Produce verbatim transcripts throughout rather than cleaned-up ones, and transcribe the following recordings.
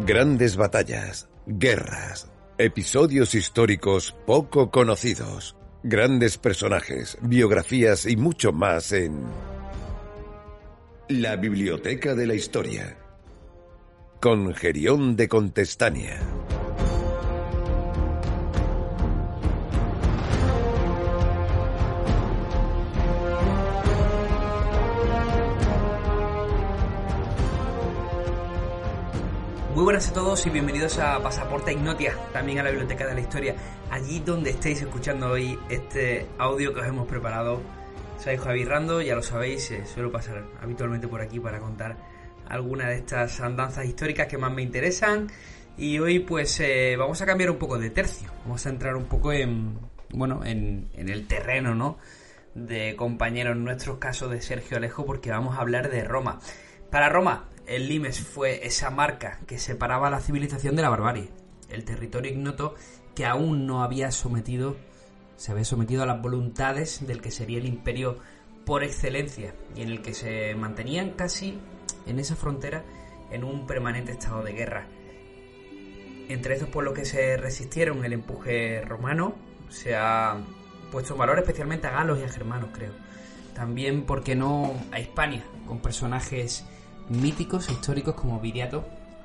Grandes batallas, guerras, episodios históricos poco conocidos, grandes personajes, biografías y mucho más en La Biblioteca de la Historia, con Gerión de Contestania. Muy buenas a todos y bienvenidos a Pasaporte Ignotia, también a la Biblioteca de la Historia. Allí donde estéis escuchando hoy este audio que os hemos preparado, soy Javi Rando, ya lo sabéis, eh, suelo pasar habitualmente por aquí para contar algunas de estas andanzas históricas que más me interesan. Y hoy pues eh, vamos a cambiar un poco de tercio, vamos a entrar un poco en, bueno, en, en el terreno, ¿no?, de compañeros nuestros, caso de Sergio Alejo, porque vamos a hablar de Roma. Para Roma, el limes fue esa marca que separaba a la civilización de la barbarie, el territorio ignoto que aún no había sometido, se había sometido a las voluntades del que sería el imperio por excelencia, y en el que se mantenían casi en esa frontera en un permanente estado de guerra. Entre estos pueblos que se resistieron el empuje romano, se ha puesto en valor especialmente a galos y a germanos, creo. También, ¿por qué no?, a Hispania, con personajes míticos e históricos como Viriato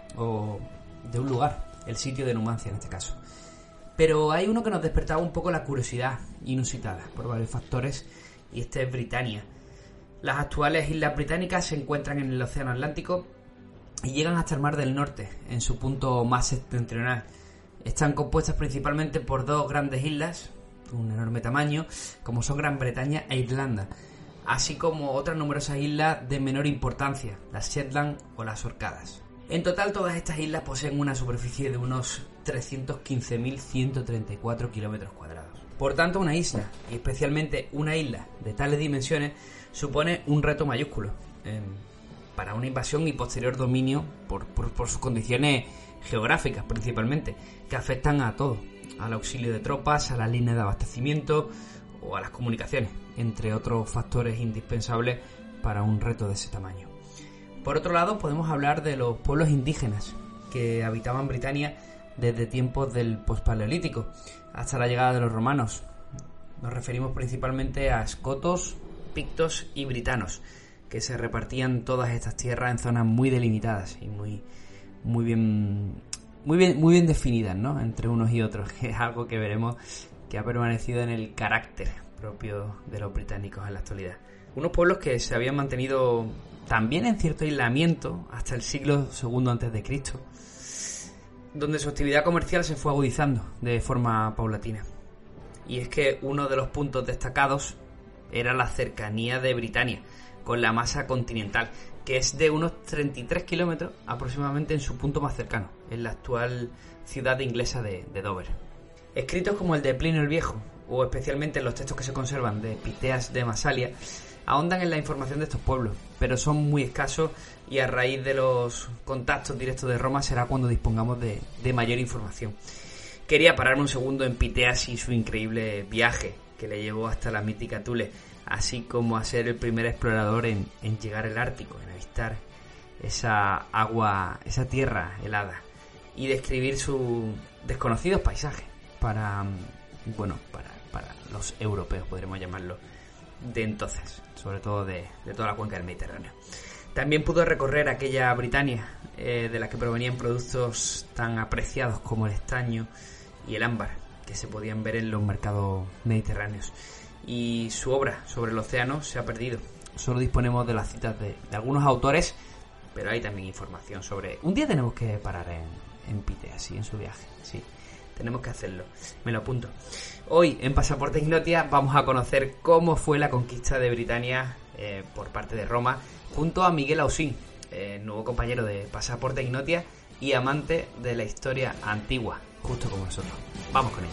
o de un lugar, el sitio de Numancia en este caso. Pero hay uno que nos despertaba un poco la curiosidad inusitada por varios factores, y este es Britania. Las actuales islas británicas se encuentran en el Océano Atlántico y llegan hasta el Mar del Norte, en su punto más septentrional. Están compuestas principalmente por dos grandes islas de un enorme tamaño, como son Gran Bretaña e Irlanda, así como otras numerosas islas de menor importancia, las Shetland o las Orcadas. En total, todas estas islas poseen una superficie de unos trescientos quince mil ciento treinta y cuatro kilómetros cuadrados. Por tanto, una isla, y especialmente una isla de tales dimensiones, supone un reto mayúsculo eh, para una invasión y posterior dominio por, por, por sus condiciones geográficas principalmente, que afectan a todo, al auxilio de tropas, a las líneas de abastecimiento o a las comunicaciones, entre otros factores indispensables para un reto de ese tamaño. Por otro lado, podemos hablar de los pueblos indígenas que habitaban Britania desde tiempos del pospaleolítico hasta la llegada de los romanos. Nos referimos principalmente a escotos, pictos y britanos, que se repartían todas estas tierras en zonas muy delimitadas y muy, muy bien, muy bien, muy bien definidas, ¿no?, entre unos y otros, que es algo que veremos que ha permanecido en el carácter propio de los británicos en la actualidad. Unos pueblos que se habían mantenido también en cierto aislamiento hasta el siglo segundo antes de Cristo, donde su actividad comercial se fue agudizando de forma paulatina. Y es que uno de los puntos destacados era la cercanía de Britania con la masa continental, que es de unos treinta y tres kilómetros aproximadamente en su punto más cercano, en la actual ciudad inglesa de, de Dover. Escritos como el de Plinio el Viejo, o especialmente en los textos que se conservan de Piteas de Masalia, ahondan en la información de estos pueblos, pero son muy escasos, y a raíz de los contactos directos de Roma será cuando dispongamos de, de mayor información. Quería pararme un segundo en Piteas y su increíble viaje que le llevó hasta la mítica Thule, así como a ser el primer explorador en, en llegar al Ártico, en avistar esa agua, esa tierra helada, y describir sus desconocidos paisajes para, bueno, para, para los europeos, podríamos llamarlo, de entonces, sobre todo de, de toda la cuenca del Mediterráneo. También pudo recorrer aquella Britania eh, de la que provenían productos tan apreciados como el estaño y el ámbar, que se podían ver en los mercados mediterráneos. Y su obra sobre el océano se ha perdido. Solo disponemos de las citas de, de algunos autores, pero hay también información sobre... Un día tenemos que parar en, en Piteas, y en su viaje, sí. Tenemos que hacerlo, me lo apunto. Hoy en Pasaporte Ignotia vamos a conocer cómo fue la conquista de Britania eh, por parte de Roma, junto a Miguel Ausín, eh, nuevo compañero de Pasaporte Ignotia y amante de la historia antigua, justo como nosotros. Vamos con ello.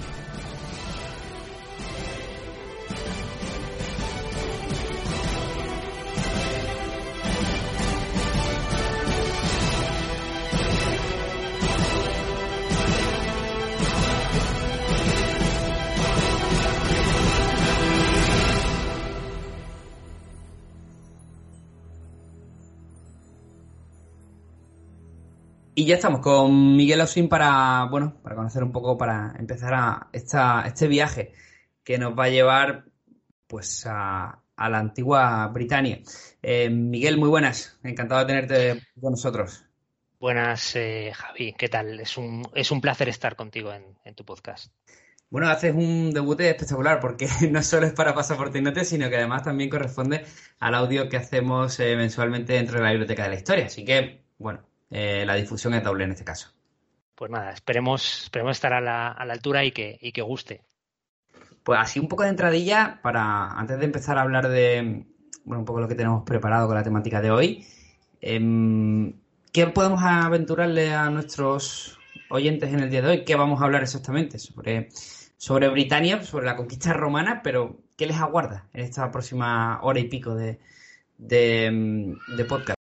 Y ya estamos con Miguel Ausín para, bueno, para conocer un poco, para empezar a esta, este viaje que nos va a llevar pues a, a la antigua Britania. Eh, Miguel, muy buenas, encantado de tenerte con nosotros. Buenas, eh, Javi, ¿qué tal? Es un, es un placer estar contigo en, en tu podcast. Bueno, haces un debut espectacular porque no solo es para Pasaporte Ignotia, sino que además también corresponde al audio que hacemos eh, mensualmente dentro de la Biblioteca de la Historia. Así que, bueno, eh, la difusión es doble en este caso. Pues nada, esperemos, esperemos estar a la, a la altura y que, y que guste. Pues así un poco de entradilla para, antes de empezar a hablar de, bueno, un poco lo que tenemos preparado con la temática de hoy, eh, ¿qué podemos aventurarle a nuestros oyentes en el día de hoy? ¿Qué vamos a hablar exactamente? Sobre, sobre Britania, sobre la conquista romana, pero ¿qué les aguarda en esta próxima hora y pico de, de, de podcast?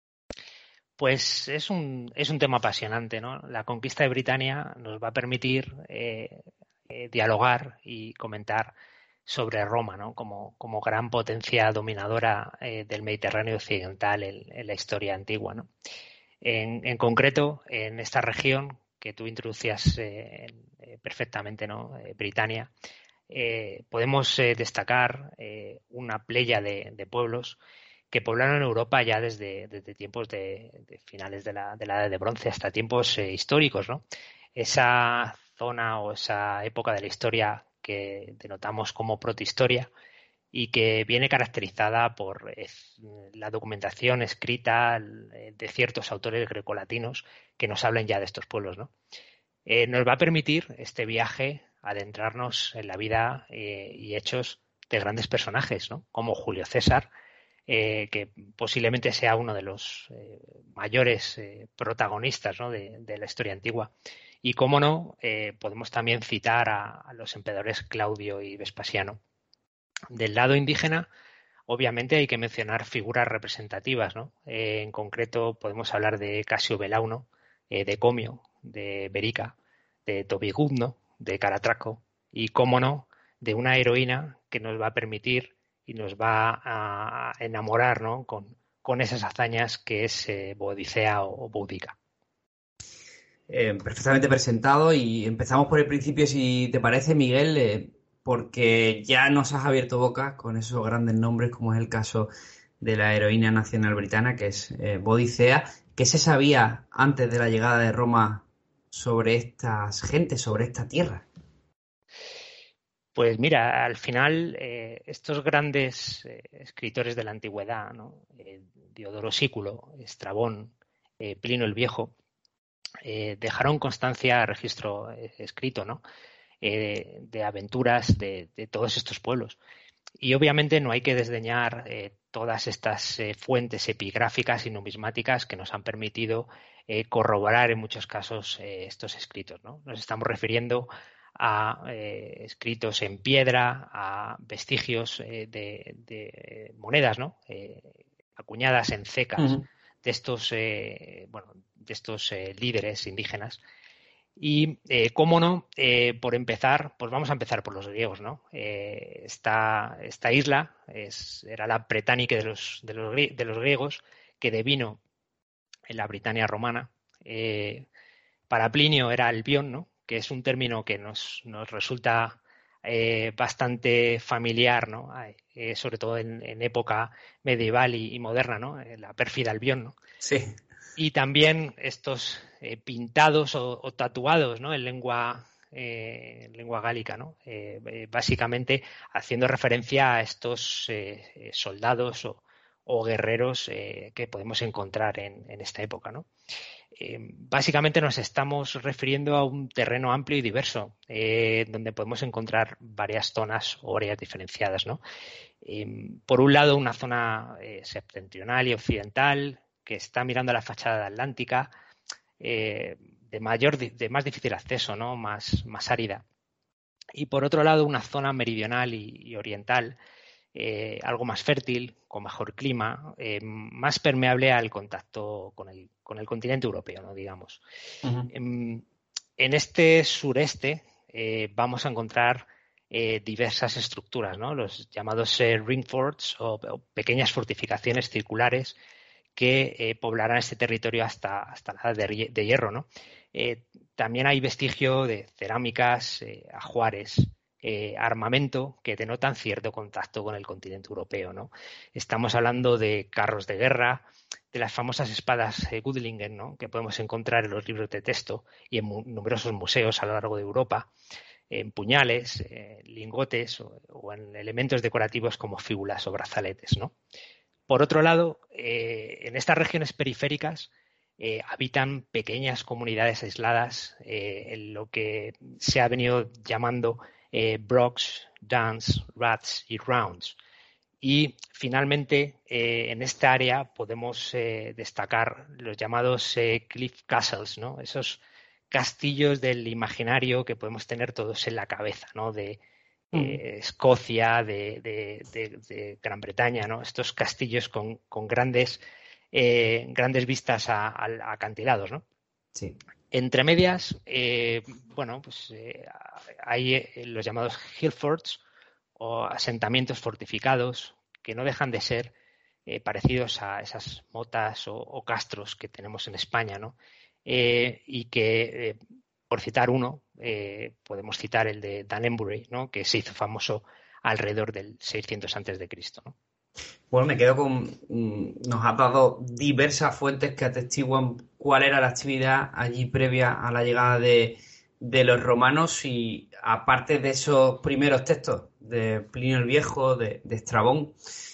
Pues es un, es un tema apasionante, ¿no? La conquista de Britania nos va a permitir eh, eh, dialogar y comentar sobre Roma, ¿no? Como, como gran potencia dominadora eh, del Mediterráneo occidental en, en la historia antigua, ¿no? En, en concreto, en esta región que tú introducías eh, eh, perfectamente, ¿no? Eh, Britania, eh, podemos eh, destacar eh, una playa de, de pueblos que poblaron Europa ya desde, desde tiempos de, de finales de la, de la Edad de Bronce hasta tiempos eh, históricos, ¿no? Esa zona o esa época de la historia que denotamos como protohistoria y que viene caracterizada por eh, la documentación escrita eh, de ciertos autores grecolatinos que nos hablan ya de estos pueblos, ¿no? Eh, nos va a permitir este viaje adentrarnos en la vida eh, y hechos de grandes personajes, ¿no? Como Julio César, eh, que posiblemente sea uno de los eh, mayores eh, protagonistas, ¿no? de, de la historia antigua. Y, cómo no, eh, podemos también citar a, a los emperadores Claudio y Vespasiano. Del lado indígena, obviamente hay que mencionar figuras representativas, ¿no? Eh, en concreto podemos hablar de Casio Belauno, eh, de Comio, de Berica, de Tobigudno, de Caratraco y, cómo no, de una heroína que nos va a permitir y nos va a enamorar, ¿no? con, con esas hazañas que es eh, Boadicea o, o Boudica. Eh, perfectamente presentado y empezamos por el principio, si te parece, Miguel, eh, porque ya nos has abierto boca con esos grandes nombres, como es el caso de la heroína nacional britana, que es eh, Boadicea. ¿Qué se sabía antes de la llegada de Roma sobre estas gentes, sobre esta tierra? Pues mira, al final eh, estos grandes eh, escritores de la antigüedad, ¿no? eh, Diodoro Sículo, Estrabón, eh, Plinio el Viejo, eh, dejaron constancia, registro eh, escrito, ¿no? eh, de aventuras de, de todos estos pueblos. Y obviamente no hay que desdeñar eh, todas estas eh, fuentes epigráficas y numismáticas que nos han permitido eh, corroborar en muchos casos eh, estos escritos, ¿no? Nos estamos refiriendo a eh, escritos en piedra, a vestigios eh, de, de monedas, ¿no? Eh, acuñadas en cecas uh-huh. de estos, eh, bueno, de estos eh, líderes indígenas. Y, eh, cómo no, eh, por empezar, pues vamos a empezar por los griegos, ¿no? Eh, esta, esta isla es, era la Pretánique de los, de, los, de los griegos, que devino en la Britania romana. Eh, para Plinio era Albión, ¿no? Que es un término que nos, nos resulta eh, bastante familiar, ¿no? Eh, sobre todo en, en época medieval y, y moderna, ¿no? Eh, la pérfida Albión, ¿no? Sí. Y también estos eh, pintados o, o tatuados, ¿no? En lengua, eh, en lengua gálica, ¿no? Eh, eh, básicamente haciendo referencia a estos eh, soldados o, o guerreros eh, que podemos encontrar en, en esta época, ¿no? Eh, básicamente nos estamos refiriendo a un terreno amplio y diverso, eh, donde podemos encontrar varias zonas o áreas diferenciadas, ¿no? Eh, por un lado, una zona eh, septentrional y occidental, que está mirando a la fachada atlántica, eh, de mayor, de más difícil acceso, ¿no? Más, más árida. Y por otro lado, una zona meridional y, y oriental, eh, algo más fértil, con mejor clima, eh, más permeable al contacto con el, con el continente europeo, ¿no? Digamos. Uh-huh. En, en este sureste eh, vamos a encontrar eh, diversas estructuras, ¿no? Los llamados eh, ring forts o, o pequeñas fortificaciones circulares, que eh, poblarán este territorio hasta, hasta la edad de, de hierro, ¿no? Eh, también hay vestigio de cerámicas, eh, ajuares, eh, armamento que denotan cierto contacto con el continente europeo, ¿no? Estamos hablando de carros de guerra, de las famosas espadas eh, Gudlingen, ¿no? Que podemos encontrar en los libros de texto y en mu- numerosos museos a lo largo de Europa, en puñales, eh, lingotes o, o en elementos decorativos como fíbulas o brazaletes, ¿no? Por otro lado, eh, en estas regiones periféricas eh, habitan pequeñas comunidades aisladas, eh, en lo que se ha venido llamando eh, brocks, dance, rats y rounds. Y finalmente, eh, en esta área podemos eh, destacar los llamados eh, cliff castles, ¿no? Esos castillos del imaginario que podemos tener todos en la cabeza, ¿no? De eh, Escocia, de, de, de, de Gran Bretaña, ¿no? Estos castillos con, con grandes, eh, grandes vistas a, a, a acantilados, ¿no? Sí. Entre medias, eh, bueno, pues eh, hay eh, los llamados hillforts o asentamientos fortificados que no dejan de ser eh, parecidos a esas motas o, o castros que tenemos en España, ¿no? Eh, y que, eh, por citar uno, eh, podemos citar el de Danenbury, ¿no? Que se hizo famoso alrededor del seiscientos antes de Cristo, ¿no? Bueno, me quedo con... Nos has dado diversas fuentes que atestiguan cuál era la actividad allí previa a la llegada de, de los romanos, y aparte de esos primeros textos de Plinio el Viejo, de, de Estrabón,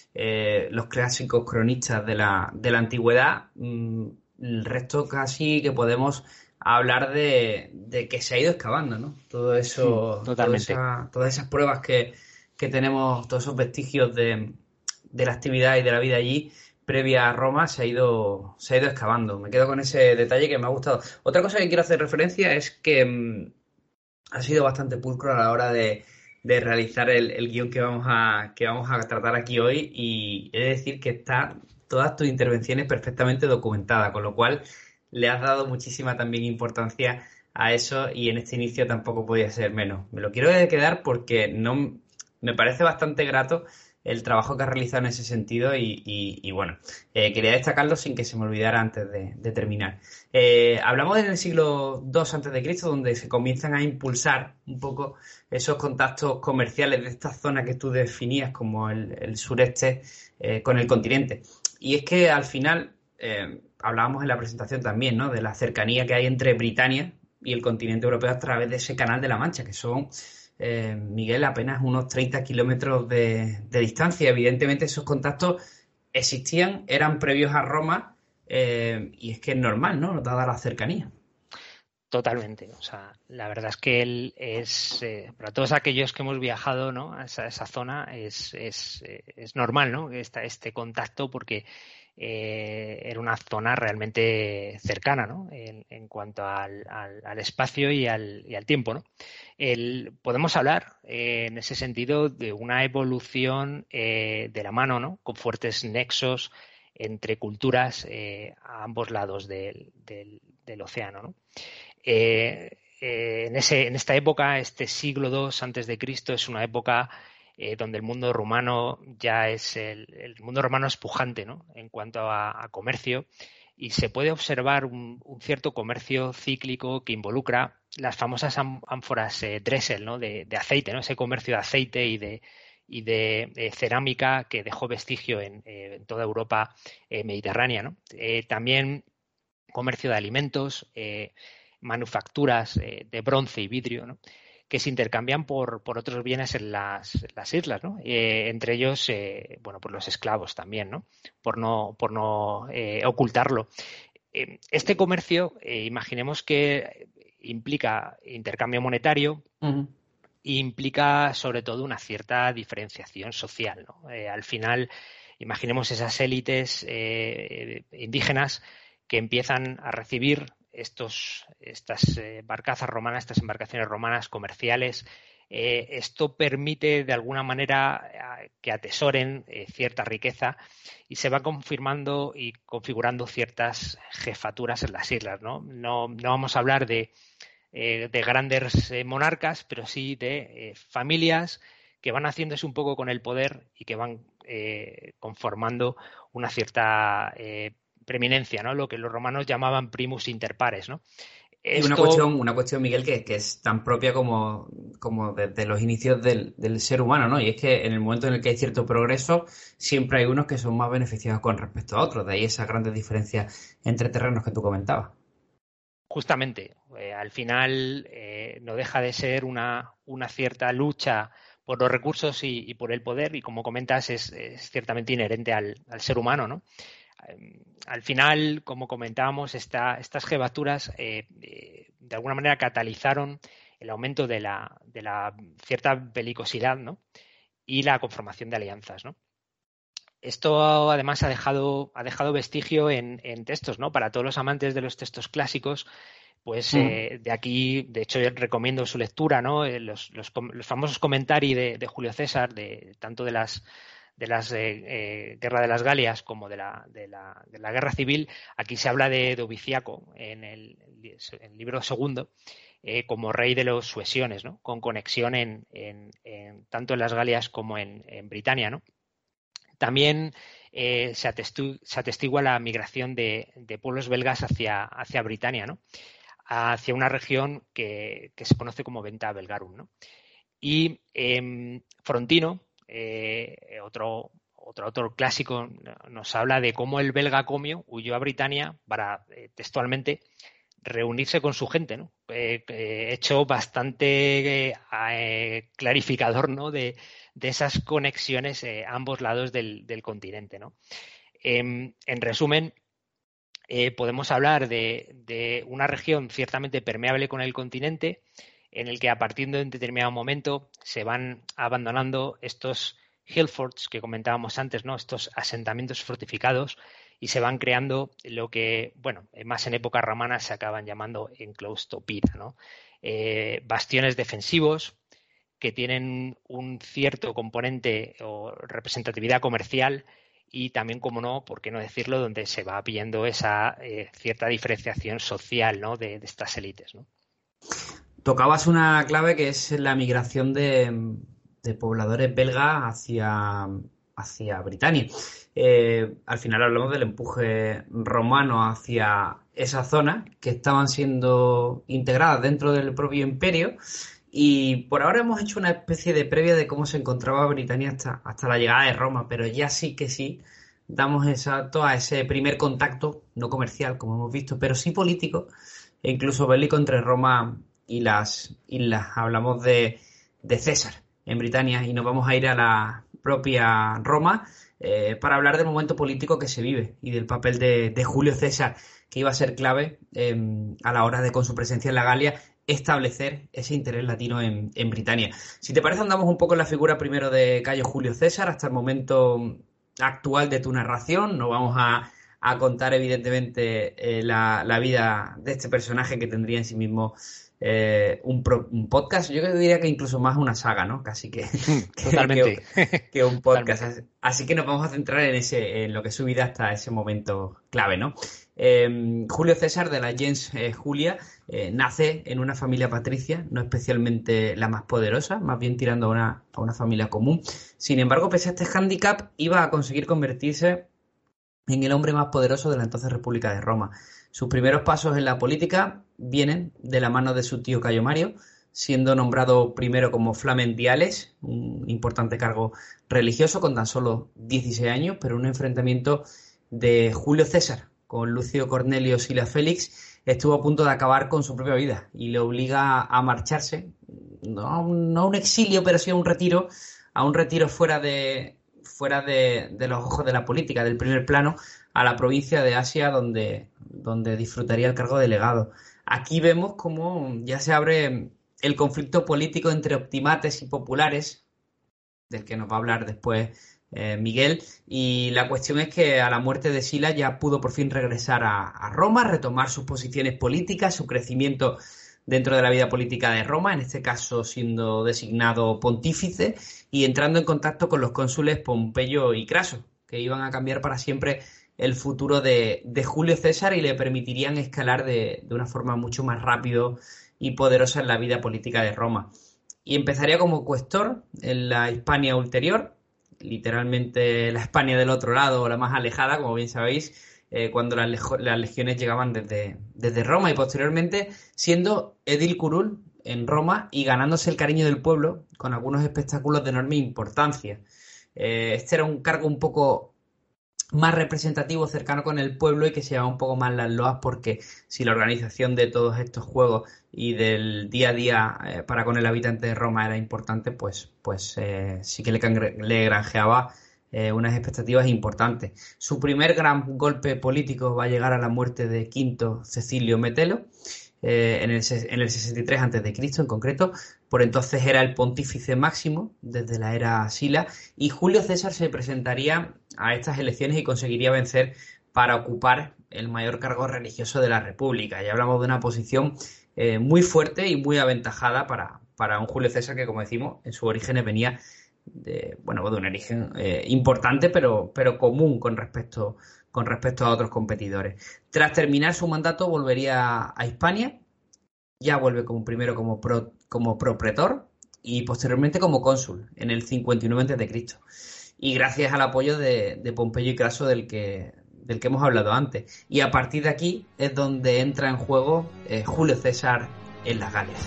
eh, los clásicos cronistas de la, de la antigüedad, mmm, el resto casi que podemos hablar de, de que se ha ido excavando, ¿no? Todo eso, sí, totalmente. Toda esa, todas esas pruebas que, que tenemos, todos esos vestigios de de la actividad y de la vida allí previa a Roma se ha ido se ha ido excavando. Me quedo con ese detalle que me ha gustado. Otra cosa que quiero hacer referencia es que mmm, ha sido bastante pulcro a la hora de, de realizar el, el guión que vamos a que vamos a tratar aquí hoy, y he de decir que está todas tus intervenciones perfectamente documentadas, con lo cual le has dado muchísima también importancia a eso, y en este inicio tampoco podía ser menos. Me lo quiero quedar porque no me parece bastante grato el trabajo que has realizado en ese sentido, y, y, y bueno, eh, quería destacarlo sin que se me olvidara antes de, de terminar. Eh, hablamos del siglo dos antes de Cristo, donde se comienzan a impulsar un poco esos contactos comerciales de esta zona que tú definías como el, el sureste eh, con el continente. Y es que al final, eh, hablábamos en la presentación también, ¿no?, de la cercanía que hay entre Britania y el continente europeo a través de ese Canal de la Mancha, que son... Eh, Miguel, apenas unos treinta kilómetros de, de distancia. Evidentemente esos contactos existían, eran previos a Roma, eh, y es que es normal, ¿no?, dada la cercanía. Totalmente. O sea, la verdad es que él es, eh, para todos aquellos que hemos viajado, ¿no?, a esa, esa zona, es, es, eh, es normal, ¿no?, este, este contacto, porque eh, era una zona realmente cercana, ¿no?, en, en cuanto al, al, al espacio y al, y al tiempo, ¿no? El, podemos hablar eh, en ese sentido de una evolución eh, de la mano, ¿no?, con fuertes nexos entre culturas eh, a ambos lados del, del, del océano, ¿no? Eh, eh, en, ese, en esta época, este siglo dos antes de Cristo, es una época eh, donde el mundo romano ya es el, el mundo romano es pujante, ¿no?, en cuanto a, a comercio, y se puede observar un, un cierto comercio cíclico que involucra las famosas ánforas eh, Dressel, ¿no?, de, de aceite, ¿no?, ese comercio de aceite y de y de, de cerámica que dejó vestigio en, eh, en toda Europa eh, mediterránea, ¿no? Eh, también comercio de alimentos, eh, manufacturas eh, de bronce y vidrio, ¿no?, que se intercambian por, por otros bienes en las, las islas, ¿no? Eh, entre ellos, eh, bueno, pues los esclavos también, ¿no?, por no, por no eh, ocultarlo. Eh, este comercio, eh, imaginemos que implica intercambio monetario, uh-huh. Implica sobre todo una cierta diferenciación social, ¿no? Eh, al final, imaginemos esas élites eh, indígenas que empiezan a recibir estos, estas eh, barcazas romanas, estas embarcaciones romanas comerciales. Eh, esto permite de alguna manera eh, que atesoren eh, cierta riqueza, y se va confirmando y configurando ciertas jefaturas en las islas, ¿no? No, no vamos a hablar de Eh, de grandes eh, monarcas, pero sí de eh, familias que van haciéndose un poco con el poder y que van eh, conformando una cierta eh, preeminencia, ¿no? Lo que los romanos llamaban primus inter pares, ¿no? Y una cuestión, una cuestión, Miguel, que, que es tan propia como, como desde los inicios del, del ser humano, ¿no? Y es que en el momento en el que hay cierto progreso, siempre hay unos que son más beneficiados con respecto a otros. De ahí esas grandes diferencias entre terrenos que tú comentabas. Justamente, eh, al final eh, no deja de ser una, una cierta lucha por los recursos y, y por el poder, y como comentas, es, es ciertamente inherente al, al ser humano, ¿no? Al final, como comentábamos, esta, estas jefaturas eh, eh, de alguna manera catalizaron el aumento de la, de la cierta belicosidad, ¿no? Y la conformación de alianzas, ¿no? Esto además ha dejado, ha dejado vestigio en, en textos, ¿no? Para todos los amantes de los textos clásicos, pues mm. eh, de aquí, de hecho, yo recomiendo su lectura, ¿no? Los, los, los famosos comentarios de, de Julio César, de tanto de las de las eh, eh, guerra de las Galias como de la, de la, de la guerra civil. Aquí se habla de Dobiciaco en el, el libro segundo eh, como rey de los suesiones, ¿no? Con conexión en, en, en tanto en las Galias como en, en Britania, ¿no? También eh, se, atestu, se atestigua la migración de, de pueblos belgas hacia, hacia Britania, ¿no? Hacia una región que, que se conoce como Venta Belgarum, ¿no? Y eh, Frontino, Eh, otro, otro autor clásico, nos habla de cómo el belga Comio huyó a Britania para, eh, textualmente, reunirse con su gente, ¿no? Eh, eh, hecho bastante eh, clarificador, ¿no? de, de esas conexiones eh, a ambos lados del, del continente, ¿no? Eh, en resumen, eh, podemos hablar de, de una región ciertamente permeable con el continente, en el que a partir de un determinado momento se van abandonando estos hillforts que comentábamos antes, ¿no? Estos asentamientos fortificados, y se van creando lo que, bueno, más en época romana se acaban llamando enclostopira, ¿no? Eh, bastiones defensivos que tienen un cierto componente o representatividad comercial y también, como no, por qué no decirlo, donde se va viendo esa eh, cierta diferenciación social, ¿no? de, de estas élites, ¿no? Tocabas una clave que es la migración de, de pobladores belgas hacia, hacia Britania. Eh, al final hablamos del empuje romano hacia esa zona, que estaban siendo integradas dentro del propio imperio, y por ahora hemos hecho una especie de previa de cómo se encontraba Britania hasta, hasta la llegada de Roma, pero ya sí que sí damos exacto a ese primer contacto, no comercial como hemos visto, pero sí político e incluso bélico entre Roma y las islas. Hablamos de, de César en Britania y nos vamos a ir a la propia Roma eh, para hablar del momento político que se vive y del papel de, de Julio César, que iba a ser clave eh, a la hora de, con su presencia en la Galia, establecer ese interés latino en, en Britania. Si te parece, andamos un poco en la figura primero de Cayo Julio César hasta el momento actual de tu narración. No vamos a, a contar evidentemente eh, la, la vida de este personaje, que tendría en sí mismo Eh, un, pro, un podcast. Yo diría que incluso más una saga, ¿no? Casi que, Totalmente. que, que un podcast. Totalmente. Así que nos vamos a centrar en ese, en lo que es su vida hasta ese momento clave, ¿no? Eh, Julio César, de la gens eh, Julia, eh, nace en una familia patricia, no especialmente la más poderosa, más bien tirando a una, a una familia común. Sin embargo, pese a este hándicap, iba a conseguir convertirse en el hombre más poderoso de la entonces República de Roma. Sus primeros pasos en la política vienen de la mano de su tío Cayo Mario, siendo nombrado primero como Flamen Diales, un importante cargo religioso con tan solo dieciséis años, pero un enfrentamiento de Julio César con Lucio Cornelio Sila Félix estuvo a punto de acabar con su propia vida y le obliga a marcharse, no, no a un exilio, pero sí a un retiro, a un retiro fuera de, fuera de, de los ojos de la política, del primer plano, a la provincia de Asia, donde, donde disfrutaría el cargo de legado. Aquí vemos cómo ya se abre el conflicto político entre optimates y populares, del que nos va a hablar después eh, Miguel, y la cuestión es que a la muerte de Sila ya pudo por fin regresar a, a Roma, retomar sus posiciones políticas, su crecimiento dentro de la vida política de Roma, en este caso siendo designado pontífice y entrando en contacto con los cónsules Pompeyo y Craso, que iban a cambiar para siempre el futuro de, de Julio César y le permitirían escalar de, de una forma mucho más rápido y poderosa en la vida política de Roma. Y empezaría como cuestor en la Hispania ulterior, literalmente la Hispania del otro lado, o la más alejada, como bien sabéis, eh, cuando las, lejo- las legiones llegaban desde, desde Roma, y posteriormente siendo edil curul en Roma y ganándose el cariño del pueblo con algunos espectáculos de enorme importancia. Eh, este era un cargo un poco más representativo, cercano con el pueblo, y que se llevaba un poco más las loas, porque si la organización de todos estos juegos y del día a día eh, para con el habitante de Roma era importante, pues, pues eh, sí que le, cangre- le granjeaba eh, unas expectativas importantes. Su primer gran golpe político va a llegar a la muerte de Quinto Cecilio Metelo, eh, en, el, ses- en el sesenta y tres antes de Cristo en concreto. Por entonces era el pontífice máximo desde la era Sila, y Julio César se presentaría a estas elecciones y conseguiría vencer para ocupar el mayor cargo religioso de la República. Ya hablamos de una posición eh, muy fuerte y muy aventajada para, para un Julio César que, como decimos, en sus orígenes venía de, bueno, de un origen eh, importante, pero, pero común con respecto, con respecto a otros competidores. Tras terminar su mandato volvería a Hispania, ya vuelve como primero como, pro, como propretor y posteriormente como cónsul en el cincuenta y nueve antes de Cristo. Y gracias al apoyo de, de Pompeyo y Craso del que, del que hemos hablado antes. Y a partir de aquí es donde entra en juego eh, Julio César en las Galias.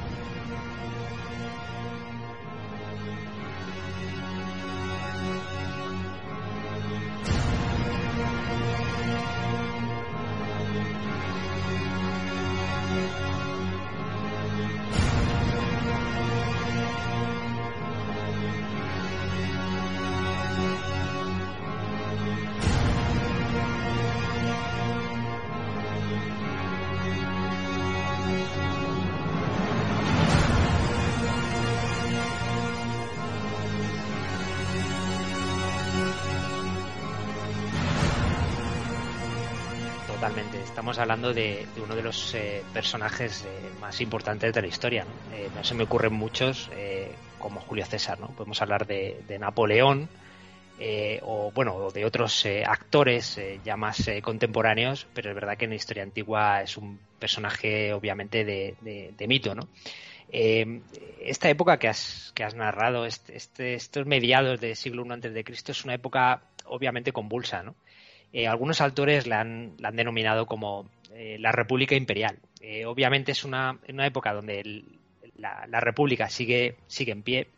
Totalmente. Estamos hablando de, de uno de los eh, personajes eh, más importantes de la historia, ¿no? Eh, no se me ocurren muchos eh, como Julio César, ¿no? Podemos hablar de, de Napoleón eh, o bueno, de otros eh, actores eh, ya más eh, contemporáneos, pero es verdad que en la historia antigua es un personaje obviamente de, de, de mito, ¿no? Eh, esta época que has, que has narrado, este, este, estos mediados del siglo primero antes de Cristo, es una época obviamente convulsa, ¿no? Eh, algunos autores la han, la han denominado como eh, la República Imperial. Eh, obviamente es una, una época donde el, la, la República sigue, sigue en pie,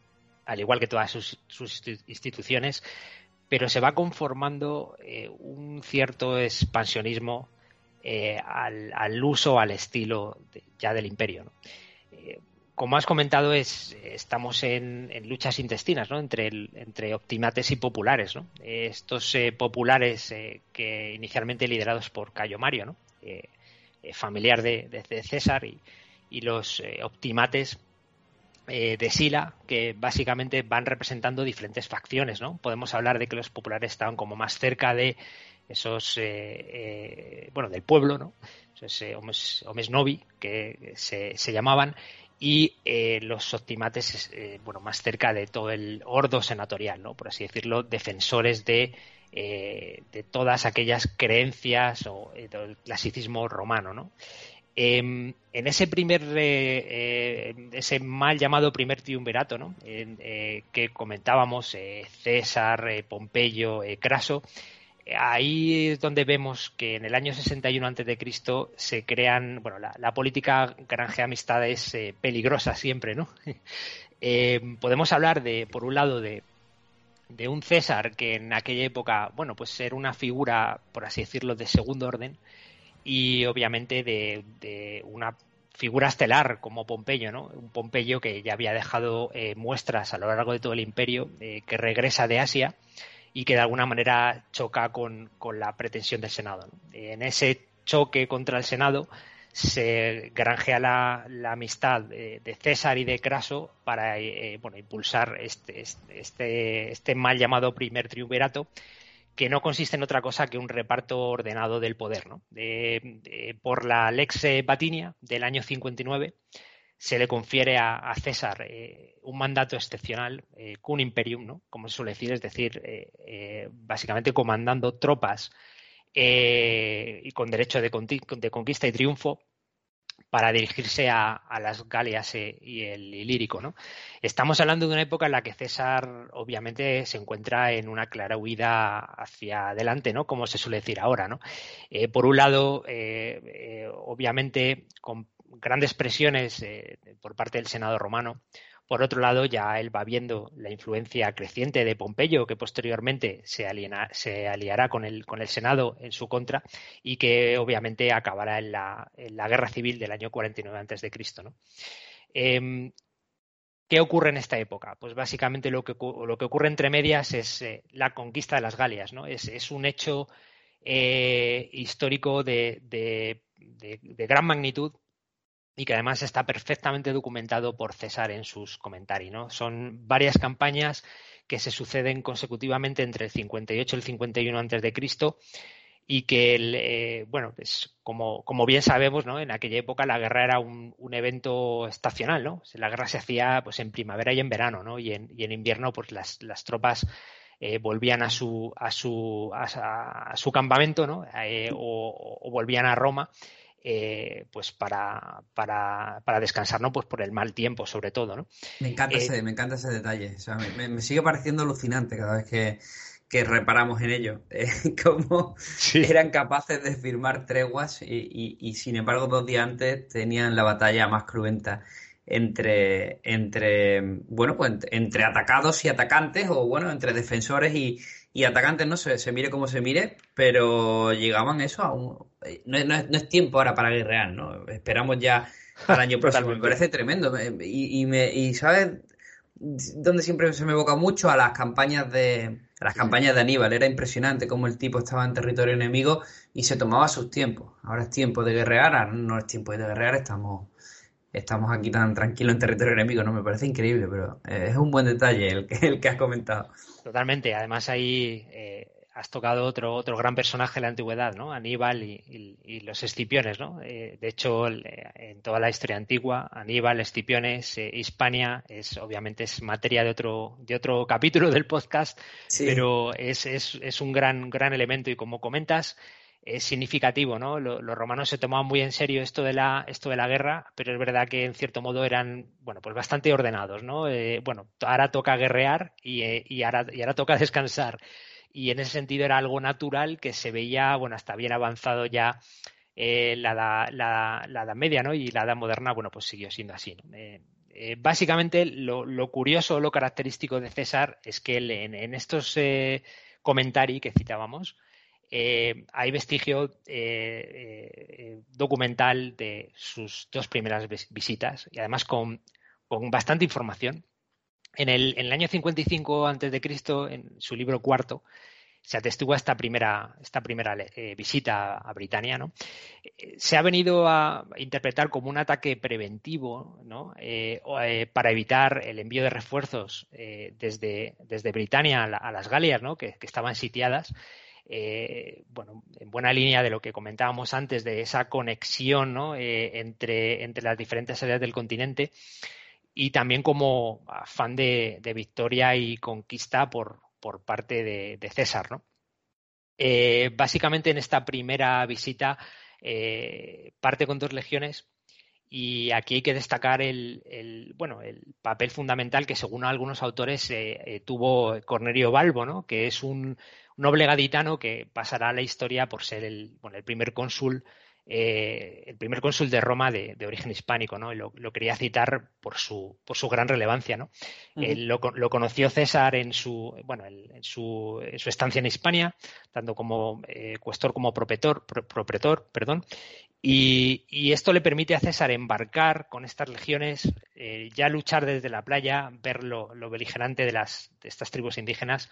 al igual que todas sus, sus instituciones, pero se va conformando eh, un cierto expansionismo eh, al, al uso, al estilo de, ya del imperio, ¿no? Eh, como has comentado, es, estamos en, en luchas intestinas, ¿no? entre, el, entre optimates y populares, ¿no? Estos eh, populares eh, que inicialmente liderados por Cayo Mario, ¿no? eh, eh, familiar de, de, de César, y, y los eh, optimates eh, de Sila, que básicamente van representando diferentes facciones, ¿no? Podemos hablar de que los populares estaban como más cerca de esos, eh, eh, bueno, del pueblo, ¿no? Esos eh, homes, homes novi, que se, se llamaban, y eh, los optimates, eh, bueno, más cerca de todo el ordo senatorial, ¿no? Por así decirlo, defensores de, eh, de todas aquellas creencias o eh, del clasicismo romano, ¿no? Eh, en ese primer, eh, eh, ese mal llamado primer triunvirato, ¿no? eh, eh, que comentábamos, eh, César, eh, Pompeyo, eh, Craso, eh, ahí es donde vemos que en el año sesenta y uno antes de Cristo se crean, bueno, la, la política granjea amistades eh, peligrosa siempre, ¿no? eh, podemos hablar de, por un lado, de de un César que en aquella época, bueno, pues era una figura, por así decirlo, de segundo orden, y obviamente de, de una figura estelar como Pompeyo, ¿no? Un Pompeyo que ya había dejado eh, muestras a lo largo de todo el imperio, eh, que regresa de Asia y que de alguna manera choca con, con la pretensión del Senado, ¿no? En ese choque contra el Senado se granjea la, la amistad de, de César y de Craso para eh, bueno, impulsar este, este, este mal llamado primer triunvirato, que no consiste en otra cosa que un reparto ordenado del poder, ¿no? De, de, por la Lex Batinia del año cincuenta y nueve se le confiere a, a César eh, un mandato excepcional, eh, cum imperium, ¿no? Como se suele decir, es decir, eh, eh, básicamente comandando tropas eh, y con derecho de, de conquista y triunfo para dirigirse a, a las Galias e, y el Ilírico, ¿no? Estamos hablando de una época en la que César obviamente se encuentra en una clara huida hacia adelante, ¿no? Como se suele decir ahora, ¿no? Eh, por un lado, eh, eh, obviamente con grandes presiones eh, por parte del Senado romano. Por otro lado, ya él va viendo la influencia creciente de Pompeyo, que posteriormente se, aliena, se aliará con el, con el Senado en su contra y que obviamente acabará en la, en la guerra civil del año cuarenta y nueve antes de Cristo, ¿no? Eh, ¿Qué ocurre en esta época? Pues básicamente lo que, lo que ocurre entre medias es eh, la conquista de las Galias, ¿no? Es, es un hecho eh, histórico de, de, de, de gran magnitud y que además está perfectamente documentado por César en sus comentarios, ¿no? Son varias campañas que se suceden consecutivamente entre el cincuenta y ocho y el cincuenta y uno antes de Cristo y que, el, eh, bueno, pues como, como bien sabemos, ¿no? En aquella época la guerra era un, un evento estacional, ¿no? La guerra se hacía pues en primavera y en verano, ¿no? Y en, y en invierno pues las, las tropas eh, volvían a su, a su, a, a su campamento, ¿no? Eh, o, o volvían a Roma. Eh, pues para, para, para descansar, ¿no? Pues por el mal tiempo, sobre todo, ¿no? Me encanta, eh, ese, me encanta ese detalle. O sea, me, me sigue pareciendo alucinante cada vez que, que reparamos en ello. Eh, cómo sí. eran capaces de firmar treguas y, y, y, sin embargo, dos días antes tenían la batalla más cruenta entre, entre bueno, pues entre atacados y atacantes, o bueno, entre defensores y Y atacantes, no sé, se mire como se mire, pero llegaban eso a un... No es, no es, no es tiempo ahora para guerrear, ¿no? Esperamos ya para el año próximo. Me parece tremendo. Y, y, me, y ¿sabes dónde siempre se me evoca mucho? A las campañas de a las campañas de Aníbal. Era impresionante cómo el tipo estaba en territorio enemigo y se tomaba sus tiempos. Ahora es tiempo de guerrear, ahora no es tiempo de guerrear, estamos... Estamos aquí tan tranquilos en territorio enemigo, ¿no? Me parece increíble, pero eh, es un buen detalle el que, el que has comentado. Totalmente. Además ahí eh, has tocado otro otro gran personaje de la antigüedad, ¿no? Aníbal y, y, y los Escipiones, ¿no? Eh, de hecho, en toda la historia antigua, Aníbal, Escipiones, eh, Hispania, es obviamente es materia de otro de otro capítulo del podcast, sí. Pero es, es, es un gran, gran elemento y como comentas, es significativo, ¿no? Los, los romanos se tomaban muy en serio esto de la esto de la guerra, pero es verdad que en cierto modo eran, bueno, pues bastante ordenados, ¿no? Eh, bueno, ahora toca guerrear y, eh, y ahora y ahora toca descansar. Y en ese sentido era algo natural que se veía, bueno, hasta bien avanzado ya eh, la, la, la Edad Media, ¿no? Y la Edad Moderna, bueno, pues siguió siendo así, ¿no? Eh, eh, básicamente lo, lo curioso, lo característico de César es que él, en, en estos eh, comentarios que citábamos, Eh, hay vestigio eh, eh, documental de sus dos primeras visitas y además con, con bastante información. En el, en el año cincuenta y cinco antes de Cristo, en su libro cuarto, se atestigua esta primera, esta primera eh, visita a Britania, ¿no? Eh, se ha venido a interpretar como un ataque preventivo, ¿no? Eh, eh, para evitar el envío de refuerzos eh, desde, desde Britania a, la, a las Galias, ¿no? que, que estaban sitiadas. Eh, bueno, en buena línea de lo que comentábamos antes de esa conexión, ¿no? eh, entre, entre las diferentes áreas del continente y también como afán de, de victoria y conquista por, por parte de, de César, ¿no? Eh, básicamente en esta primera visita eh, parte con dos legiones y aquí hay que destacar el, el, bueno, el papel fundamental que según algunos autores eh, eh, tuvo Cornelio Balbo, ¿no? Que es un noble gaditano que pasará a la historia por ser el, bueno, el primer cónsul eh, el primer cónsul de Roma de, de origen hispánico, ¿no? Y lo, lo quería citar por su por su gran relevancia, ¿no? Uh-huh. Él lo, lo conoció César en su bueno en su, en su estancia en Hispania, tanto como eh, cuestor como propretor, pro, propretor, perdón. Y, y esto le permite a César embarcar con estas legiones, eh, ya luchar desde la playa, ver lo, lo beligerante de las de estas tribus indígenas.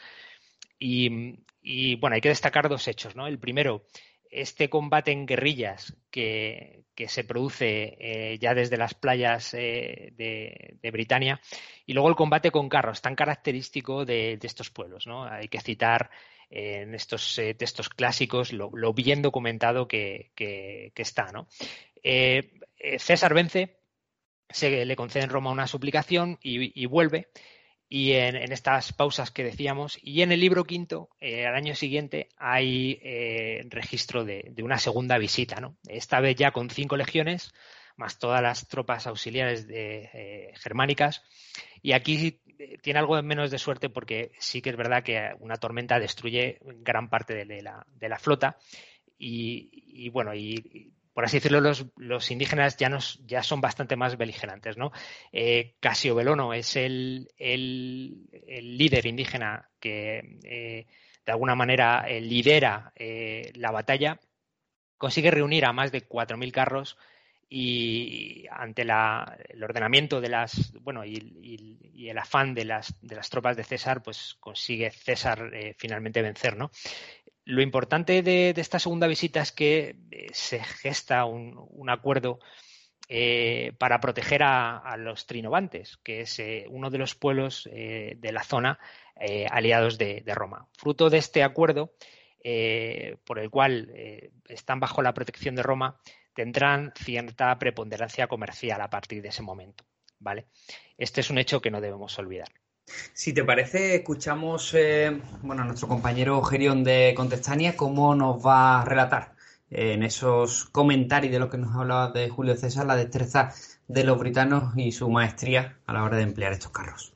Y, y bueno, hay que destacar dos hechos, ¿no? El primero, este combate en guerrillas que, que se produce eh, ya desde las playas eh, de, de Britania, y luego el combate con carros, tan característico de, de estos pueblos, ¿no? Hay que citar eh, en estos eh, textos clásicos lo, lo bien documentado que, que, que está, ¿no? Eh, César vence, se le concede en Roma una suplicación y, y vuelve. Y en, en estas pausas que decíamos, y en el libro quinto, eh, al año siguiente, hay eh, registro de, de una segunda visita, ¿no? Esta vez ya con cinco legiones, más todas las tropas auxiliares de, eh, germánicas. Y aquí tiene algo menos de suerte porque sí que es verdad que una tormenta destruye gran parte de, de, la, de la flota y, y bueno, y, y por así decirlo, los, los indígenas ya, nos, ya son bastante más beligerantes, ¿no? Eh, Casiobelono es el, el, el líder indígena que eh, de alguna manera eh, lidera eh, la batalla, consigue reunir a más de cuatro mil carros y ante la, el ordenamiento de las, bueno, y, y, y el afán de las, de las tropas de César, pues consigue César eh, finalmente vencer, ¿no? Lo importante de, de esta segunda visita es que eh, se gesta un, un acuerdo eh, para proteger a, a los trinovantes, que es eh, uno de los pueblos eh, de la zona eh, aliados de, de Roma. Fruto de este acuerdo, eh, por el cual eh, están bajo la protección de Roma, tendrán cierta preponderancia comercial a partir de ese momento, ¿vale? Este es un hecho que no debemos olvidar. Si te parece, escuchamos eh, bueno, a nuestro compañero Gerión de Contestania cómo nos va a relatar eh, en esos comentarios de lo que nos hablaba de Julio César, la destreza de los britanos y su maestría a la hora de emplear estos carros.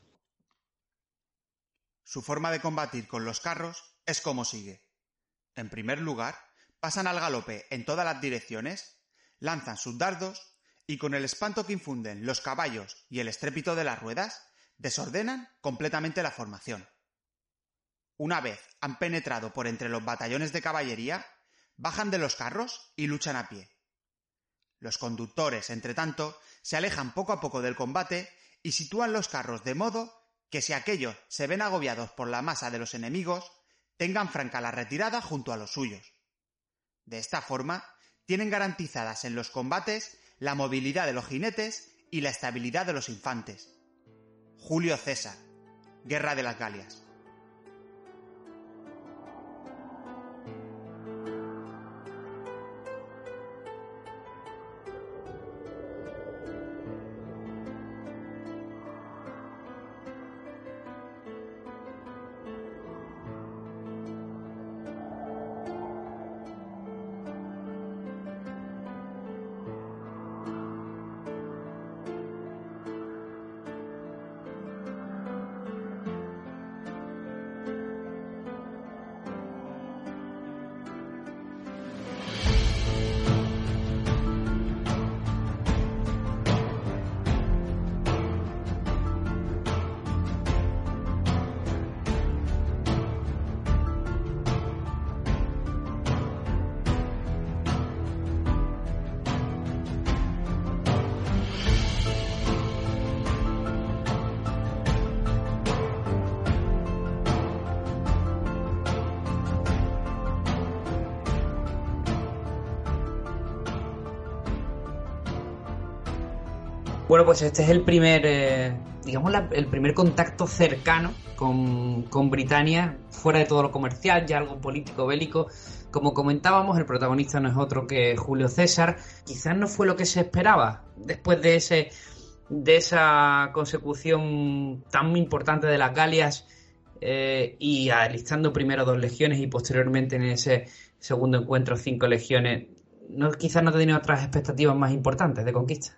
Su forma de combatir con los carros es como sigue. En primer lugar, pasan al galope en todas las direcciones, lanzan sus dardos y con el espanto que infunden los caballos y el estrépito de las ruedas, desordenan completamente la formación. Una vez han penetrado por entre los batallones de caballería, bajan de los carros y luchan a pie. Los conductores, entre tanto, se alejan poco a poco del combate y sitúan los carros de modo que si aquellos se ven agobiados por la masa de los enemigos, tengan franca la retirada junto a los suyos. De esta forma, tienen garantizadas en los combates la movilidad de los jinetes y la estabilidad de los infantes. Julio César, Guerra de las Galias. Bueno, pues este es el primer, eh, digamos, la, el primer contacto cercano con, con Britania, fuera de todo lo comercial, ya algo político, bélico. Como comentábamos, el protagonista no es otro que Julio César. Quizás no fue lo que se esperaba después de ese de esa consecución tan importante de las Galias eh, y alistando primero dos legiones y posteriormente en ese segundo encuentro cinco legiones. No, quizás no tenía otras expectativas más importantes de conquista.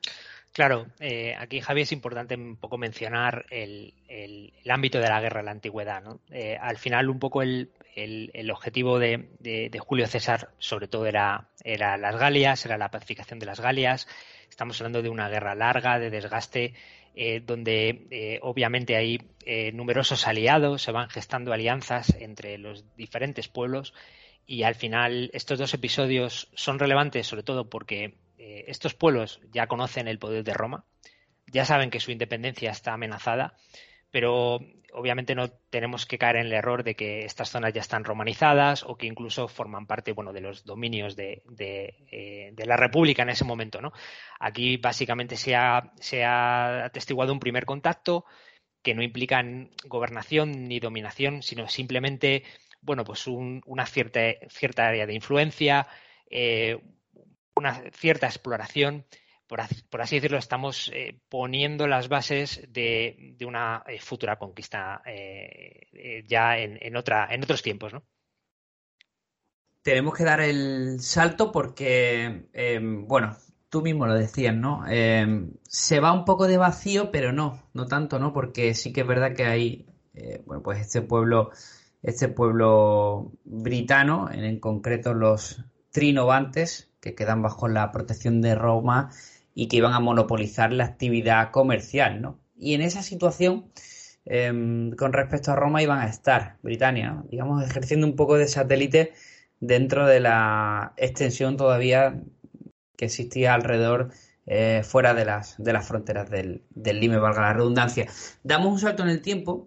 Claro, eh, aquí, Javi, es importante un poco mencionar el, el, el ámbito de la guerra en la antigüedad, ¿no? Eh, al final, un poco el, el, el objetivo de, de, de Julio César, sobre todo, era, era las Galias, era la pacificación de las Galias. Estamos hablando de una guerra larga, de desgaste, eh, donde eh, obviamente hay eh, numerosos aliados, se van gestando alianzas entre los diferentes pueblos y al final estos dos episodios son relevantes sobre todo porque eh, estos pueblos ya conocen el poder de Roma, ya saben que su independencia está amenazada, pero obviamente no tenemos que caer en el error de que estas zonas ya están romanizadas o que incluso forman parte, bueno, de los dominios de, de, eh, de la República en ese momento, ¿no? Aquí básicamente se ha, se ha atestiguado un primer contacto que no implica gobernación ni dominación, sino simplemente, bueno, pues un, una cierta, cierta área de influencia, eh, una cierta exploración. Por así, por así decirlo, estamos eh, poniendo las bases de, de una eh, futura conquista eh, eh, ya en, en, otra, en otros tiempos, ¿no? Tenemos que dar el salto porque, eh, bueno, tú mismo lo decías, ¿no? Eh, se va un poco de vacío, pero no, no tanto, ¿no? Porque sí que es verdad que hay, eh, bueno, pues este pueblo, este pueblo britano, en, en concreto los trinovantes, que quedan bajo la protección de Roma y que iban a monopolizar la actividad comercial, ¿no? Y en esa situación, eh, con respecto a Roma, iban a estar Britania, ¿no? Digamos, ejerciendo un poco de satélite dentro de la extensión todavía que existía alrededor, eh, fuera de las, de las fronteras del, del Lime, valga la redundancia. Damos un salto en el tiempo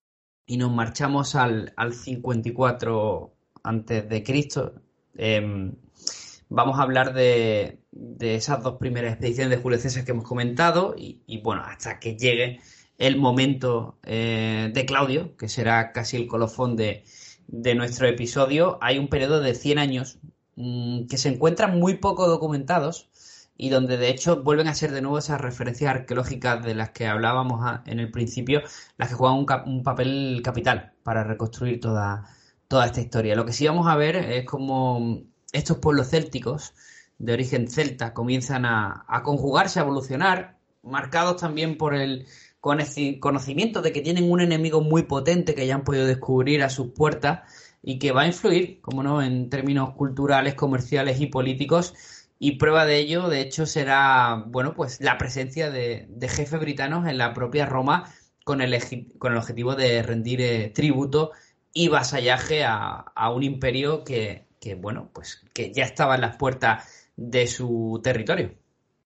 y nos marchamos al, al cincuenta y cuatro antes de Cristo. Eh, vamos a hablar de, de esas dos primeras expediciones de Julio César que hemos comentado y, y bueno, hasta que llegue el momento eh, de Claudio, que será casi el colofón de, de nuestro episodio. Hay un periodo de cien años mmm, que se encuentran muy poco documentados y donde de hecho vuelven a ser de nuevo esas referencias arqueológicas de las que hablábamos a, en el principio, las que juegan un, cap- un papel capital para reconstruir toda, toda esta historia. Lo que sí vamos a ver es cómo estos pueblos célticos de origen celta comienzan a, a conjugarse, a evolucionar, marcados también por el conocimiento de que tienen un enemigo muy potente que ya han podido descubrir a sus puertas y que va a influir, como no, en términos culturales, comerciales y políticos. Y prueba de ello, de hecho, será, bueno, pues la presencia de, de jefes britanos en la propia Roma con el, con el objetivo de rendir eh, tributo y vasallaje a, a un imperio que, que, bueno, pues que ya estaba en las puertas de su territorio.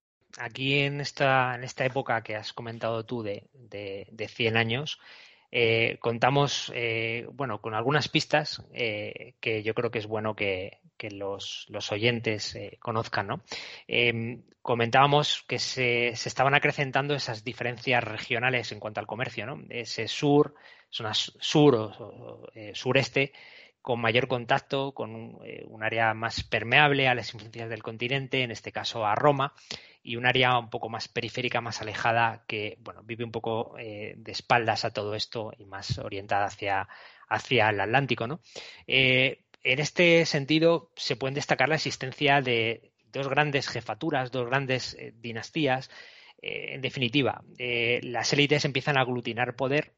Aquí en esta, en esta época que has comentado tú de, de, de cien años, eh, contamos eh, bueno, con algunas pistas eh, que yo creo que es bueno que, que los, los oyentes eh, conozcan, ¿no? Eh, comentábamos que se, se estaban acrecentando esas diferencias regionales en cuanto al comercio, ¿no? Ese sur, zona sur o, o eh, sureste, con mayor contacto, con un, eh, un área más permeable a las influencias del continente, en este caso a Roma, y un área un poco más periférica, más alejada, que bueno, vive un poco eh, de espaldas a todo esto y más orientada hacia, hacia el Atlántico, ¿no? Eh, en este sentido, se pueden destacar la existencia de dos grandes jefaturas, dos grandes eh, dinastías. Eh, en definitiva, eh, las élites empiezan a aglutinar poder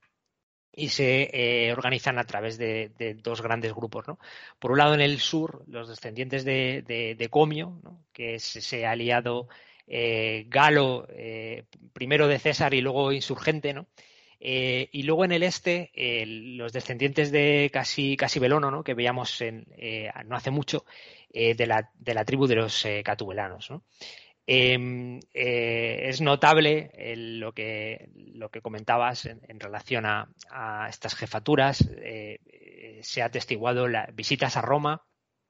y se eh, organizan a través de, de dos grandes grupos, ¿no? Por un lado, en el sur, los descendientes de, de, de Comio, ¿no? Que es ese aliado eh, galo, eh, primero de César y luego insurgente, ¿no? Eh, y luego en el este, eh, los descendientes de Casi, Casibelono, ¿no? Que veíamos en, eh, no hace mucho, eh, de, la, de la tribu de los eh, catubelanos, ¿no? Eh, eh, es notable el, lo, que, lo que comentabas en, en relación a, a estas jefaturas. Eh, eh, se ha atestiguado las visitas a Roma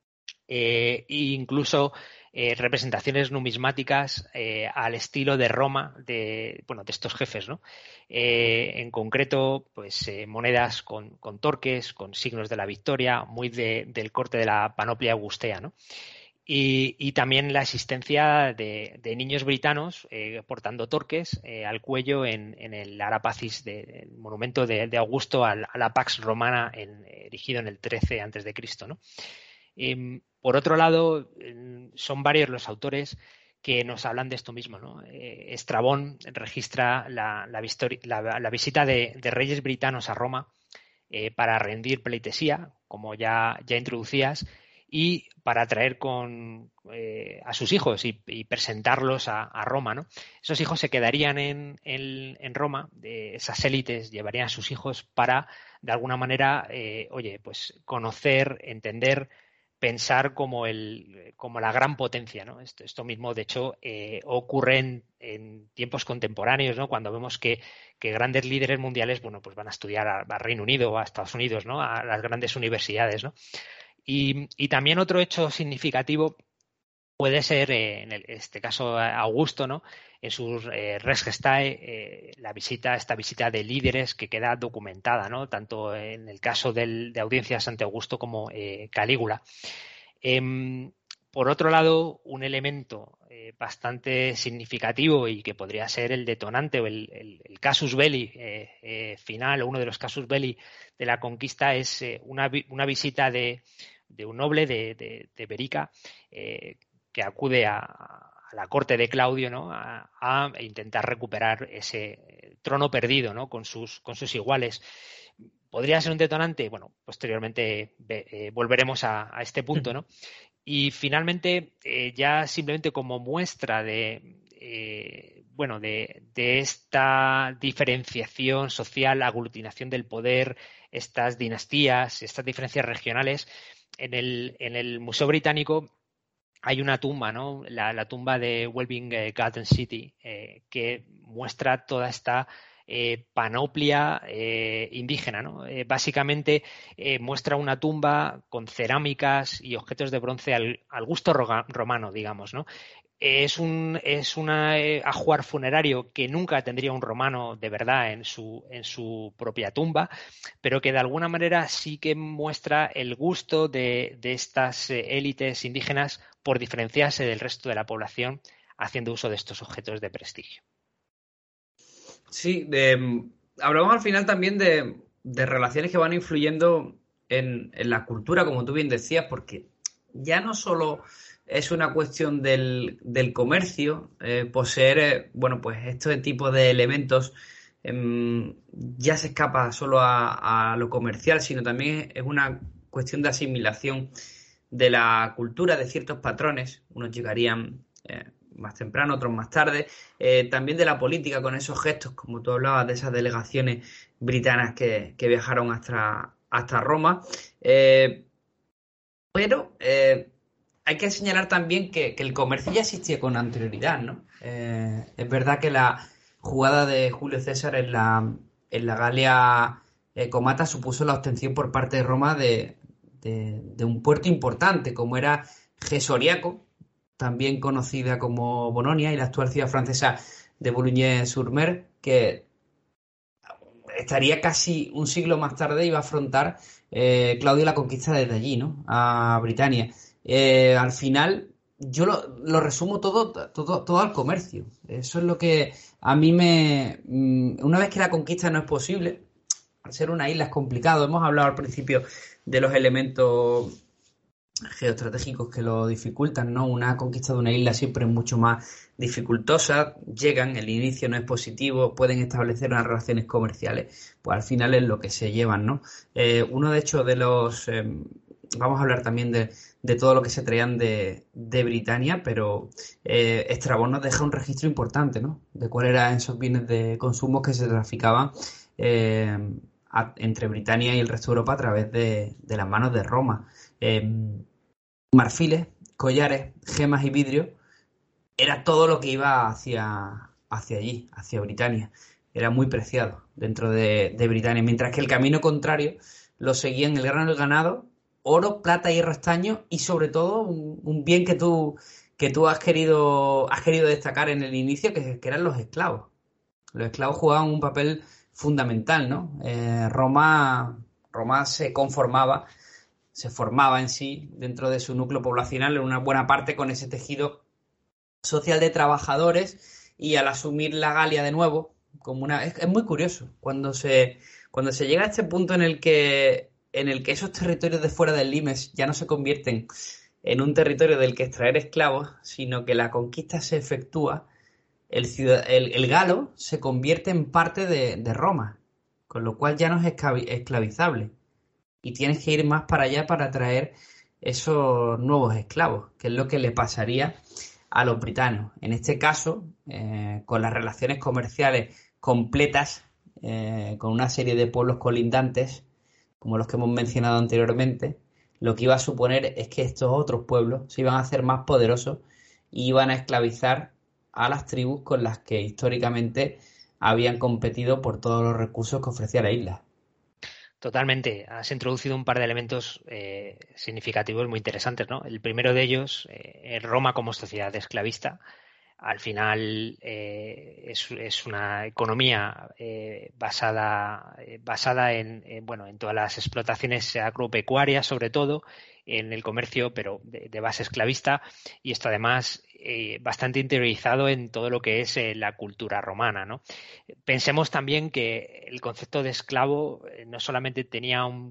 eh, e incluso eh, representaciones numismáticas eh, al estilo de Roma de, bueno, de estos jefes, ¿no? Eh, en concreto, pues eh, monedas con, con torques, con signos de la victoria, muy de, del corte de la panoplia augustea, ¿no? Y, y también la existencia de, de niños britanos eh, portando torques eh, al cuello en, en el Arapacis, de, el monumento de, de Augusto a, a la Pax Romana en, erigido en el trece antes de Cristo, ¿no? Eh, por otro lado, eh, son varios los autores que nos hablan de esto mismo, ¿no? Eh, Estrabón registra la, la, la, la visita de, de reyes britanos a Roma eh, para rendir pleitesía, como ya, ya introducías, y para traer con, eh, a sus hijos y, y presentarlos a, a Roma, ¿no? Esos hijos se quedarían en, en, en Roma, eh, esas élites llevarían a sus hijos para, de alguna manera, eh, oye, pues conocer, entender, pensar como, el, como la gran potencia, ¿no? Esto, esto mismo, de hecho, eh, ocurre en, en tiempos contemporáneos, ¿no? Cuando vemos que, que grandes líderes mundiales, bueno, pues van a estudiar a, a Reino Unido o a Estados Unidos, ¿no? A las grandes universidades, ¿no? Y, y también otro hecho significativo puede ser, eh, en el, este caso, Augusto, ¿no? En sus eh, Res Gestae, eh, la visita, esta visita de líderes que queda documentada, ¿no? Tanto en el caso del, de audiencias ante Augusto como eh, Calígula. Eh, por otro lado, un elemento eh, bastante significativo y que podría ser el detonante o el, el, el casus belli eh, eh, final, o uno de los casus belli de la conquista, es eh, una, una visita de, de un noble de, de, de Berica eh, que acude a, a a la corte de Claudio, ¿no? a, a intentar recuperar ese trono perdido, ¿no? con sus, con sus iguales. ¿Podría ser un detonante? Bueno, posteriormente eh, volveremos a, a este punto, ¿no? Y finalmente, eh, ya simplemente como muestra de, eh, bueno, de, de esta diferenciación social, aglutinación del poder, estas dinastías, estas diferencias regionales, en el, en el Museo Británico hay una tumba, ¿no? La, la tumba de Welwyn Garden City, eh, que muestra toda esta eh, panoplia eh, indígena, ¿no? Eh, básicamente eh, muestra una tumba con cerámicas y objetos de bronce al, al gusto roga, romano, digamos, ¿no? Es un es una eh, ajuar funerario que nunca tendría un romano de verdad en su en su propia tumba, pero que de alguna manera sí que muestra el gusto de, de estas eh, élites indígenas por diferenciarse del resto de la población haciendo uso de estos objetos de prestigio. Sí, de, hablamos al final también de, de relaciones que van influyendo en, en la cultura, como tú bien decías, porque ya no solo es una cuestión del, del comercio, eh, poseer, eh, bueno, pues este tipo de elementos eh, ya se escapa solo a, a lo comercial, sino también es una cuestión de asimilación de la cultura, de ciertos patrones. Unos llegarían eh, más temprano, otros más tarde. Eh, también de la política, con esos gestos, como tú hablabas, de esas delegaciones britanas que, que viajaron hasta, hasta Roma. Eh, pero eh, hay que señalar también que, que el comercio ya existía con anterioridad, ¿no? Eh, es verdad que la jugada de Julio César en la, en la Galia eh, Comata supuso la obtención por parte de Roma de, de, de un puerto importante, como era Gesoriaco, también conocida como Bononia, y la actual ciudad francesa de Boulogne-sur-Mer, que estaría casi un siglo más tarde, iba a afrontar eh, Claudio la conquista desde allí, ¿no? A Britania. Eh, al final, yo lo, lo resumo todo, todo, todo al comercio. Eso es lo que a mí me... Una vez que la conquista no es posible, al ser una isla es complicado. Hemos hablado al principio de los elementos geoestratégicos que lo dificultan, ¿no? Una conquista de una isla siempre es mucho más dificultosa. Llegan, el inicio no es positivo, pueden establecer unas relaciones comerciales, pues al final es lo que se llevan, ¿no? Eh, uno de hecho de los... Eh, vamos a hablar también de, de todo lo que se traían de, de Britania, pero eh, Estrabón nos deja un registro importante, ¿no? De cuáles eran esos bienes de consumo que se traficaban eh, a, entre Britania y el resto de Europa a través de, de las manos de Roma. Eh, marfiles, collares, gemas y vidrio, era todo lo que iba hacia, hacia allí, hacia Britania. Era muy preciado dentro de, de Britania, mientras que el camino contrario lo seguían el grano y el ganado, oro, plata, hierro, estaño y sobre todo un, un bien que tú, que tú has querido, has querido destacar en el inicio, que, que eran los esclavos. Los esclavos jugaban un papel fundamental, ¿no? Eh, Roma, Roma se conformaba, se formaba en sí, dentro de su núcleo poblacional, en una buena parte con ese tejido social de trabajadores, y al asumir la Galia de nuevo, como una es, es muy curioso, cuando se, cuando se llega a este punto en el que en el que esos territorios de fuera del Limes ya no se convierten en un territorio del que extraer esclavos, sino que la conquista se efectúa, el, ciudad, el, el galo se convierte en parte de, de Roma, con lo cual ya no es esclavizable. Y tienes que ir más para allá para traer esos nuevos esclavos, que es lo que le pasaría a los britanos. En este caso, eh, con las relaciones comerciales completas, eh, con una serie de pueblos colindantes, como los que hemos mencionado anteriormente, lo que iba a suponer es que estos otros pueblos se iban a hacer más poderosos y iban a esclavizar a las tribus con las que históricamente habían competido por todos los recursos que ofrecía la isla. Totalmente. Has introducido un par de elementos eh, significativos muy interesantes, ¿no? El primero de ellos, eh, Roma como sociedad esclavista, al final eh, es, es una economía eh, basada eh, basada en, en bueno en todas las explotaciones agropecuarias, sobre todo en el comercio, pero de, de base esclavista, y esto además eh, bastante interiorizado en todo lo que es eh, la cultura romana, ¿no? Pensemos también que el concepto de esclavo eh, no solamente tenía un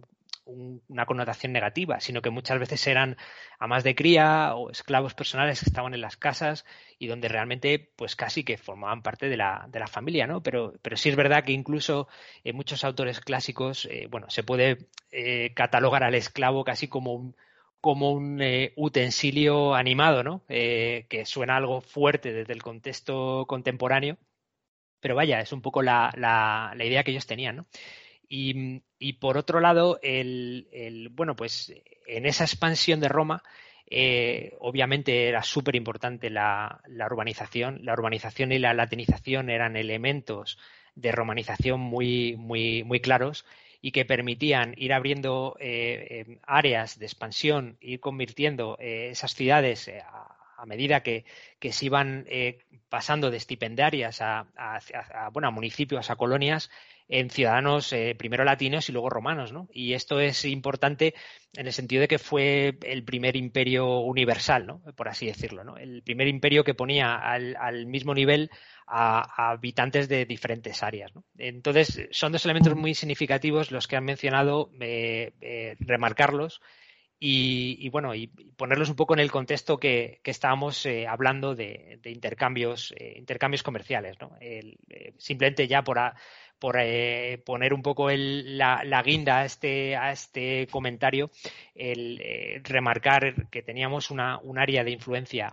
un, una connotación negativa, sino que muchas veces eran amas de cría o esclavos personales que estaban en las casas y donde realmente pues casi que formaban parte de la, de la familia, ¿no? Pero, pero sí es verdad que incluso en muchos autores clásicos, eh, bueno, se puede eh, catalogar al esclavo casi como un como un eh, utensilio animado, ¿no? Eh, que suena algo fuerte desde el contexto contemporáneo, pero vaya, es un poco la, la, la idea que ellos tenían, ¿no? Y, y por otro lado, el, el, bueno, pues en esa expansión de Roma, eh, obviamente era súper importante la, la urbanización. La urbanización y la latinización eran elementos de romanización muy, muy, muy claros y que permitían ir abriendo eh, eh, áreas de expansión, ir convirtiendo eh, esas ciudades eh, a, a medida que, que se iban eh, pasando de estipendarias a, a, a, bueno, a municipios, a colonias, en ciudadanos eh, primero latinos y luego romanos, ¿no? Y esto es importante en el sentido de que fue el primer imperio universal, ¿no? Por así decirlo, ¿no? El primer imperio que ponía al, al mismo nivel a, a habitantes de diferentes áreas, ¿no? Entonces, son dos elementos muy significativos los que han mencionado, eh, eh, remarcarlos y, y, bueno, y ponerlos un poco en el contexto que, que estábamos eh, hablando de, de intercambios, eh, intercambios comerciales, ¿no? El, eh, simplemente ya por, a, por eh, poner un poco el, la, la guinda a este, a este comentario, el eh, remarcar que teníamos una, un área de influencia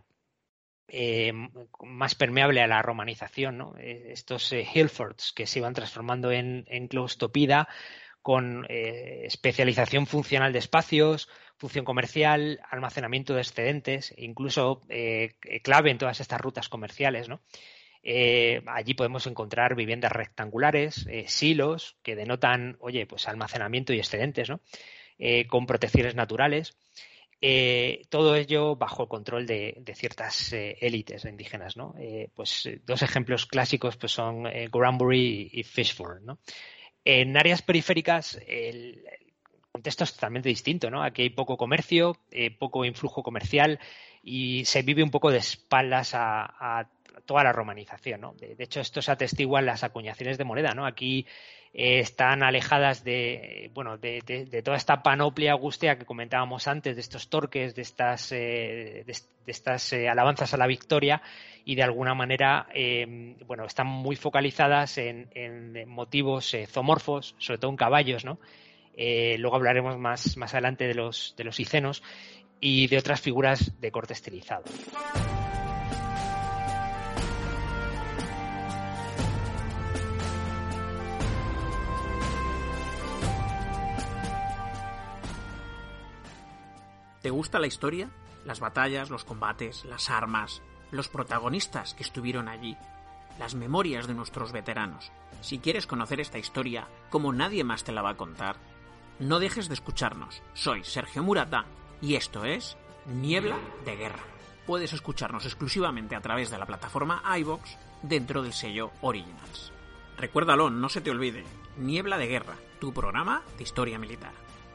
Eh, más permeable a la romanización, ¿no? Eh, estos eh, Hillforts que se iban transformando en, en Clostopida con eh, especialización funcional de espacios, función comercial, almacenamiento de excedentes, incluso eh, clave en todas estas rutas comerciales, ¿no? Eh, allí podemos encontrar viviendas rectangulares, eh, silos que denotan, oye, pues almacenamiento y excedentes, ¿no? Eh, con protecciones naturales. Eh, todo ello bajo el control de, de ciertas eh, élites indígenas, ¿no? Eh, pues dos ejemplos clásicos pues son eh, Granbury y, y Fishbourne, ¿no? En áreas periféricas el, el contexto es totalmente distinto, ¿no? Aquí hay poco comercio, eh, poco influjo comercial y se vive un poco de espaldas a, a toda la romanización, ¿no? De, de hecho, esto se atestigua en las acuñaciones de moneda, ¿no? Aquí eh, están alejadas de, bueno, de, de, de toda esta panoplia augustea que comentábamos antes, de estos torques, de estas, eh, de, de estas eh, alabanzas a la victoria y de alguna manera, eh, bueno, están muy focalizadas en, en motivos eh, zoomorfos, sobre todo en caballos, ¿no? Eh, luego hablaremos más, más adelante de los, de los icenos y de otras figuras de corte estilizado. ¿Te gusta la historia? Las batallas, los combates, las armas, los protagonistas que estuvieron allí, las memorias de nuestros veteranos. Si quieres conocer esta historia como nadie más te la va a contar, no dejes de escucharnos. Soy Sergio Murata y esto es Niebla de Guerra. Puedes escucharnos exclusivamente a través de la plataforma iVoox dentro del sello Originals. Recuérdalo, no se te olvide, Niebla de Guerra, tu programa de historia militar.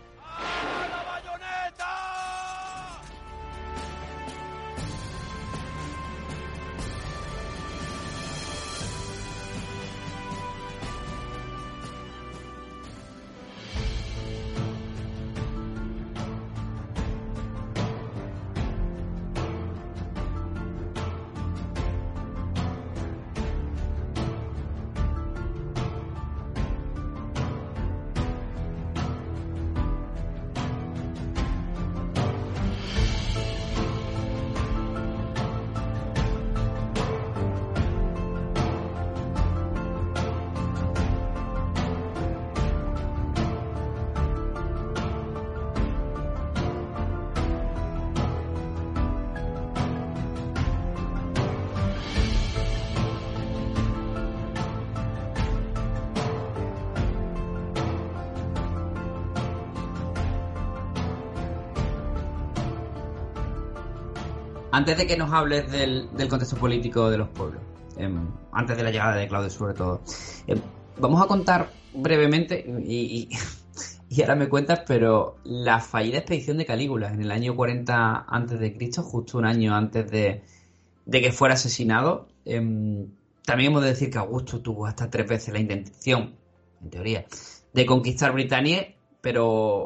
Antes de que nos hables del, del contexto político de los pueblos, eh, antes de la llegada de Claudio sobre todo, eh, vamos a contar brevemente, y, y, y ahora me cuentas, pero la fallida expedición de Calígula en el año cuarenta antes de Cristo, justo un año antes de, de que fuera asesinado. Eh, también hemos de decir que Augusto tuvo hasta tres veces la intención, en teoría, de conquistar Britania, pero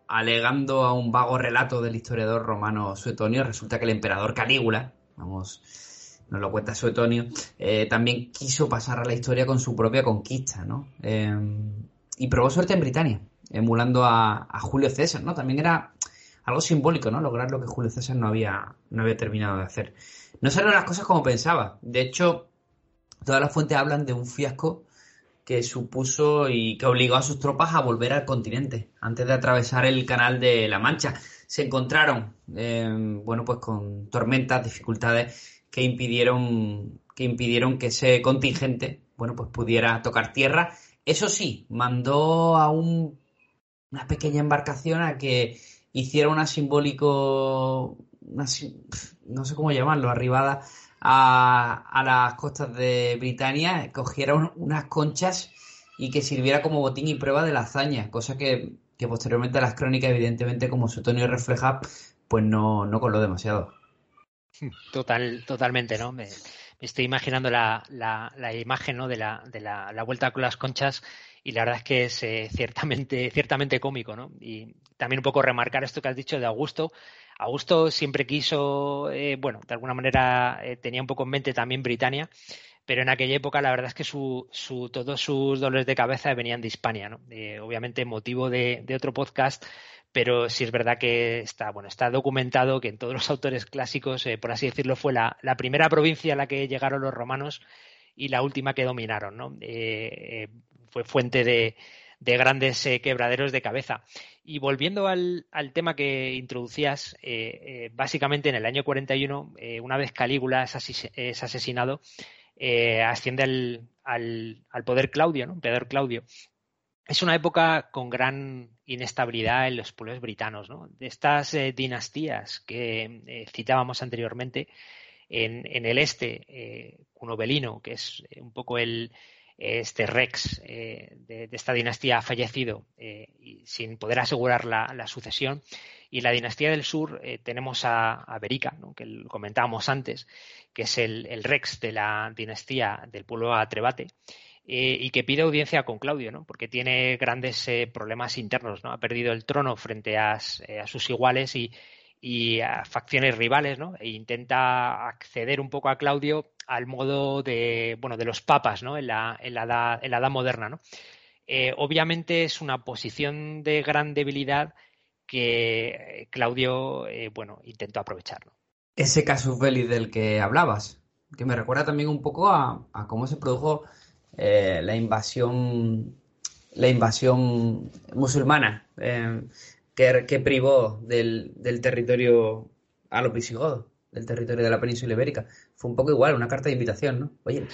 alegando a un vago relato del historiador romano Suetonio, resulta que el emperador Calígula, vamos, nos lo cuenta Suetonio, eh, también quiso pasar a la historia con su propia conquista, ¿no? Eh, y probó suerte en Britania, emulando a, a Julio César, ¿no? También era algo simbólico, ¿no? Lograr lo que Julio César no había, no había terminado de hacer. No salieron las cosas como pensaba. De hecho, todas las fuentes hablan de un fiasco que supuso y que obligó a sus tropas a volver al continente antes de atravesar el Canal de la Mancha. Se encontraron, eh, bueno, pues con tormentas, dificultades que impidieron que impidieron que ese contingente, bueno, pues pudiera tocar tierra. Eso sí, mandó a un, una pequeña embarcación a que hiciera una simbólico, una, no sé cómo llamarlo, arribada a, a las costas de Britania, cogiera un, unas conchas y que sirviera como botín y prueba de la hazaña, cosa que, que posteriormente las crónicas, evidentemente, como Suetonio refleja, pues no, no coló demasiado. Total, totalmente, ¿no? Me, me estoy imaginando la, la, la imagen, ¿no? de, la, de la, la vuelta con las conchas, y la verdad es que es eh, ciertamente, ciertamente cómico, ¿no? Y también un poco remarcar esto que has dicho de Augusto. Augusto siempre quiso, eh, bueno, de alguna manera eh, tenía un poco en mente también Britania, pero en aquella época la verdad es que su, su, todos sus dolores de cabeza venían de Hispania, ¿no? Eh, obviamente motivo de, de otro podcast, pero sí es verdad que está, bueno, está documentado que en todos los autores clásicos, eh, por así decirlo, fue la, la primera provincia a la que llegaron los romanos y la última que dominaron, ¿no? Eh, eh, fue fuente de, de grandes eh, quebraderos de cabeza. Y volviendo al, al tema que introducías, eh, eh, básicamente en el año cuarenta y uno, eh, una vez Calígula es, asis, es asesinado, eh, asciende al, al, al poder Claudio, ¿no? Emperador Claudio. Es una época con gran inestabilidad en los pueblos britanos, ¿no? De estas eh, dinastías que eh, citábamos anteriormente, en, en el este, eh, Cunovelino, que es un poco el este Rex eh, de, de esta dinastía ha fallecido eh, y sin poder asegurar la, la sucesión, y la dinastía del sur eh, tenemos a, a Berica, ¿no? Que lo comentábamos antes, que es el, el Rex de la dinastía del pueblo Atrebate, eh, y que pide audiencia con Claudio, ¿no? Porque tiene grandes eh, problemas internos, ¿no? Ha perdido el trono frente a, a sus iguales y, y a facciones rivales, ¿no? E intenta acceder un poco a Claudio al modo de, bueno, de los papas, ¿no? En la, en la, edad, en la edad moderna, ¿no? Eh, obviamente es una posición de gran debilidad que Claudio, eh, bueno, intentó aprovechar, ¿no? Ese casus belli del que hablabas, que me recuerda también un poco a, a cómo se produjo eh, la invasión, la invasión musulmana, eh, que, que privó del, del territorio a los visigodos, del territorio de la península ibérica. Fue un poco igual, una carta de invitación, ¿no? Oye,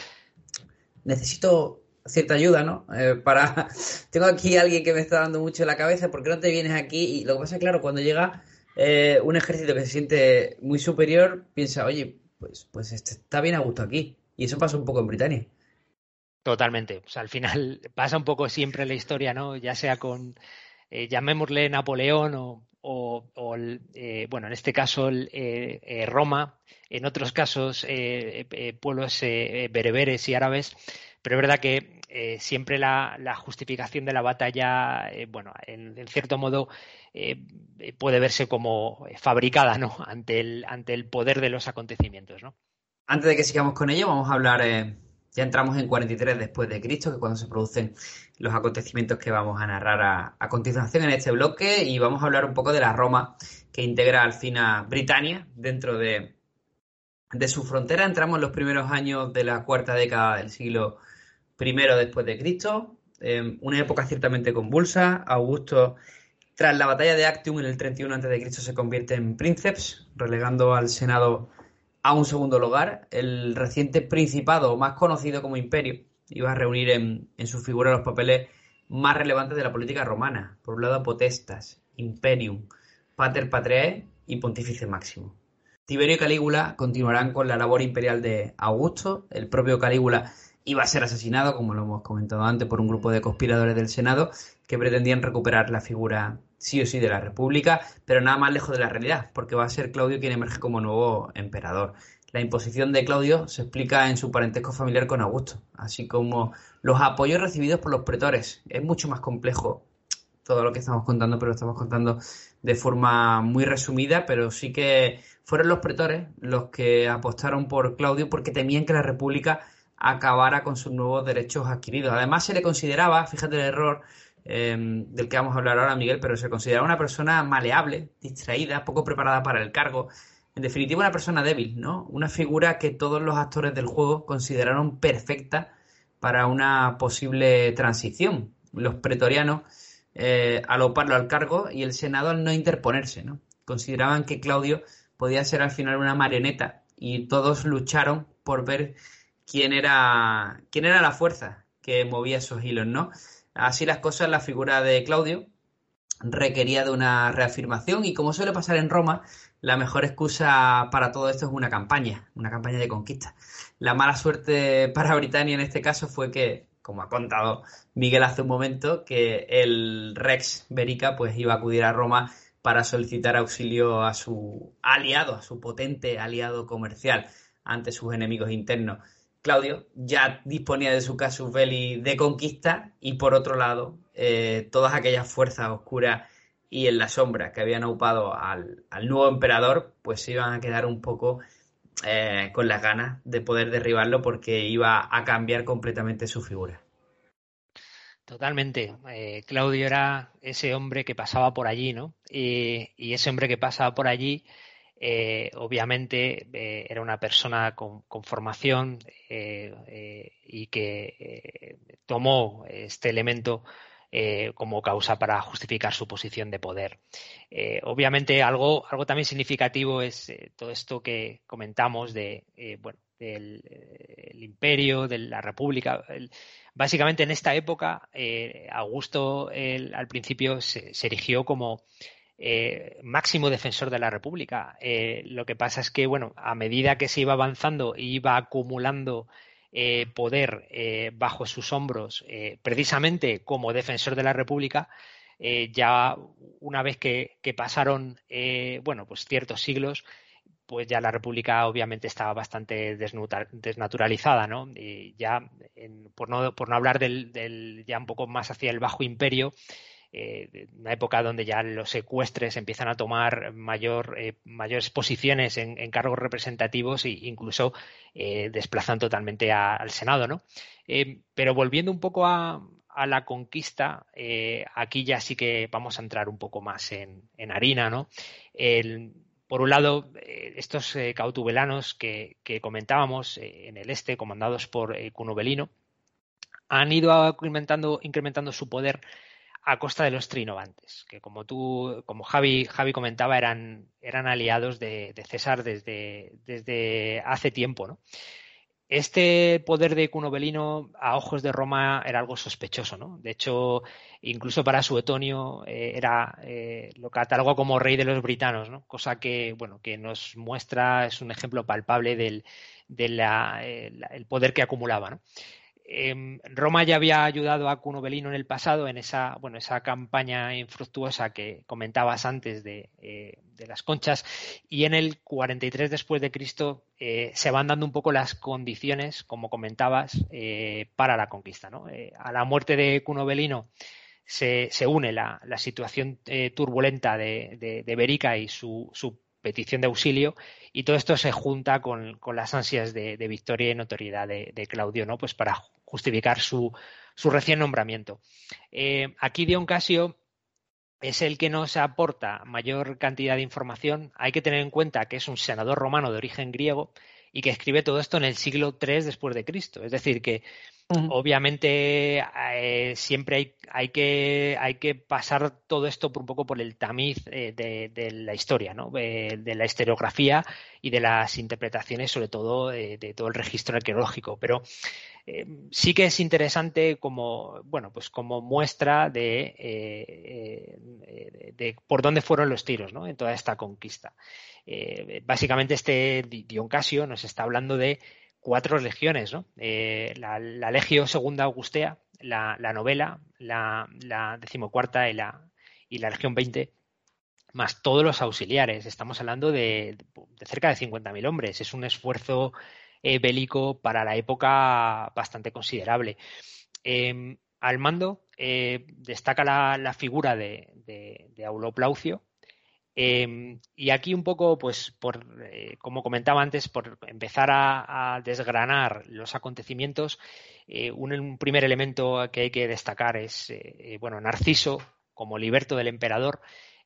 necesito cierta ayuda, ¿no? Eh, para tengo aquí a alguien que me está dando mucho la cabeza, ¿por qué no te vienes aquí? Y lo que pasa es, claro, cuando llega eh, un ejército que se siente muy superior, piensa, oye, pues, pues este está bien a gusto aquí. Y eso pasa un poco en Britania. Totalmente. O sea, al final pasa un poco siempre en la historia, ¿no? Ya sea con, eh, llamémosle Napoleón o, o, o eh, bueno, en este caso el, eh, eh, Roma, en otros casos eh, eh, pueblos eh, bereberes y árabes. Pero es verdad que eh, siempre la, la justificación de la batalla, eh, bueno, en, en cierto modo eh, puede verse como fabricada, ¿no? Ante el, ante el poder de los acontecimientos, ¿no? Antes de que sigamos con ello, vamos a hablar, eh, ya entramos en cuarenta y tres después de Cristo, que es cuando se producen los acontecimientos que vamos a narrar a, a continuación en este bloque, y vamos a hablar un poco de la Roma que integra al fin a Britania dentro de, de su frontera. Entramos en los primeros años de la cuarta década del siglo primero después de Cristo, eh, una época ciertamente convulsa. Augusto, tras la batalla de Actium en el treinta y uno antes de Cristo, se convierte en princeps, relegando al Senado a un segundo lugar. El reciente principado, más conocido como imperio, iba a reunir en, en su figura los papeles más relevantes de la política romana. Por un lado, potestas, imperium, pater patriae y pontífice máximo. Tiberio y Calígula continuarán con la labor imperial de Augusto. El propio Calígula iba a ser asesinado, como lo hemos comentado antes, por un grupo de conspiradores del Senado que pretendían recuperar la figura sí o sí de la República, pero nada más lejos de la realidad, porque va a ser Claudio quien emerge como nuevo emperador. La imposición de Claudio se explica en su parentesco familiar con Augusto, así como los apoyos recibidos por los pretores. Es mucho más complejo todo lo que estamos contando, pero lo estamos contando de forma muy resumida, pero sí que fueron los pretores los que apostaron por Claudio porque temían que la República acabara con sus nuevos derechos adquiridos. Además se le consideraba, fíjate el error eh, del que vamos a hablar ahora, Miguel, pero se consideraba una persona maleable, distraída, poco preparada para el cargo. En definitiva, una persona débil, ¿no? Una figura que todos los actores del juego consideraron perfecta para una posible transición. Los pretorianos eh, al oparlo al cargo y el Senado al no interponerse, ¿no? Consideraban que Claudio podía ser al final una marioneta y todos lucharon por ver quién era, quién era la fuerza que movía esos hilos, ¿no? Así las cosas, la figura de Claudio requería de una reafirmación y, como suele pasar en Roma, la mejor excusa para todo esto es una campaña, una campaña de conquista. La mala suerte para Britania en este caso fue que, como ha contado Miguel hace un momento, que el Rex Verica pues iba a acudir a Roma para solicitar auxilio a su aliado, a su potente aliado comercial ante sus enemigos internos. Claudio ya disponía de su casus belli de conquista y, por otro lado, eh, todas aquellas fuerzas oscuras y en la sombra que habían aupado al, al nuevo emperador, pues se iban a quedar un poco eh, con las ganas de poder derribarlo porque iba a cambiar completamente su figura. Totalmente. Eh, Claudio era ese hombre que pasaba por allí, ¿no? Y, y ese hombre que pasaba por allí, eh, obviamente, eh, era una persona con, con formación eh, eh, y que eh, tomó este elemento eh, como causa para justificar su posición de poder. Eh, obviamente, algo, algo también significativo es eh, todo esto que comentamos de, eh, bueno, del eh, el imperio, de la república. El, básicamente, en esta época, eh, Augusto el, al principio se, se erigió como Eh, máximo defensor de la República. Eh, lo que pasa es que, bueno, a medida que se iba avanzando e iba acumulando eh, poder eh, bajo sus hombros, eh, precisamente como defensor de la República, eh, ya una vez que, que pasaron, eh, bueno, pues ciertos siglos, pues ya la República obviamente estaba bastante desnaturalizada, ¿no? Y ya, en, por, no, por no hablar del, del ya un poco más hacia el Bajo Imperio, Eh, una época donde ya los ecuestres empiezan a tomar mayor, eh, mayores posiciones en, en cargos representativos e incluso eh, desplazan totalmente a, al Senado, ¿no? Eh, pero volviendo un poco a, a la conquista, eh, aquí ya sí que vamos a entrar un poco más en, en harina, ¿no? El, por un lado, eh, estos eh, cautubelanos que, que comentábamos eh, en el este, comandados por eh, Cunovelino, han ido incrementando, incrementando su poder a costa de los trinovantes, que como tú, como Javi, Javi comentaba, eran, eran aliados de, de César desde, desde hace tiempo, ¿no? Este poder de Cunovelino a ojos de Roma era algo sospechoso, ¿no? De hecho, incluso para Suetonio eh, era eh, lo catalogó como rey de los britanos, ¿no? Cosa que, bueno, que nos muestra, es un ejemplo palpable del de la, el, el poder que acumulaba, ¿no? Eh, Roma ya había ayudado a Cunovelino en el pasado en esa, bueno, esa campaña infructuosa que comentabas antes de, eh, de las conchas, y en el cuarenta y tres después de Cristo eh, se van dando un poco las condiciones, como comentabas, eh, para la conquista, ¿no? Eh, a la muerte de Cunovelino se, se une la, la situación eh, turbulenta de, de, de Verica y su, su petición de auxilio, y todo esto se junta con, con las ansias de, de victoria y notoriedad de, de Claudio, ¿no? Pues para justificar su, su recién nombramiento. Eh, aquí Dion Casio es el que nos aporta mayor cantidad de información. Hay que tener en cuenta que es un senador romano de origen griego y que escribe todo esto en el siglo tres después de Cristo. Es decir, que uh-huh. obviamente eh, siempre hay, hay, que, hay que pasar todo esto por un poco por el tamiz eh, de, de la historia, ¿no? Eh, de la historiografía y de las interpretaciones, sobre todo eh, de todo el registro arqueológico. Pero eh, sí que es interesante como, bueno, pues como muestra de, eh, eh, de por dónde fueron los tiros, ¿no? En toda esta conquista. Eh, básicamente este Dion Casio nos está hablando de cuatro legiones, ¿no? Eh, la, la Legio Segunda Augustea, la, la Novela, la, la decimocuarta y la, y la Legión veinte, más todos los auxiliares. Estamos hablando de, de cerca de cincuenta mil hombres. Es un esfuerzo eh, bélico para la época bastante considerable. Eh, al mando eh, destaca la, la figura de, de, de Aulo Plaucio. Eh, y aquí un poco, pues, por eh, como comentaba antes, por empezar a, a desgranar los acontecimientos, eh, un, un primer elemento que hay que destacar es, eh, bueno, Narciso, como liberto del emperador,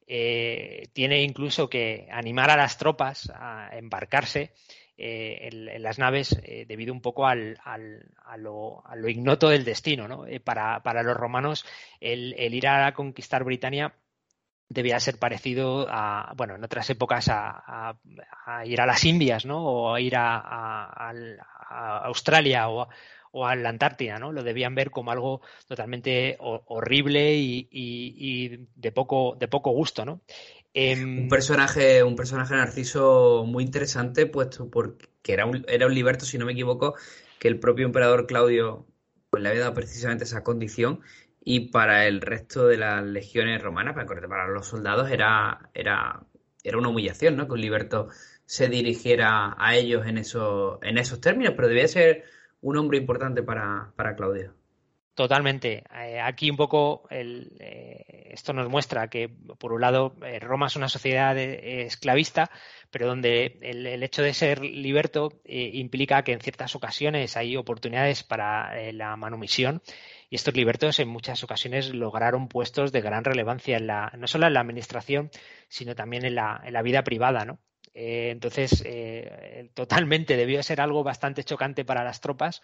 eh, tiene incluso que animar a las tropas a embarcarse eh, en, en las naves eh, debido un poco al, al, a, lo, a lo ignoto del destino, ¿no? Eh, para, para los romanos, el, el ir a conquistar Britania debía ser parecido a, bueno, en otras épocas a, a, a ir a las Indias, ¿no? O a ir a, a, a Australia o a, o a la Antártida, ¿no? Lo debían ver como algo totalmente horrible y, y, y de poco de poco gusto, ¿no? Eh, un personaje un personaje Narciso muy interesante, puesto porque era un, era un liberto, si no me equivoco, que el propio emperador Claudio pues le había dado precisamente esa condición. Y para el resto de las legiones romanas, para, para los soldados, era, era, era una humillación, ¿no? Que un liberto se dirigiera a ellos en, eso, en esos términos, pero debía ser un hombre importante para, para Claudio. Totalmente. Eh, aquí un poco el, eh, esto nos muestra que, por un lado, eh, Roma es una sociedad eh, esclavista, pero donde el, el hecho de ser liberto eh, implica que en ciertas ocasiones hay oportunidades para eh, la manumisión. Y estos libertos en muchas ocasiones lograron puestos de gran relevancia en la, no solo en la administración, sino también en la, en la vida privada, ¿no? Eh, entonces, eh, totalmente debió ser algo bastante chocante para las tropas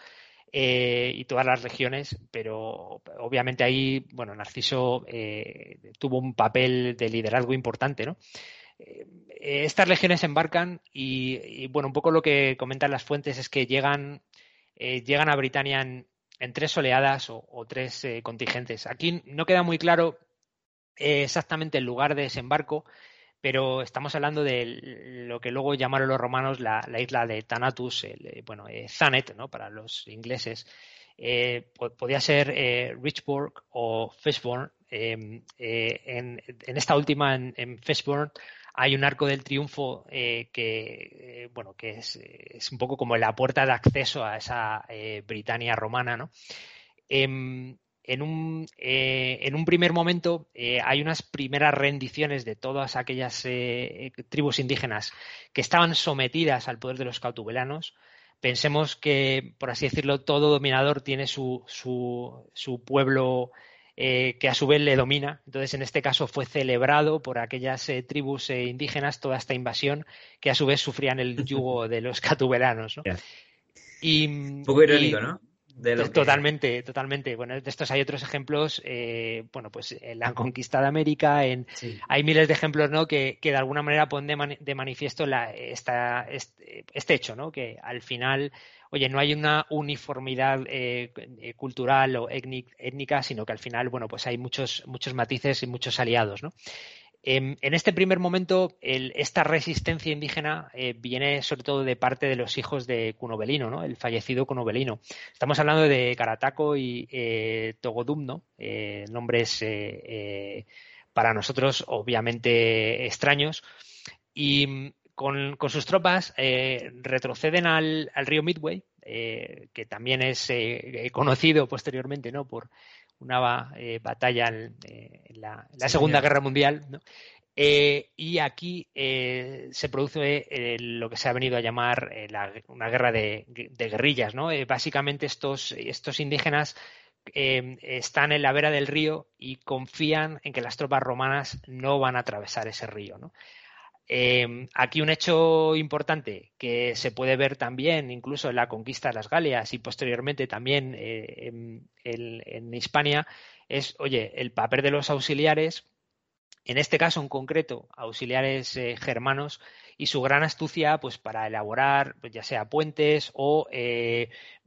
eh, y todas las regiones, pero obviamente ahí, bueno, Narciso eh, tuvo un papel de liderazgo importante, ¿no? Eh, estas legiones embarcan y, y, bueno, un poco lo que comentan las fuentes es que llegan, eh, llegan a Britania en en tres oleadas o, o tres eh, contingentes. Aquí no queda muy claro eh, exactamente el lugar de desembarco, pero estamos hablando de lo que luego llamaron los romanos la, la isla de Thanatus, el, bueno, eh, Thanet, ¿no? Para los ingleses. Eh, po- podía ser eh, Richburg o Fishbourne. Eh, eh, en, en esta última, en, en Fishbourne, hay un arco del triunfo eh, que, eh, bueno, que es, es un poco como la puerta de acceso a esa eh, Britania romana, ¿no? Eh, en, un, eh, en un primer momento eh, hay unas primeras rendiciones de todas aquellas eh, tribus indígenas que estaban sometidas al poder de los cautubelanos. Pensemos que, por así decirlo, todo dominador tiene su, su, su pueblo eh, que a su vez le domina. Entonces, en este caso fue celebrado por aquellas eh, tribus eh, indígenas toda esta invasión que a su vez sufrían el yugo de los cautubelanos, ¿no? Yeah. Y, Un poco irónico, y, ¿no? De lo que... Totalmente, totalmente. Bueno, de estos hay otros ejemplos, eh, bueno, pues en la conquista de América, en, sí. hay miles de ejemplos, ¿no? Que, que de alguna manera ponen de, mani de manifiesto la, esta, este, este hecho, ¿no? Que al final, oye, no hay una uniformidad eh, cultural o étnica, sino que al final, bueno, pues hay muchos, muchos matices y muchos aliados, ¿no? En este primer momento, el, esta resistencia indígena eh, viene sobre todo de parte de los hijos de Cunovelino, ¿no? El fallecido Cunovelino. Estamos hablando de Carataco y eh, Togodumno, eh, nombres eh, eh, para nosotros obviamente extraños, y con, con sus tropas eh, retroceden al, al río Midway, eh, que también es eh, conocido posteriormente, ¿no? Por una eh, batalla en, eh, en, la, en la sí, Segunda señor. Guerra Mundial, ¿no? Eh, y aquí eh, se produce eh, lo que se ha venido a llamar eh, la, una guerra de, de guerrillas, ¿no? Eh, básicamente estos, estos indígenas eh, están en la vera del río y confían en que las tropas romanas no van a atravesar ese río, ¿no? Eh, aquí un hecho importante que se puede ver también incluso en la conquista de las Galias y posteriormente también eh, en, en, en Hispania es, oye, el papel de los auxiliares, en este caso en concreto auxiliares eh, germanos, y su gran astucia pues para elaborar pues, ya sea puentes o eh,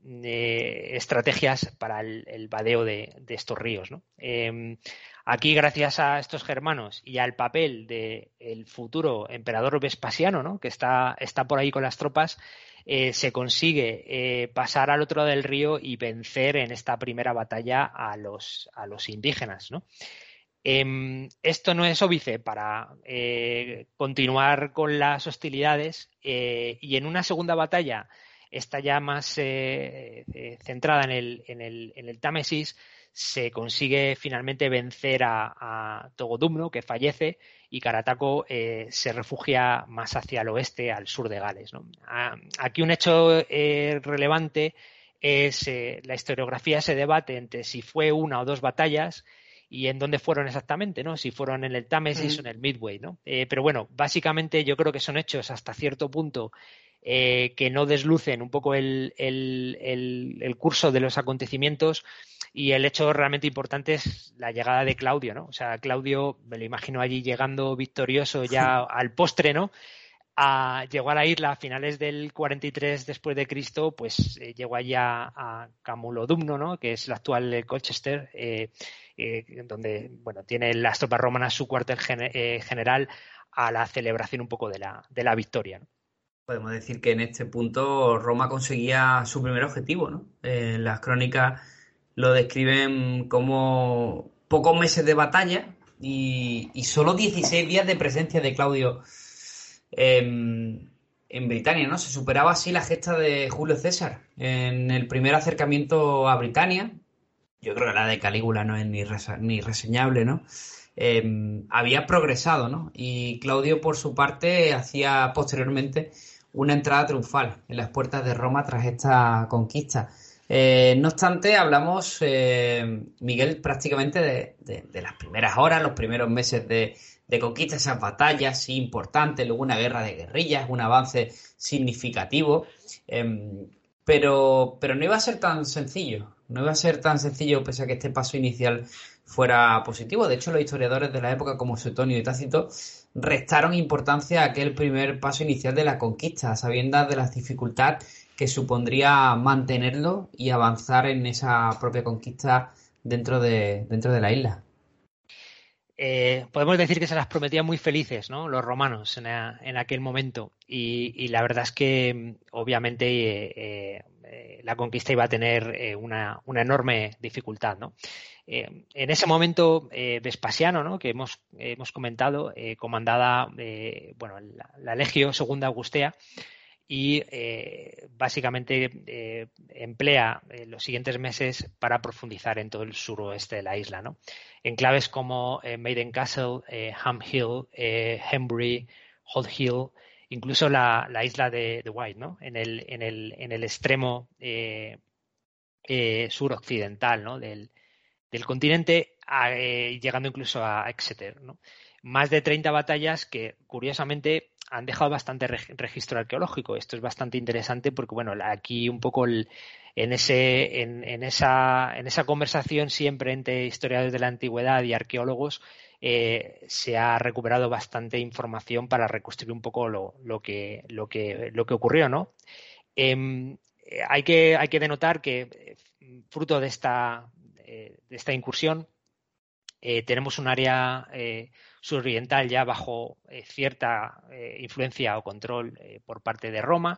eh, estrategias para el, el vadeo de, de estos ríos, ¿no? Eh, aquí, gracias a estos germanos y al papel del futuro emperador Vespasiano, ¿no? Que está, está por ahí con las tropas, eh, se consigue eh, pasar al otro lado del río y vencer en esta primera batalla a los, a los indígenas, ¿no? Eh, esto no es óbice para eh, continuar con las hostilidades eh, y en una segunda batalla, esta ya más eh, eh, centrada en el, en, el, en el Támesis, se consigue finalmente vencer a, a Togodumno, que fallece, y Karatako eh, se refugia más hacia el oeste, al sur de Gales, ¿no? A, aquí un hecho eh, relevante es eh, la historiografía se debate entre si fue una o dos batallas y en dónde fueron exactamente, ¿no? Si fueron en el Támesis mm. o en el Midway, ¿no? Eh, pero bueno, básicamente yo creo que son hechos hasta cierto punto Eh, que no deslucen un poco el, el, el, el curso de los acontecimientos, y el hecho realmente importante es la llegada de Claudio, ¿no? O sea, Claudio, me lo imagino allí llegando victorioso ya al postre, ¿no? A, llegó a la isla a finales del cuarenta y tres después de Cristo, pues eh, llegó allá a Camulodumno, ¿no? Que es el actual Colchester, eh, eh, donde, bueno, tienen las tropas romanas su cuartel gen, eh, general a la celebración un poco de la, de la victoria, ¿no? Podemos decir que en este punto Roma conseguía su primer objetivo, ¿no? Eh, las crónicas lo describen como pocos meses de batalla y, y solo dieciséis días de presencia de Claudio en, en Britania, ¿no? Se superaba así la gesta de Julio César en el primer acercamiento a Britania. Yo creo que la de Calígula no es ni, resa, ni reseñable, ¿no? Eh, había progresado, ¿no? Y Claudio, por su parte, hacía posteriormente una entrada triunfal en las puertas de Roma tras esta conquista. Eh, no obstante, hablamos, eh, Miguel, prácticamente de, de, de las primeras horas, los primeros meses de, de conquista, esas batallas sí, importantes, luego una guerra de guerrillas, un avance significativo, eh, pero, pero no iba a ser tan sencillo, no iba a ser tan sencillo pese a que este paso inicial fuera positivo. De hecho, los historiadores de la época como Suetonio y Tácito restaron importancia a aquel primer paso inicial de la conquista, a sabiendas de la dificultad que supondría mantenerlo y avanzar en esa propia conquista dentro de, dentro de la isla. Eh, podemos decir que se las prometían muy felices, ¿no? Los romanos en, a, en aquel momento, y, y la verdad es que obviamente eh, eh, la conquista iba a tener eh, una, una enorme dificultad, ¿no? Eh, en ese momento eh, Vespasiano, ¿no? Que hemos, hemos comentado, eh, comandada eh, bueno, la, la Legio Segunda Augustea, y eh, básicamente eh, emplea eh, los siguientes meses para profundizar en todo el suroeste de la isla, ¿no? Enclaves como eh, Maiden Castle, eh, Ham Hill, eh, Hembury, Holt Hill, incluso la, la isla de, de Wight, ¿no? En el, en el, en el extremo eh, eh, suroccidental, ¿no? del, del continente, a, eh, llegando incluso a Exeter, ¿no? Más de treinta batallas que, curiosamente, han dejado bastante registro arqueológico. Esto es bastante interesante porque, bueno, aquí un poco el, en ese en, en esa en esa conversación siempre entre historiadores de la antigüedad y arqueólogos eh, se ha recuperado bastante información para reconstruir un poco lo, lo que lo que lo que ocurrió, ¿no? Eh, hay que hay que denotar que fruto de esta eh, de esta incursión eh, tenemos un área eh, suroriental ya bajo eh, cierta eh, influencia o control eh, por parte de Roma.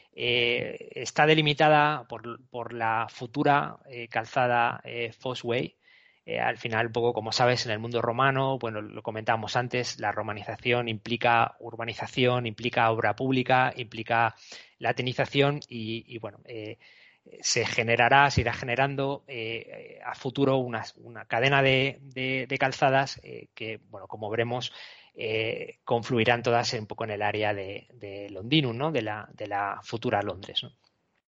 Eh, está delimitada por, por la futura eh, calzada eh, Fosse Way. Eh, al final, un poco como sabes, en el mundo romano, bueno, lo comentábamos antes, la romanización implica urbanización, implica obra pública, implica latinización y, y bueno, eh, se generará, se irá generando eh, a futuro una, una cadena de, de, de calzadas eh, que, bueno, como veremos, eh, confluirán todas un poco en el área de, de Londinum, ¿no? De la, de la futura Londres, ¿no?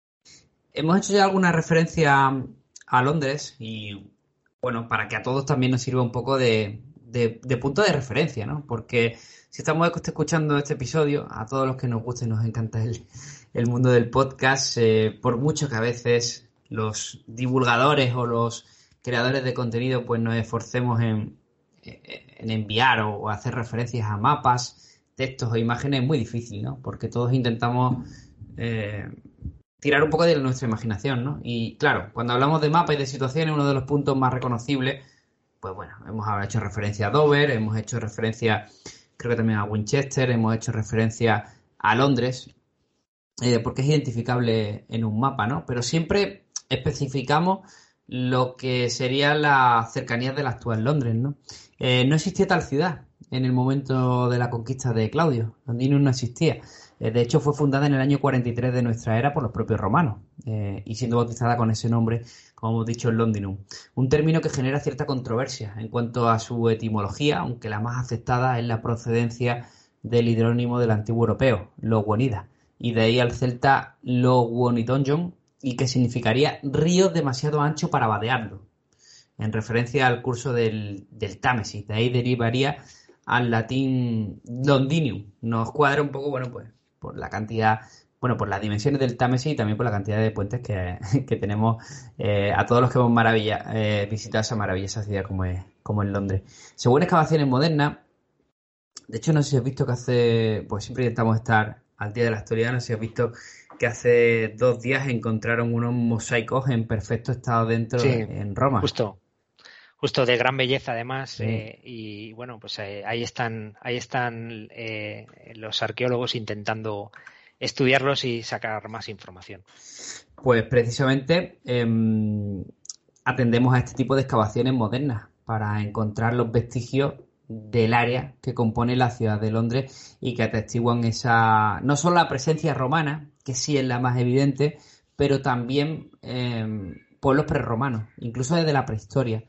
Hemos hecho ya alguna referencia a Londres y, bueno, para que a todos también nos sirva un poco de, de, de punto de referencia, ¿no? Porque si estamos escuchando este episodio, a todos los que nos gusta y nos encanta el, el mundo del podcast, eh, por mucho que a veces los divulgadores o los creadores de contenido pues nos esforcemos en, en enviar o hacer referencias a mapas, textos o imágenes, es muy difícil, ¿no? Porque todos intentamos eh, tirar un poco de nuestra imaginación, ¿no? Y claro, cuando hablamos de mapas y de situaciones, uno de los puntos más reconocibles, pues bueno, hemos hecho referencia a Dover, hemos hecho referencia, creo que también a Winchester, hemos hecho referencia a Londres, eh, porque es identificable en un mapa, ¿no? Pero siempre especificamos lo que sería la cercanía de la actual Londres, ¿no? Eh, no existía tal ciudad en el momento de la conquista de Claudio. Londinum no existía. Eh, de hecho, fue fundada en el año cuarenta y tres de nuestra era por los propios romanos eh, y siendo bautizada con ese nombre, como hemos dicho, el Londinum. Un término que genera cierta controversia en cuanto a su etimología, aunque la más aceptada es la procedencia del hidrónimo del antiguo europeo, Loguonida, y de ahí al celta Loguonidonjon, y que significaría río demasiado ancho para vadearlo, en referencia al curso del, del Támesis. De ahí derivaría al latín Londinium. Nos cuadra un poco, bueno, pues por la cantidad, bueno, por las dimensiones del Támesis y también por la cantidad de puentes que, que tenemos eh, a todos los que hemos maravilla, eh, visitado esa maravillosa ciudad como es, como es Londres. Según excavaciones modernas, de hecho no sé si has visto que hace, pues siempre intentamos estar al día de la actualidad, no sé si has visto que hace dos días encontraron unos mosaicos en perfecto estado dentro Sí, de, en Roma. Justo. Justo de gran belleza además Sí. eh, y bueno pues eh, ahí están ahí están eh, los arqueólogos intentando estudiarlos y sacar más información. Pues precisamente eh, atendemos a este tipo de excavaciones modernas para encontrar los vestigios del área que compone la ciudad de Londres y que atestiguan esa, no solo la presencia romana, que sí es la más evidente, pero también eh, pueblos prerromanos, incluso desde la prehistoria.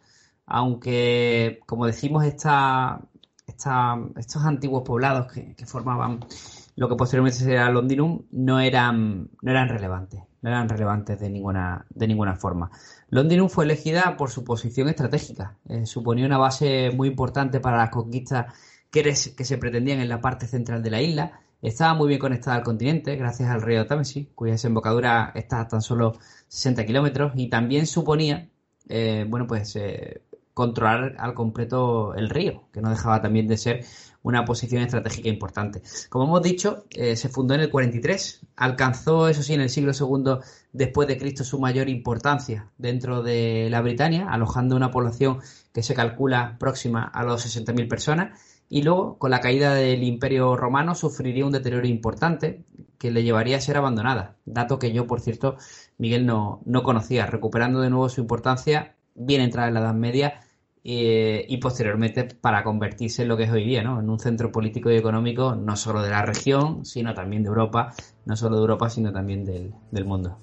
Aunque, como decimos, esta, esta, estos antiguos poblados que, que formaban lo que posteriormente sería Londinum no eran, no eran relevantes, no eran relevantes de ninguna, de ninguna forma. Londinum fue elegida por su posición estratégica, eh, suponía una base muy importante para las conquistas que, eres, que se pretendían en la parte central de la isla, estaba muy bien conectada al continente gracias al río Támesis, cuya desembocadura está a tan solo sesenta kilómetros, y también suponía, eh, bueno, pues... Eh, controlar al completo el río, que no dejaba también de ser una posición estratégica importante. Como hemos dicho, eh, se fundó en el cuarenta y tres, alcanzó, eso sí, en el siglo segundo después de Cristo su mayor importancia dentro de la Britania, alojando una población que se calcula próxima a los sesenta mil personas, y luego, con la caída del Imperio Romano, sufriría un deterioro importante que le llevaría a ser abandonada, dato que yo, por cierto, Miguel, no, no conocía, recuperando de nuevo su importancia bien entrada en la Edad Media eh, y posteriormente para convertirse en lo que es hoy día, ¿no? En un centro político y económico no solo de la región, sino también de Europa, no solo de Europa, sino también del, del mundo.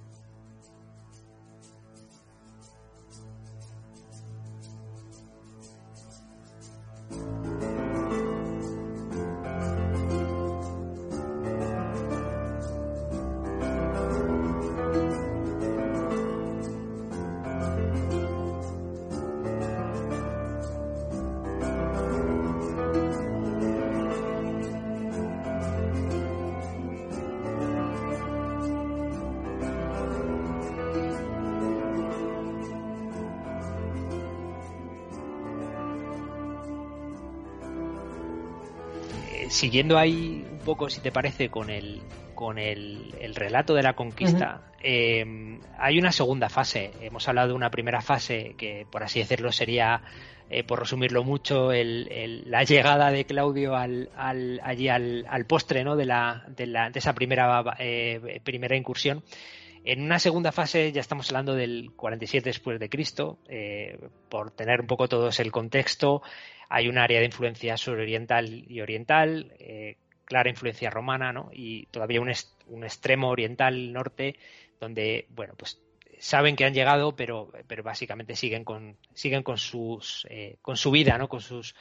Siguiendo ahí un poco, si te parece, con el con el, el relato de la conquista, uh-huh. eh, hay una segunda fase. Hemos hablado de una primera fase que, por así decirlo, sería, eh, por resumirlo mucho, el, el, la llegada de Claudio al, al, allí al, al postre, ¿no? de, la, de, la, de esa primera, eh, primera incursión. En una segunda fase ya estamos hablando del cuarenta y siete después de Cristo, eh, por tener un poco todo el contexto. Hay un área de influencia suroriental y oriental, eh, clara influencia romana, ¿no? Y todavía un, est- un extremo oriental norte donde, bueno, pues saben que han llegado, pero, pero básicamente siguen con siguen con sus eh, con su vida, ¿no? Con sus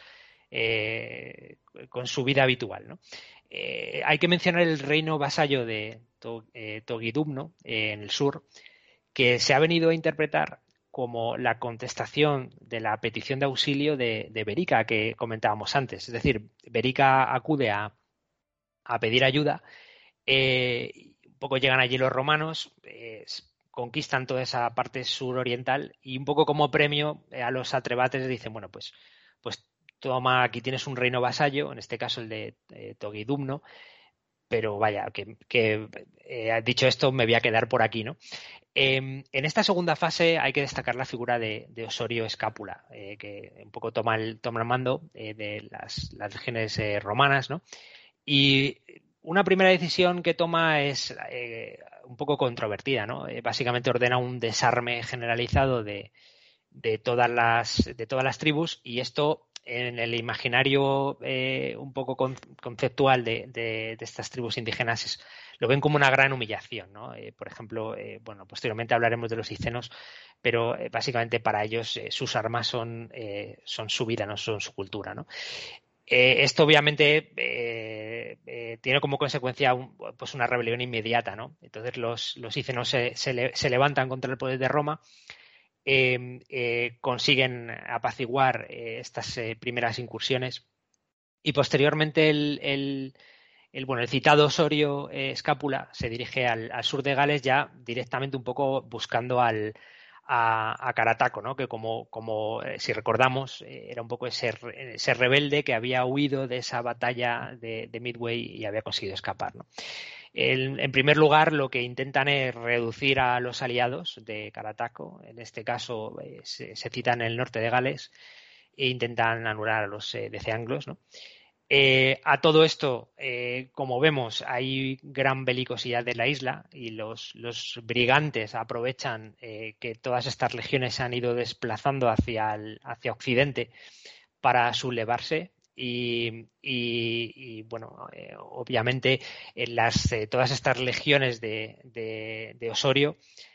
eh, con su vida habitual, ¿no? Eh, hay que mencionar el reino vasallo de to- eh, Togidum, eh, en el sur, que se ha venido a interpretar como la contestación de la petición de auxilio de, de Berica que comentábamos antes. Es decir, Berica acude a, a pedir ayuda, eh, un poco llegan allí los romanos, eh, conquistan toda esa parte suroriental y un poco como premio a los atrebates dicen, bueno, pues, pues toma, aquí tienes un reino vasallo, en este caso el de eh, Togidum, pero vaya, que, que eh, dicho esto me voy a quedar por aquí, ¿no? Eh, en esta segunda fase hay que destacar la figura de, de Osorio Escápula, eh, que un poco toma el, toma el mando eh, de las, las legiones eh, romanas, ¿no? Y una primera decisión que toma es eh, un poco controvertida, ¿no? Eh, básicamente ordena un desarme generalizado de, de, todas las, de todas las tribus, y esto en el imaginario eh, un poco con, conceptual de, de, de estas tribus indígenas es, lo ven como una gran humillación, ¿no? Eh, por ejemplo, eh, bueno, posteriormente hablaremos de los icenos, pero eh, básicamente para ellos eh, sus armas son, eh, son su vida, no son su cultura, ¿no? Eh, esto obviamente eh, eh, tiene como consecuencia un, pues una rebelión inmediata, ¿no? Entonces los, los icenos se, se, le, se levantan contra el poder de Roma. Eh, eh, consiguen apaciguar eh, estas eh, primeras incursiones y posteriormente el, el, el, bueno, el citado Osorio eh, Escápula se dirige al, al sur de Gales ya directamente un poco buscando al, a, a Carataco, ¿no? Que como, como eh, si recordamos eh, era un poco ese, ese rebelde que había huido de esa batalla de, de Midway y había conseguido escapar, ¿no? El, en primer lugar, lo que intentan es reducir a los aliados de Carataco. En este caso, eh, se, se citan en el norte de Gales e intentan anular a los eh, deceanglos, ¿no? Eh, a todo esto, eh, como vemos, hay gran belicosidad de la isla y los, los brigantes aprovechan eh, que todas estas legiones se han ido desplazando hacia, el, hacia Occidente para sublevarse. Y, y, y bueno, eh, obviamente en las, eh, todas estas legiones de, de, de Osorio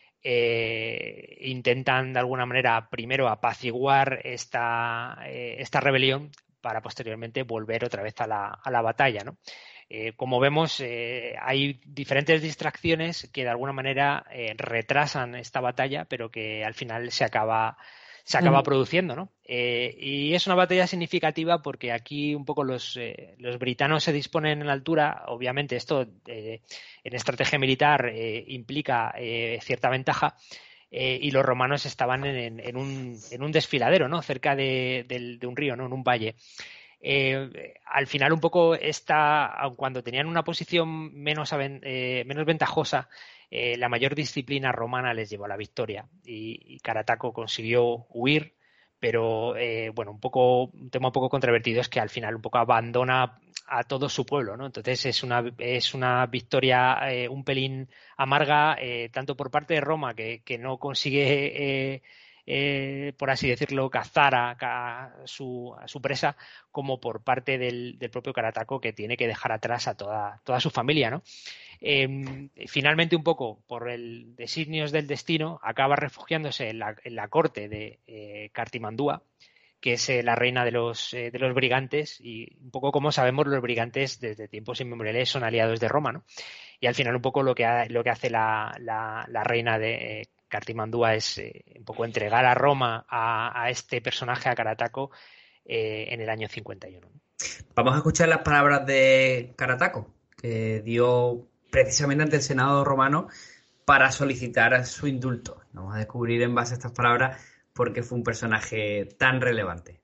eh, intentan de alguna manera primero apaciguar esta, eh, esta rebelión para posteriormente volver otra vez a la, a la batalla, ¿no? Eh, como vemos, eh, hay diferentes distracciones que de alguna manera eh, retrasan esta batalla, pero que al final se acaba se acaba mm. produciendo, ¿no? Eh, y es una batalla significativa porque aquí un poco los, eh, los britanos se disponen en la altura. Obviamente esto eh, en estrategia militar eh, implica eh, cierta ventaja eh, y los romanos estaban en, en, un, en un desfiladero, ¿no? Cerca de, de, de un río, ¿no? En un valle. Eh, al final un poco esta, aun cuando tenían una posición menos, eh, menos ventajosa, eh, la mayor disciplina romana les llevó a la victoria y, y Carataco consiguió huir, pero eh, bueno, un poco un tema un poco controvertido es que al final un poco abandona a todo su pueblo, ¿no? Entonces es una es una victoria eh, un pelín amarga, eh, tanto por parte de Roma que, que no consigue eh, Eh, por así decirlo, cazar a, a, su, a su presa, como por parte del, del propio Carataco, que tiene que dejar atrás a toda, toda su familia, ¿no? Eh, finalmente, un poco por el designios del destino, acaba refugiándose en la, en la corte de eh, Cartimandúa, que es eh, la reina de los, eh, de los brigantes, y un poco como sabemos, los brigantes desde tiempos inmemoriales son aliados de Roma, ¿no? Y al final un poco lo que, ha, lo que hace la, la, la reina de eh, Cartimandúa es eh, un poco entregar a Roma a, a este personaje, a Carataco, eh, en el año cincuenta y uno. Vamos a escuchar las palabras de Carataco, que dio precisamente ante el Senado romano para solicitar su indulto. Vamos a descubrir en base a estas palabras por qué fue un personaje tan relevante.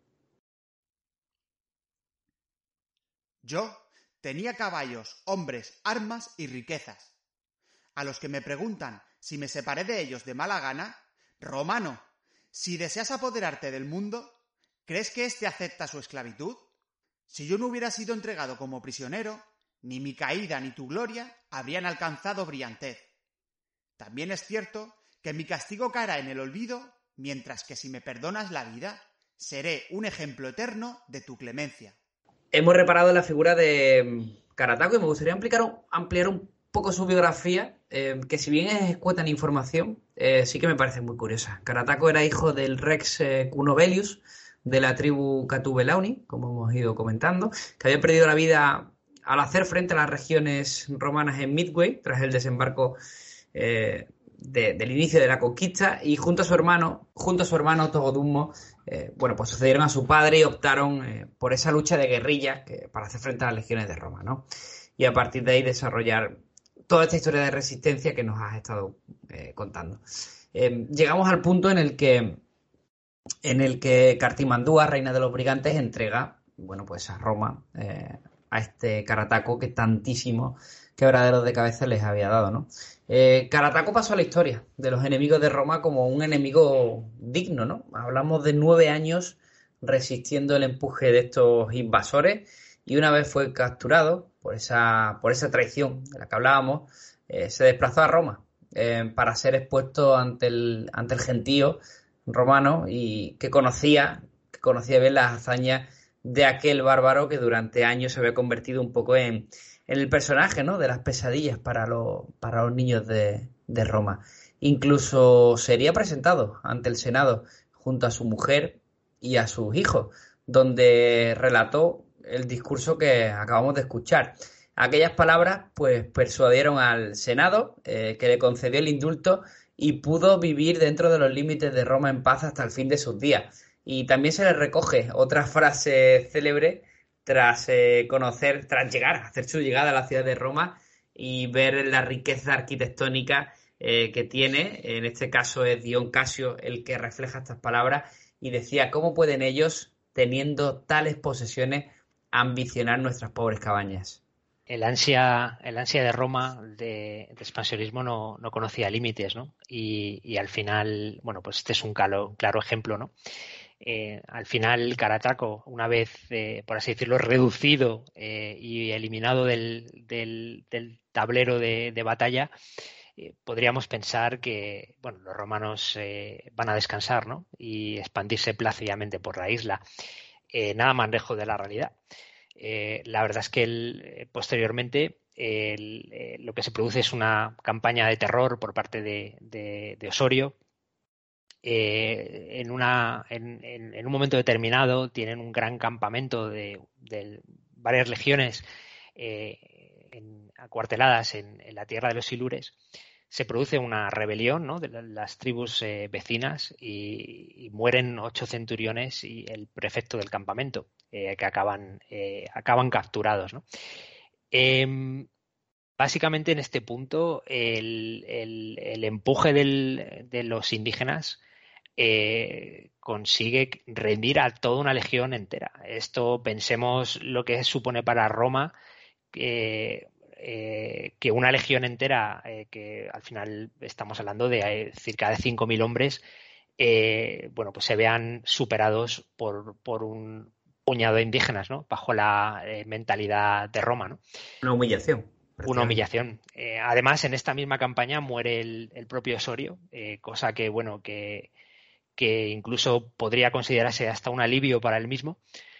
Yo tenía caballos, hombres, armas y riquezas. A los que me preguntan si me separé de ellos de mala gana, romano, si deseas apoderarte del mundo, ¿crees que éste acepta su esclavitud? Si yo no hubiera sido entregado como prisionero, ni mi caída ni tu gloria habrían alcanzado brillantez. También es cierto que mi castigo caerá en el olvido, mientras que si me perdonas la vida, seré un ejemplo eterno de tu clemencia. Hemos reparado en la figura de Carataco y me gustaría ampliar un, ampliar un poco su biografía, eh, que si bien es escueta en información, eh, sí que me parece muy curiosa. Carataco era hijo del Rex eh, Cunovelius, de la tribu Catubelauni, como hemos ido comentando, que había perdido la vida al hacer frente a las regiones romanas en Midway, tras el desembarco eh, de, del inicio de la conquista, y junto a su hermano, junto a su hermano Togodummo, eh, bueno, pues sucedieron a su padre y optaron eh, por esa lucha de guerrillas que, para hacer frente a las legiones de Roma, ¿no? Y a partir de ahí desarrollar toda esta historia de resistencia que nos has estado eh, contando. Eh, llegamos al punto en el que en el que Cartimandúa, reina de los brigantes, entrega, bueno, pues a Roma eh, a este Carataco que tantísimo quebraderos de cabeza les había dado, ¿no? Eh, Carataco pasó a la historia de los enemigos de Roma como un enemigo digno, ¿no? Hablamos de nueve años resistiendo el empuje de estos invasores y una vez fue capturado por esa, por esa traición de la que hablábamos, eh, se desplazó a Roma eh, para ser expuesto ante el, ante el gentío romano y que conocía, que conocía bien las hazañas de aquel bárbaro que durante años se había convertido un poco en, en el personaje, ¿no?, de las pesadillas para los, para los niños de, de Roma. Incluso sería presentado ante el Senado junto a su mujer y a sus hijos, donde relató el discurso que acabamos de escuchar. Aquellas palabras pues persuadieron al Senado, eh, que le concedió el indulto y pudo vivir dentro de los límites de Roma en paz hasta el fin de sus días. Y también se le recoge otra frase célebre tras eh, conocer, tras llegar, hacer su llegada a la ciudad de Roma y ver la riqueza arquitectónica eh, que tiene. En este caso es Dion Casio el que refleja estas palabras y decía: ¿cómo pueden ellos, teniendo tales posesiones, ambicionar nuestras pobres cabañas? El ansia, el ansia de Roma de, de expansionismo no, no conocía límites, ¿no? Y, y al final, bueno, pues este es un claro, claro ejemplo, ¿no? Eh, al final, Carataco, una vez, eh, por así decirlo, reducido eh, y eliminado del, del, del tablero de, de batalla, eh, podríamos pensar que, bueno, los romanos eh, van a descansar, ¿no?, y expandirse plácidamente por la isla. Eh, nada más lejos de la realidad. Eh, la verdad es que el, posteriormente el, eh, lo que se produce es una campaña de terror por parte de, de, de Osorio. Eh, en, una, en, en, en un momento determinado tienen un gran campamento de, de varias legiones eh, en, acuarteladas en, en la tierra de los Silures. Se produce una rebelión, ¿no?, de las tribus eh, vecinas y, y mueren ocho centuriones y el prefecto del campamento, eh, que acaban, eh, acaban capturados, ¿no? Eh, básicamente en este punto el, el, el empuje del, de los indígenas eh, consigue rendir a toda una legión entera. Esto, pensemos lo que supone para Roma, eh, Eh, que una legión entera, eh, que al final estamos hablando de eh, cerca de cinco mil hombres, eh, bueno, pues se vean superados por, por un puñado de indígenas, ¿no?, bajo la eh, mentalidad de Roma, ¿no? Una humillación. Una humillación. Eh, además, en esta misma campaña muere el, el propio Osorio, eh, cosa que, bueno, que, que incluso podría considerarse hasta un alivio para él mismo.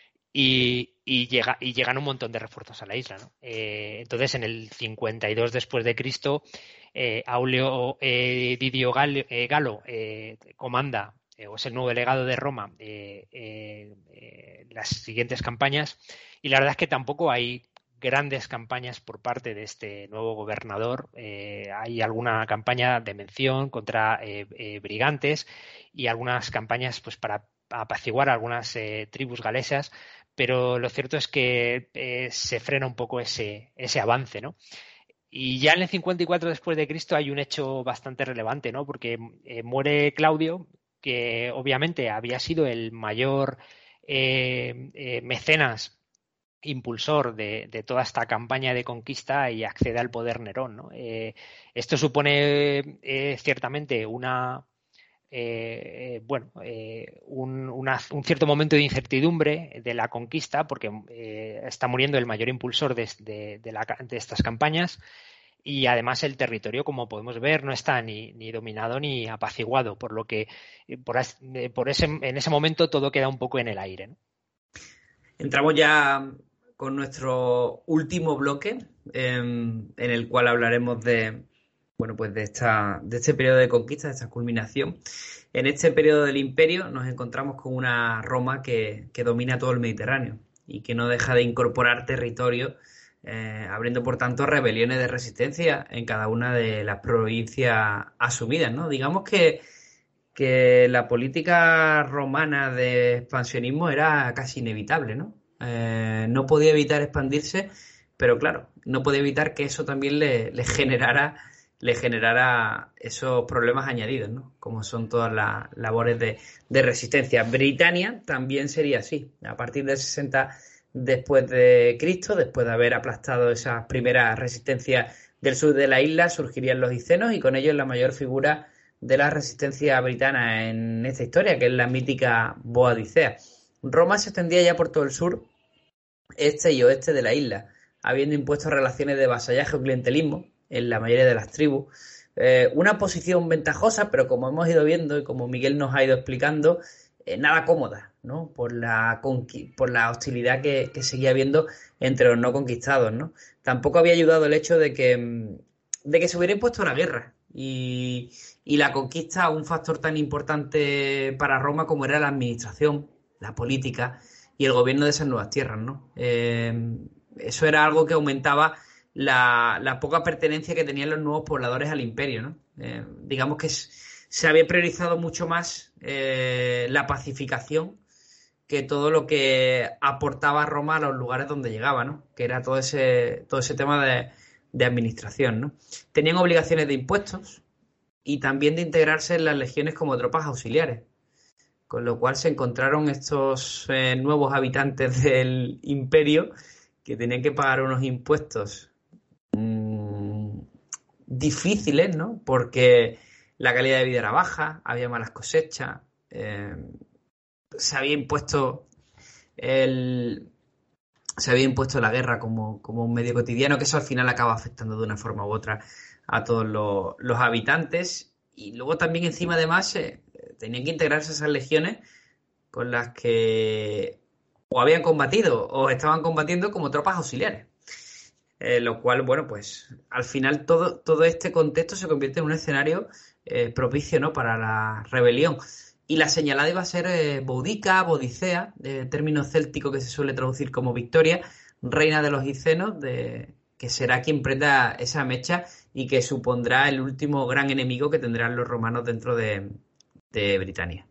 Y, y, llega, y llegan un montón de refuerzos a la isla, ¿no? Eh, entonces, en el cincuenta y dos después de Cristo, eh, Aulio eh, Didio Galo, eh, Galo eh, comanda, eh, o es el nuevo delegado de Roma, eh, eh, eh, las siguientes campañas. Y la verdad es que tampoco hay grandes campañas por parte de este nuevo gobernador. Eh, hay alguna campaña de mención contra eh, eh, brigantes y algunas campañas, pues, para apaciguar a algunas eh, tribus galesas, pero lo cierto es que eh, se frena un poco ese, ese avance, ¿no? Y ya en el cincuenta y cuatro después de Cristo hay un hecho bastante relevante, ¿no?, porque eh, muere Claudio, que obviamente había sido el mayor eh, eh, mecenas, impulsor de, de toda esta campaña de conquista, y accede al poder Nerón, ¿no? Eh, esto supone eh, ciertamente una Eh, eh, bueno, eh, un, una, un cierto momento de incertidumbre de la conquista, porque eh, está muriendo el mayor impulsor de, de, de, la, de estas campañas, y además el territorio, como podemos ver, no está ni, ni dominado ni apaciguado, por lo que por, por ese, en ese momento todo queda un poco en el aire, ¿no? Entramos ya con nuestro último bloque, eh, en el cual hablaremos de bueno, pues de esta, de este periodo de conquista, de esta culminación. En este periodo del Imperio nos encontramos con una Roma que, que domina todo el Mediterráneo y que no deja de incorporar territorio, eh, abriendo por tanto rebeliones de resistencia en cada una de las provincias asumidas, ¿no? Digamos que, que la política romana de expansionismo era casi inevitable, ¿no? Eh, no podía evitar expandirse, pero claro, no podía evitar que eso también le, le generara le generara esos problemas añadidos, ¿no?, como son todas las labores de, de resistencia. Britania también sería así. A partir del sesenta después de Cristo, después de haber aplastado esas primeras resistencias del sur de la isla, surgirían los icenos y con ellos la mayor figura de la resistencia britana en esta historia, que es la mítica Boadicea. Roma se extendía ya por todo el sur, este y oeste de la isla, habiendo impuesto relaciones de vasallaje o clientelismo en la mayoría de las tribus. Eh, una posición ventajosa, pero como hemos ido viendo y como Miguel nos ha ido explicando, eh, nada cómoda, ¿no? Por la, por la hostilidad que, que seguía habiendo entre los no conquistados, ¿no? Tampoco había ayudado el hecho de que, de que se hubiera impuesto la guerra y, y la conquista un factor tan importante para Roma como era la administración, la política y el gobierno de esas nuevas tierras, ¿no? Eh, eso era algo que aumentaba la, la poca pertenencia que tenían los nuevos pobladores al imperio, ¿no? Eh, digamos que es, se había priorizado mucho más eh, la pacificación que todo lo que aportaba Roma a los lugares donde llegaba, ¿no? Que era todo ese, todo ese tema de, de administración, ¿no? Tenían obligaciones de impuestos y también de integrarse en las legiones como tropas auxiliares, con lo cual se encontraron estos eh, nuevos habitantes del imperio que tenían que pagar unos impuestos mmm, difíciles, ¿no? Porque la calidad de vida era baja, había malas cosechas, eh, se había impuesto el se había impuesto la guerra como, como un medio cotidiano, que eso al final acaba afectando de una forma u otra a todos los, los habitantes. Y luego también encima además eh, tenían que integrarse esas legiones con las que o habían combatido o estaban combatiendo como tropas auxiliares. Eh, lo cual, bueno, pues al final todo, todo este contexto se convierte en un escenario eh, propicio, ¿no?, para la rebelión. Y la señalada iba a ser eh, Boudica, Bodicea, eh, término céltico que se suele traducir como Victoria, reina de los Icenos, de, que será quien prenda esa mecha y que supondrá el último gran enemigo que tendrán los romanos dentro de, de Britania.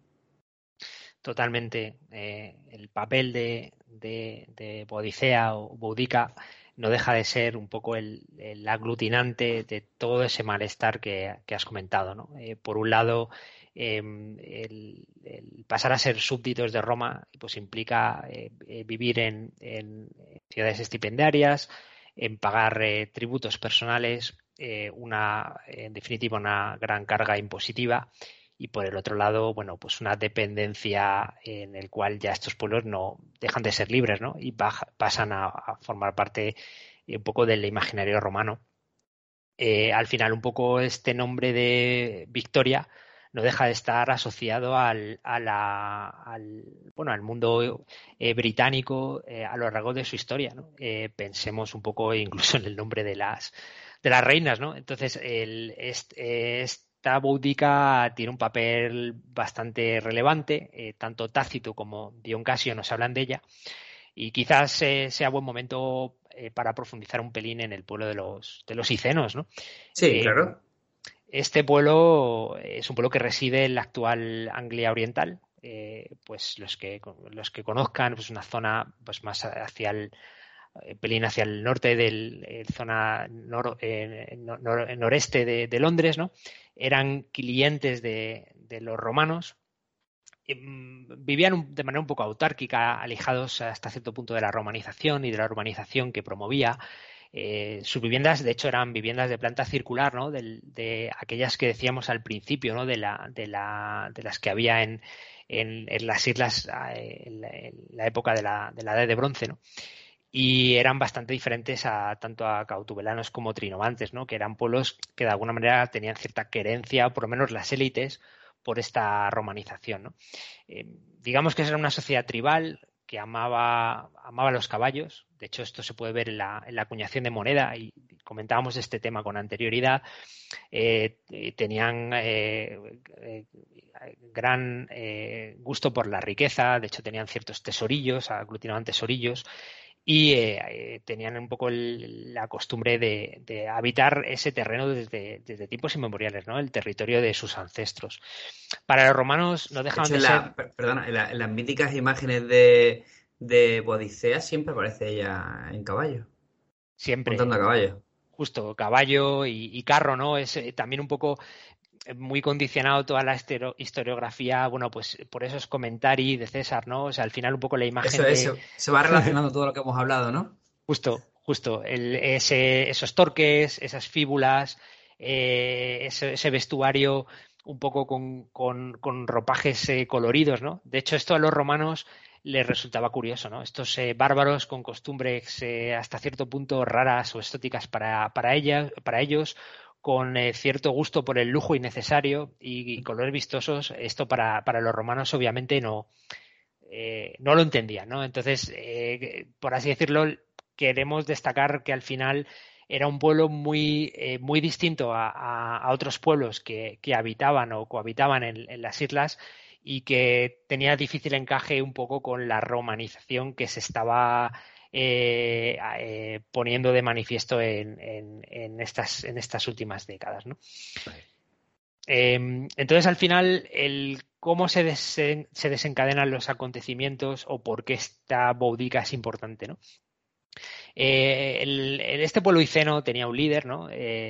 Totalmente. Eh, el papel de, de, de Bodicea o Boudica no deja de ser un poco el, el aglutinante de todo ese malestar que, que has comentado, ¿no? Eh, por un lado, eh, el, el pasar a ser súbditos de Roma pues implica eh, eh, vivir en, en ciudades estipendiarias, en pagar eh, tributos personales, eh, una, en definitiva una gran carga impositiva. Y por el otro lado, bueno, pues una dependencia en el cual ya estos pueblos no dejan de ser libres, ¿no? Y baja, pasan a, a formar parte un poco del imaginario romano. Eh, al final, un poco este nombre de Victoria no deja de estar asociado al, a la, al, bueno, al mundo eh, británico eh, a lo largo de su historia, ¿no? Eh, pensemos un poco incluso en el nombre de las, de las reinas, ¿no? Entonces, el, este, este esta Boudica tiene un papel bastante relevante, eh, tanto Tácito como Dion Casio nos hablan de ella, y quizás eh, sea buen momento eh, para profundizar un pelín en el pueblo de los, de los Icenos, ¿no? Sí, eh, claro. Este pueblo es un pueblo que reside en la actual Anglia Oriental, eh, pues los que, los que conozcan, pues una zona pues más hacia el pelín hacia el norte del eh, zona nor, eh, nor, nor, noreste de, de Londres, ¿no? Eran clientes de, de los romanos, eh, vivían de manera un poco autárquica, alejados hasta cierto punto de la romanización y de la urbanización que promovía. Eh, sus viviendas, de hecho, eran viviendas de planta circular, ¿no? De, de aquellas que decíamos al principio, ¿no? De, la, de, la, de las que había en, en, en las islas eh, en, la, en la época de la, de la Edad de Bronce, ¿no? Y eran bastante diferentes a tanto a cautubelanos como trinomantes, ¿no? Que eran pueblos que de alguna manera tenían cierta querencia, por lo menos las élites, por esta romanización, ¿no? Eh, digamos que era una sociedad tribal que amaba, amaba los caballos. De hecho, esto se puede ver en la, en la acuñación de moneda y comentábamos este tema con anterioridad. Eh, tenían eh, eh, gran eh, gusto por la riqueza, de hecho tenían ciertos tesorillos, aglutinaban tesorillos. Y eh, tenían un poco el, la costumbre de, de habitar ese terreno desde, desde tiempos inmemoriales, ¿no? El territorio de sus ancestros. Para los romanos no dejaban de, hecho, de la, ser... Perdona, en, la, en las míticas imágenes de, de Bodicea siempre aparece ella en caballo. Siempre. Montando a caballo. Justo, caballo y, y carro, ¿no? Es eh, también un poco... muy condicionado toda la historiografía, bueno, pues por esos comentarios de César, ¿no? O sea, al final un poco la imagen Eso es, de... se va relacionando todo lo que hemos hablado, ¿no? Justo, justo. El, ese, esos torques, esas fíbulas, eh, ese, ese vestuario un poco con, con, con ropajes eh, coloridos, ¿no? De hecho, esto a los romanos les resultaba curioso, ¿no? Estos eh, bárbaros con costumbres eh, hasta cierto punto raras o exóticas para, para, ella, para ellos, con eh, cierto gusto por el lujo innecesario y, y colores vistosos, esto para, para los romanos obviamente no, eh, no lo entendían, ¿no? Entonces, eh, por así decirlo, queremos destacar que al final era un pueblo muy, eh, muy distinto a, a, a otros pueblos que, que habitaban o cohabitaban en, en las islas y que tenía difícil encaje un poco con la romanización que se estaba eh, eh, poniendo de manifiesto en, en, en, estas, en estas últimas décadas, ¿no? Eh, entonces, al final, el cómo se, desen, se desencadenan los acontecimientos o por qué esta boudica es importante, ¿no? Eh, el, el, este pueblo iceno tenía un líder, ¿no?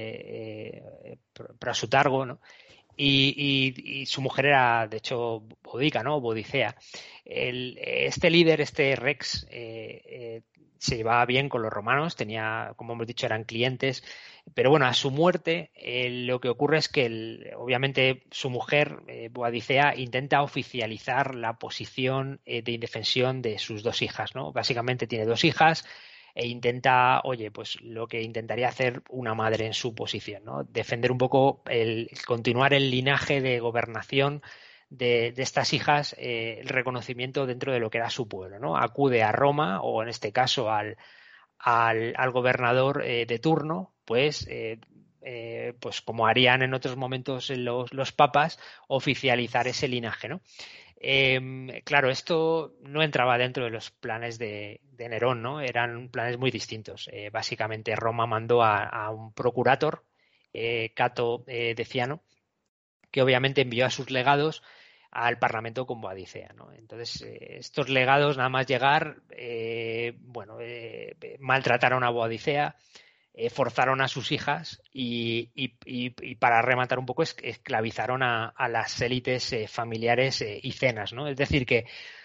Eh, eh, Prasutargo, ¿no? Y, y, y su mujer era, de hecho, Boudica, ¿no? Bodicea. El, este líder, este Rex, eh, eh, se llevaba bien con los romanos, tenía, como hemos dicho, eran clientes, pero bueno, a su muerte eh, lo que ocurre es que el, obviamente su mujer, eh, Boadicea, intenta oficializar la posición eh, de indefensión de sus dos hijas, ¿no? Básicamente tiene dos hijas e intenta, oye, pues lo que intentaría hacer una madre en su posición, ¿no? Defender un poco, el, el continuar el linaje de gobernación de, de estas hijas, eh, el reconocimiento dentro de lo que era su pueblo, ¿no? Acude a Roma, o en este caso al, al, al gobernador eh, de turno, pues, eh, eh, pues como harían en otros momentos los, los papas, oficializar ese linaje, ¿no? Eh, claro, esto no entraba dentro de los planes de, de Nerón, ¿no? Eran planes muy distintos. Eh, básicamente Roma mandó a, a un procurator, eh, Cato eh, Deciano, que obviamente envió a sus legados al Parlamento con Boadicea, ¿no? Entonces, eh, estos legados, nada más llegar, eh, bueno, eh, maltrataron a Boadicea, Eh, forzaron a sus hijas y, y, y, y para rematar un poco es, esclavizaron a, a las élites eh, familiares eh, icenas, ¿no? Es decir que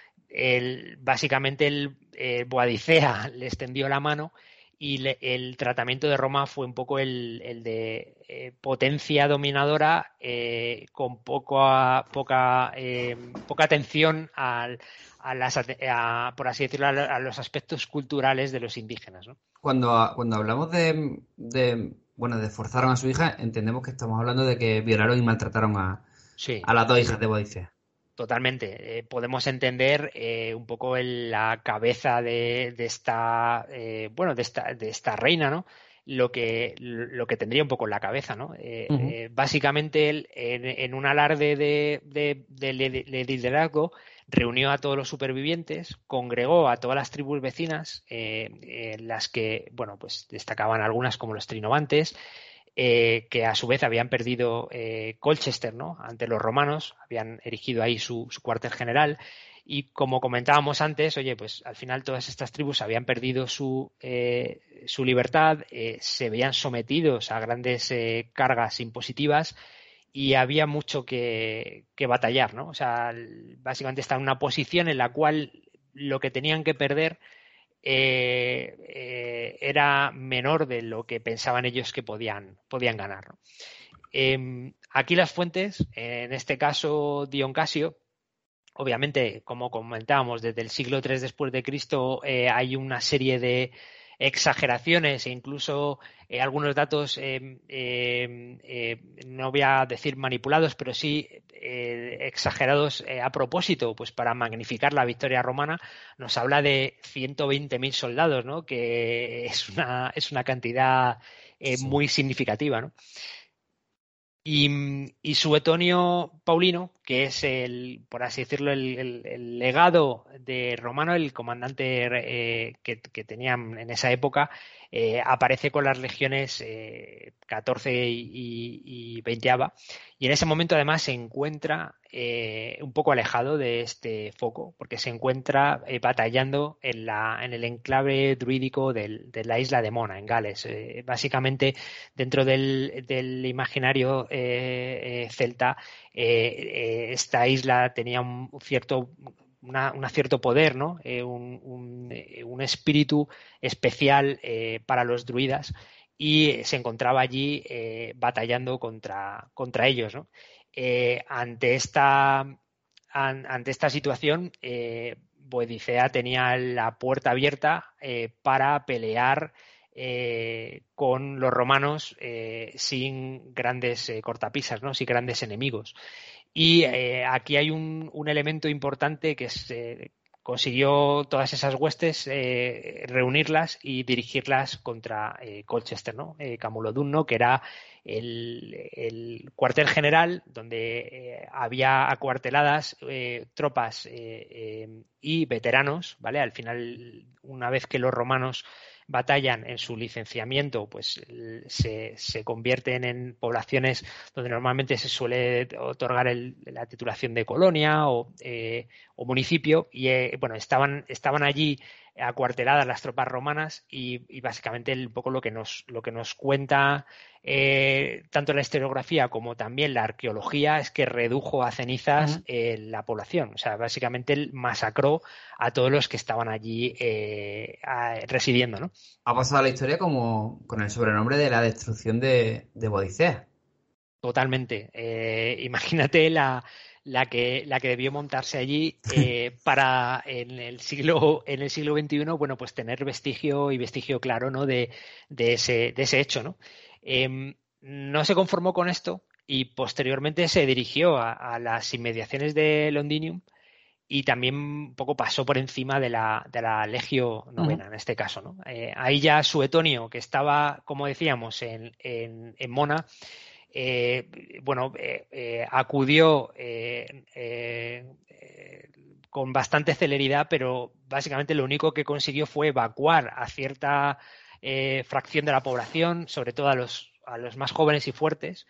el, básicamente el eh, Boadicea les tendió la mano y le, el tratamiento de Roma fue un poco el, el de eh, potencia dominadora eh, con poca poca eh, poca atención al, a las a, por así decirlo, a los aspectos culturales de los indígenas, ¿no? Cuando, cuando hablamos de, de, bueno, de forzaron a su hija, entendemos que estamos hablando de que violaron y maltrataron a, sí, a las dos hijas de Boadicea. Totalmente. Eh, podemos entender eh, un poco el, la cabeza de, de esta, eh, bueno, de esta, de esta reina, ¿no? Lo que, lo que tendría un poco en la cabeza, ¿no? Eh, uh-huh. eh, básicamente, él, en, en un alarde de, de, de, de, de liderazgo, reunió a todos los supervivientes, congregó a todas las tribus vecinas, eh, en las que, bueno, pues destacaban algunas como los Trinovantes, eh, que a su vez habían perdido eh, Colchester, ¿no? Ante los romanos, habían erigido ahí su, su cuartel general. Y como comentábamos antes, oye, pues al final todas estas tribus habían perdido su, eh, su libertad, eh, se veían sometidos a grandes eh, cargas impositivas y había mucho que, que batallar, ¿no? O sea, básicamente está en una posición en la cual lo que tenían que perder eh, eh, era menor de lo que pensaban ellos que podían, podían ganar, ¿no? Eh, aquí las fuentes, en este caso Dion Casio, obviamente, como comentábamos, desde el siglo tres después de Cristo eh, hay una serie de exageraciones e incluso eh, algunos datos, eh, eh, eh, no voy a decir manipulados, pero sí eh, exagerados eh, a propósito, pues para magnificar la victoria romana. Nos habla de ciento veinte mil soldados, ¿no? Que es una, es una cantidad eh, sí. muy significativa, ¿no? Y, y Suetonio Paulino, que es el, por así decirlo, el, el, el legado de Romano, el comandante eh, que, que tenían en esa época, eh, aparece con las legiones eh, catorce y, y veinte. Y en ese momento además se encuentra eh, un poco alejado de este foco, porque se encuentra eh, batallando en, la, en el enclave druídico del, de la isla de Mona, en Gales. Eh, básicamente, dentro del, del imaginario eh, eh, celta, eh, eh, esta isla tenía un cierto... Una, un cierto poder, ¿no? Eh, un, un, un espíritu especial eh, para los druidas y se encontraba allí eh, batallando contra, contra ellos, ¿no? Eh, ante esta an, ante esta situación, eh, Boadicea tenía la puerta abierta eh, para pelear eh, con los romanos eh, sin grandes eh, cortapisas, ¿no? Sin grandes enemigos. Y eh, aquí hay un, un elemento importante que es... Eh, consiguió todas esas huestes eh, reunirlas y dirigirlas contra eh, Colchester, ¿no? Eh, Camulodunum, ¿no? Que era el, el cuartel general donde eh, había acuarteladas eh, tropas eh, eh, y veteranos, ¿vale? Al final, una vez que los romanos batallan en su licenciamiento, pues se, se convierten en poblaciones donde normalmente se suele otorgar el, la titulación de colonia o, eh, o municipio y eh, bueno, estaban, estaban allí acuarteladas las tropas romanas y, y básicamente un poco lo que nos, lo que nos cuenta eh, tanto la historiografía como también la arqueología es que redujo a cenizas uh-huh. eh, la población, o sea, básicamente masacró a todos los que estaban allí eh, a, residiendo, ¿no? Ha pasado a la historia como con el sobrenombre de la destrucción de, de Bodicea. Totalmente. Eh, imagínate la la que la que debió montarse allí eh, para en el siglo en el siglo veintiuno, bueno, pues tener vestigio y vestigio claro, ¿no? de, de ese de ese hecho, ¿no? Eh, no se conformó con esto y posteriormente se dirigió a, a las inmediaciones de Londinium y también un poco pasó por encima de la de la Legio Novena, uh-huh. en este caso, ¿no? Eh, ahí ya Suetonio, que estaba, como decíamos, en en, en Mona, Eh, bueno, eh, eh, acudió eh, eh, eh, con bastante celeridad, pero básicamente lo único que consiguió fue evacuar a cierta eh, fracción de la población, sobre todo a los, a los más jóvenes y fuertes,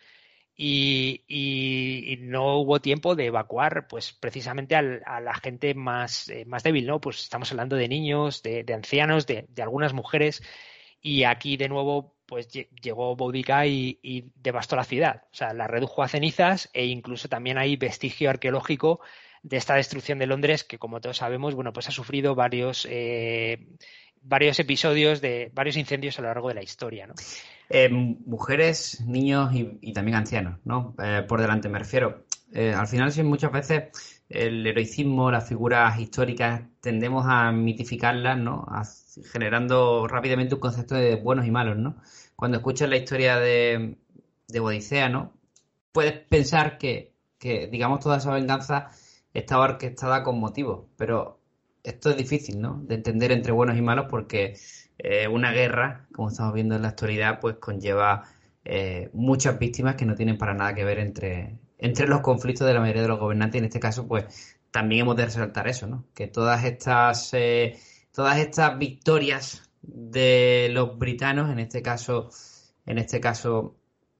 y, y, y no hubo tiempo de evacuar pues precisamente al, a la gente más, eh, más débil, ¿no? Pues estamos hablando de niños, de, de ancianos, de, de algunas mujeres, y aquí de nuevo pues llegó Boudica y, y devastó la ciudad, o sea, la redujo a cenizas e incluso también hay vestigio arqueológico de esta destrucción de Londres que, como todos sabemos, bueno, pues ha sufrido varios eh, varios episodios de varios incendios a lo largo de la historia, ¿no? Eh, mujeres, niños y, y también ancianos, ¿no? Eh, por delante me refiero. Eh, al final, sí, muchas veces el heroicismo, las figuras históricas, tendemos a mitificarlas, ¿no? A, generando rápidamente un concepto de buenos y malos, ¿no? Cuando escuchas la historia de, de Odisea, ¿no? Puedes pensar que, que, digamos, toda esa venganza estaba orquestada con motivos, pero esto es difícil, ¿no? De entender entre buenos y malos porque eh, una guerra, como estamos viendo en la actualidad, pues conlleva eh, muchas víctimas que no tienen para nada que ver entre, entre los conflictos de la mayoría de los gobernantes. Y en este caso, pues también hemos de resaltar eso, ¿no? Que todas estas eh, todas estas victorias de los britanos, en este caso, en este caso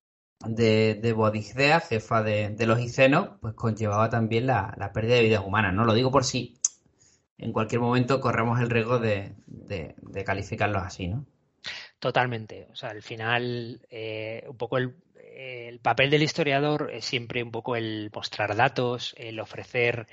de, de Bodicea, jefa de, de los hicenos, pues conllevaba también la, la pérdida de vidas humanas, ¿no? Lo digo por si en cualquier momento corremos el riesgo de, de, de calificarlos así, ¿no? Totalmente. O sea, al final, eh, un poco el, el papel del historiador es siempre un poco el mostrar datos, el ofrecer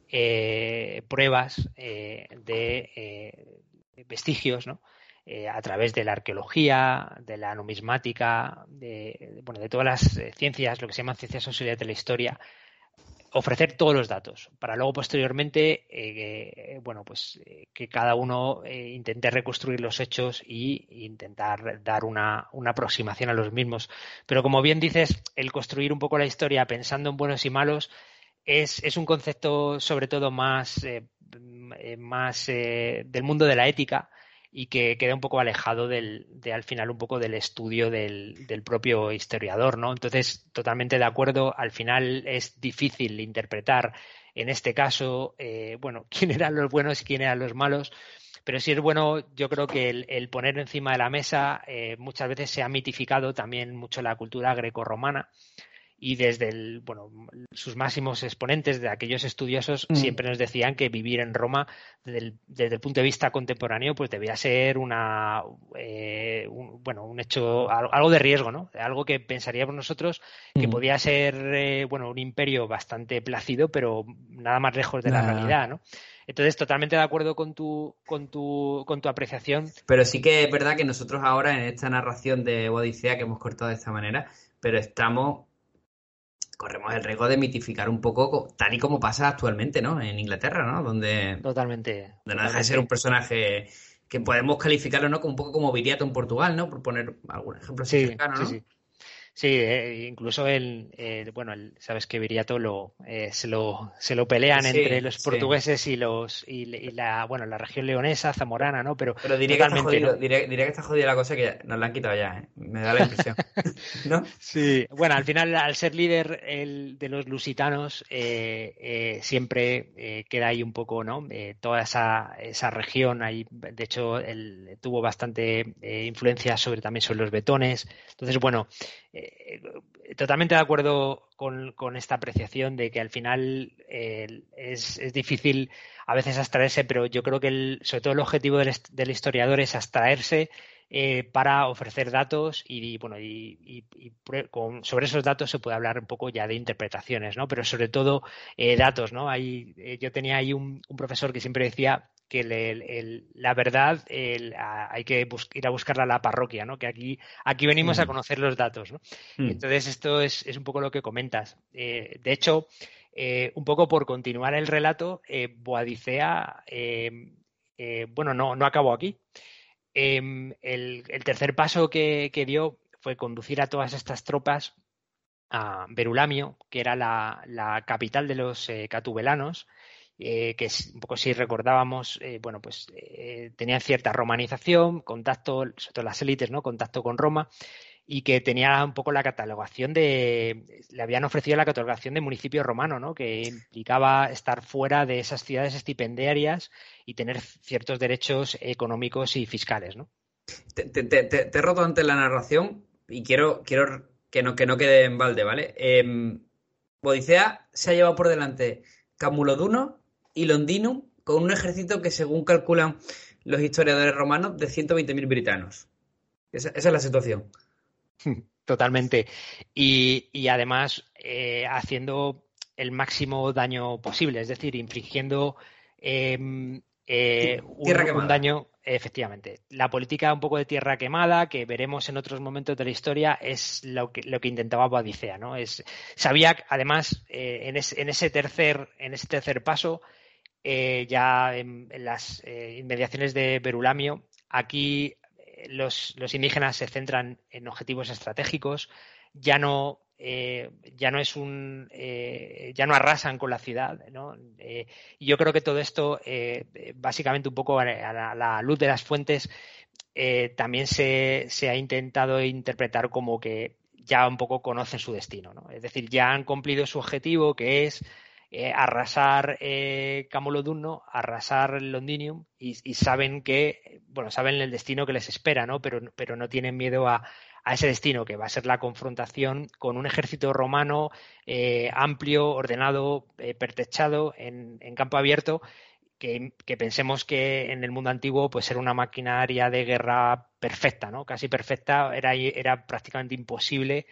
eh, pruebas eh, de eh, vestigios, ¿no? Eh, a través de la arqueología, de la numismática, de, bueno, de todas las eh, ciencias, lo que se llaman ciencias auxiliares de la historia, ofrecer todos los datos para luego posteriormente eh, bueno pues eh, que cada uno eh, intente reconstruir los hechos y intentar dar una, una aproximación a los mismos, pero como bien dices, el construir un poco la historia pensando en buenos y malos es, es un concepto sobre todo más eh, más eh, del mundo de la ética y que queda un poco alejado del, de al final un poco del estudio del, del propio historiador, ¿no? Entonces, totalmente de acuerdo, al final es difícil interpretar en este caso, eh, bueno, quién eran los buenos y quién eran los malos, pero sí es bueno, yo creo que el, el poner encima de la mesa, eh, muchas veces se ha mitificado también mucho la cultura grecorromana, y desde el, bueno, sus máximos exponentes de aquellos estudiosos mm. siempre nos decían que vivir en Roma desde el, desde el punto de vista contemporáneo pues debía ser una eh, un, bueno un hecho algo de riesgo, ¿no? Algo que pensaríamos nosotros que mm. podía ser eh, bueno un imperio bastante plácido pero nada más lejos de nah. la realidad, ¿no? Entonces, totalmente de acuerdo con tu, con tu, con tu apreciación. Pero sí que es verdad que nosotros ahora en esta narración de Odisea que hemos cortado de esta manera, pero estamos corremos el riesgo de mitificar un poco tal y como pasa actualmente, ¿no? En Inglaterra, ¿no? Donde totalmente, donde no deja de ser un personaje que podemos calificarlo, ¿no?, como un poco como Viriato en Portugal, ¿no?, por poner algún ejemplo sí, cercano, ¿no? Sí, sí. Sí, eh, incluso el, eh, bueno, el, sabes que Viriato lo, eh, se lo se lo pelean sí, entre los sí. portugueses y los y, y la bueno la región leonesa, zamorana, ¿no? Pero, Pero diría que está jodido, ¿no? diría, diría que está jodida la cosa, que ya nos la han quitado ya, ¿eh? Me da la impresión, ¿no? Sí, bueno, al final, al ser líder el, de los lusitanos, eh, eh, siempre eh, queda ahí un poco, ¿no? Eh, toda esa, esa región, ahí, de hecho, él tuvo bastante eh, influencia sobre también sobre los betones. Entonces, bueno, eh, totalmente de acuerdo con, con esta apreciación de que al final eh, es, es difícil a veces abstraerse, pero yo creo que el, sobre todo el objetivo del, del historiador es abstraerse Eh, para ofrecer datos y, bueno y, y, y con, sobre esos datos se puede hablar un poco ya de interpretaciones, ¿no? Pero sobre todo eh, datos, ¿no? Hay, eh, yo tenía ahí un, un profesor que siempre decía que el, el, el, la verdad el, a, hay que ir a buscarla a la parroquia, ¿no? Que aquí aquí venimos mm. a conocer los datos, ¿no? Mm. Entonces esto es, es un poco lo que comentas. Eh, de hecho, eh, un poco por continuar el relato, eh, Boadicea, eh, eh, bueno, no, no acabó aquí. Eh, el, el tercer paso que, que dio fue conducir a todas estas tropas a Verulamio, que era la, la capital de los eh, catubelanos, eh, que es, un poco si recordábamos, eh, bueno, pues eh, tenían cierta romanización, contacto, sobre todo las élites, ¿no? Contacto con Roma, y que tenía un poco la catalogación de, le habían ofrecido la catalogación de municipio romano, ¿no? Que implicaba estar fuera de esas ciudades estipendiarias y tener ciertos derechos económicos y fiscales, ¿no? Te, te, te, te he roto antes la narración y quiero, quiero que, no, que no quede en balde, ¿vale? Eh, Boadicea se ha llevado por delante Camuloduno y Londinum con un ejército que, según calculan los historiadores romanos, de ciento veinte mil britanos. Esa, esa es la situación. Totalmente. Y, y además eh, haciendo el máximo daño posible, es decir, infligiendo eh, eh, un, un daño, efectivamente. La política un poco de tierra quemada, que veremos en otros momentos de la historia, es lo que, lo que intentaba Boadicea, ¿no? Es, sabía, además, eh, en, es, en, ese tercer, en ese tercer paso, eh, ya en, en las eh, inmediaciones de Verulamio, aquí Los, los indígenas se centran en objetivos estratégicos, ya no, eh, ya no es un, eh, ya no arrasan con la ciudad, ¿no? Eh, y yo creo que todo esto, eh, básicamente un poco a la, a la luz de las fuentes, eh, también se, se ha intentado interpretar como que ya un poco conocen su destino, ¿no? Es decir, ya han cumplido su objetivo, que es Eh, arrasar eh, Camulodunno, arrasar Londinium y, y saben que, bueno, saben el destino que les espera, ¿no? Pero, pero no tienen miedo a, a ese destino, que va a ser la confrontación con un ejército romano eh, amplio, ordenado, eh, pertrechado en, en campo abierto, que, que pensemos que en el mundo antiguo pues era una maquinaria de guerra perfecta, ¿no? Casi perfecta, era, era prácticamente imposible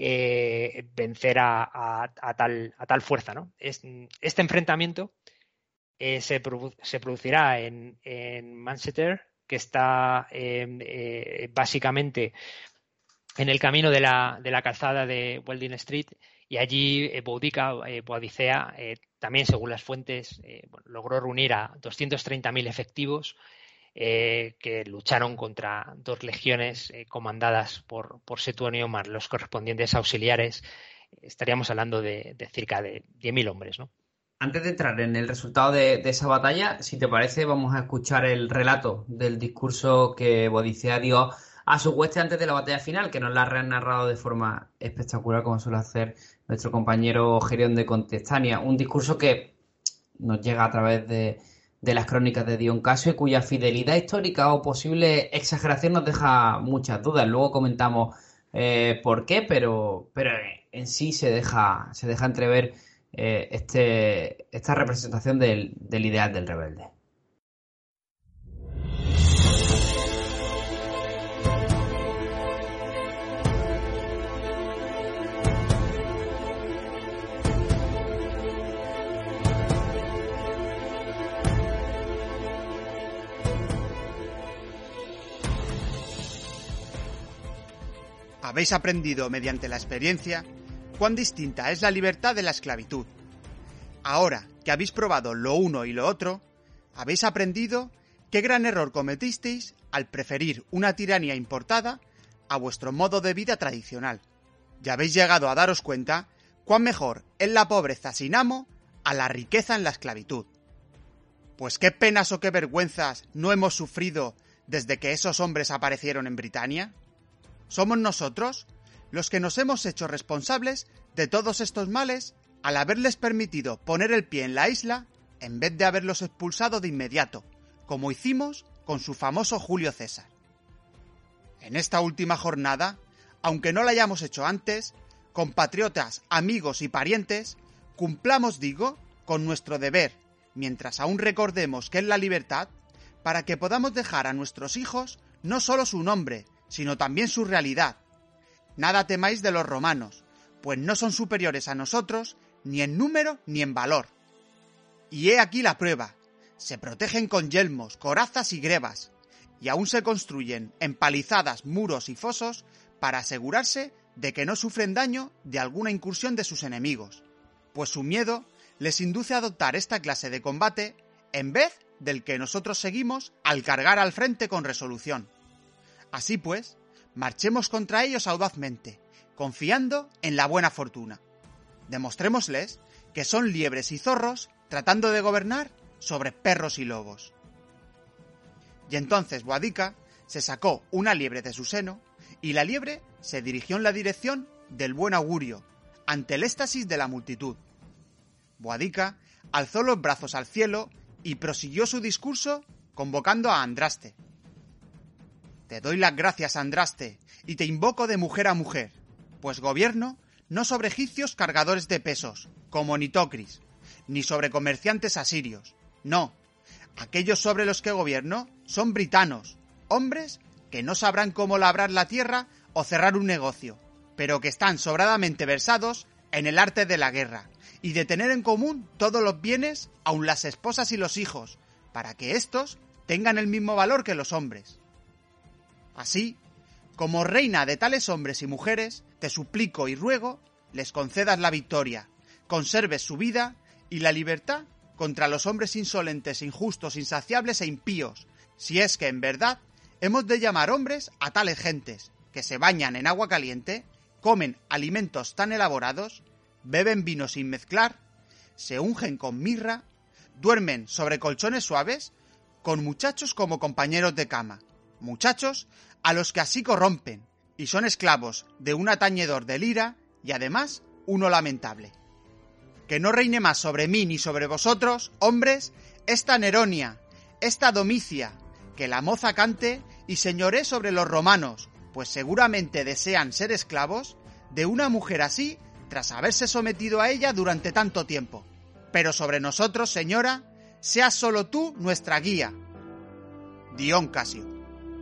Eh, vencer a, a, a, tal, a tal fuerza, ¿no? Es, este enfrentamiento eh, se, produ se producirá en, en Manchester, que está eh, eh, básicamente en el camino de la, de la calzada de Welding Street, y allí eh, Boudica, eh, Boadicea, eh, también según las fuentes, eh, bueno, logró reunir a doscientos treinta mil efectivos Eh, que lucharon contra dos legiones eh, comandadas por, por Setuanio más los correspondientes auxiliares. Estaríamos hablando de, de cerca de diez mil hombres, ¿no? Antes de entrar en el resultado de, de esa batalla, si te parece, vamos a escuchar el relato del discurso que Boadicea dio a su hueste antes de la batalla final, que nos la ha narrado de forma espectacular, como suele hacer nuestro compañero Gerión de Contestania. Un discurso que nos llega a través de de las crónicas de Dion Casio y cuya fidelidad histórica o posible exageración nos deja muchas dudas. Luego comentamos eh, por qué, pero, pero en sí se deja, se deja entrever eh, este, esta representación del, del ideal del rebelde. Habéis aprendido mediante la experiencia cuán distinta es la libertad de la esclavitud. Ahora que habéis probado lo uno y lo otro, habéis aprendido qué gran error cometisteis al preferir una tiranía importada a vuestro modo de vida tradicional. Ya habéis llegado a daros cuenta cuán mejor es la pobreza sin amo a la riqueza en la esclavitud. Pues qué penas o qué vergüenzas no hemos sufrido desde que esos hombres aparecieron en Britania. Somos nosotros los que nos hemos hecho responsables de todos estos males al haberles permitido poner el pie en la isla en vez de haberlos expulsado de inmediato, como hicimos con su famoso Julio César. En esta última jornada, aunque no la hayamos hecho antes, compatriotas, amigos y parientes, cumplamos, digo, con nuestro deber, mientras aún recordemos que es la libertad, para que podamos dejar a nuestros hijos no solo su nombre, sino también su realidad. Nada temáis de los romanos, pues no son superiores a nosotros ni en número ni en valor. Y he aquí la prueba. Se protegen con yelmos, corazas y grebas, y aún se construyen empalizadas, muros y fosos para asegurarse de que no sufren daño de alguna incursión de sus enemigos, pues su miedo les induce a adoptar esta clase de combate en vez del que nosotros seguimos al cargar al frente con resolución. Así pues, marchemos contra ellos audazmente, confiando en la buena fortuna. Demostrémosles que son liebres y zorros tratando de gobernar sobre perros y lobos. Y entonces Boadicea se sacó una liebre de su seno, y la liebre se dirigió en la dirección del buen augurio, ante el éxtasis de la multitud. Boadicea alzó los brazos al cielo y prosiguió su discurso convocando a Andraste. Te doy las gracias, Andraste, y te invoco de mujer a mujer, pues gobierno no sobre egipcios cargadores de pesos, como Nitocris, ni sobre comerciantes asirios, no. Aquellos sobre los que gobierno son britanos, hombres que no sabrán cómo labrar la tierra o cerrar un negocio, pero que están sobradamente versados en el arte de la guerra y de tener en común todos los bienes, aun las esposas y los hijos, para que éstos tengan el mismo valor que los hombres. Así, como reina de tales hombres y mujeres, te suplico y ruego les concedas la victoria, conserves su vida y la libertad contra los hombres insolentes, injustos, insaciables e impíos, si es que en verdad hemos de llamar hombres a tales gentes, que se bañan en agua caliente, comen alimentos tan elaborados, beben vino sin mezclar, se ungen con mirra, duermen sobre colchones suaves, con muchachos como compañeros de cama, muchachos a los que así corrompen, y son esclavos de un atañedor de lira y además uno lamentable. Que no reine más sobre mí ni sobre vosotros, hombres, esta Neronia, esta Domicia, que la moza cante y señoree sobre los romanos, pues seguramente desean ser esclavos de una mujer así tras haberse sometido a ella durante tanto tiempo. Pero sobre nosotros, señora, seas solo tú nuestra guía. Dion Casio.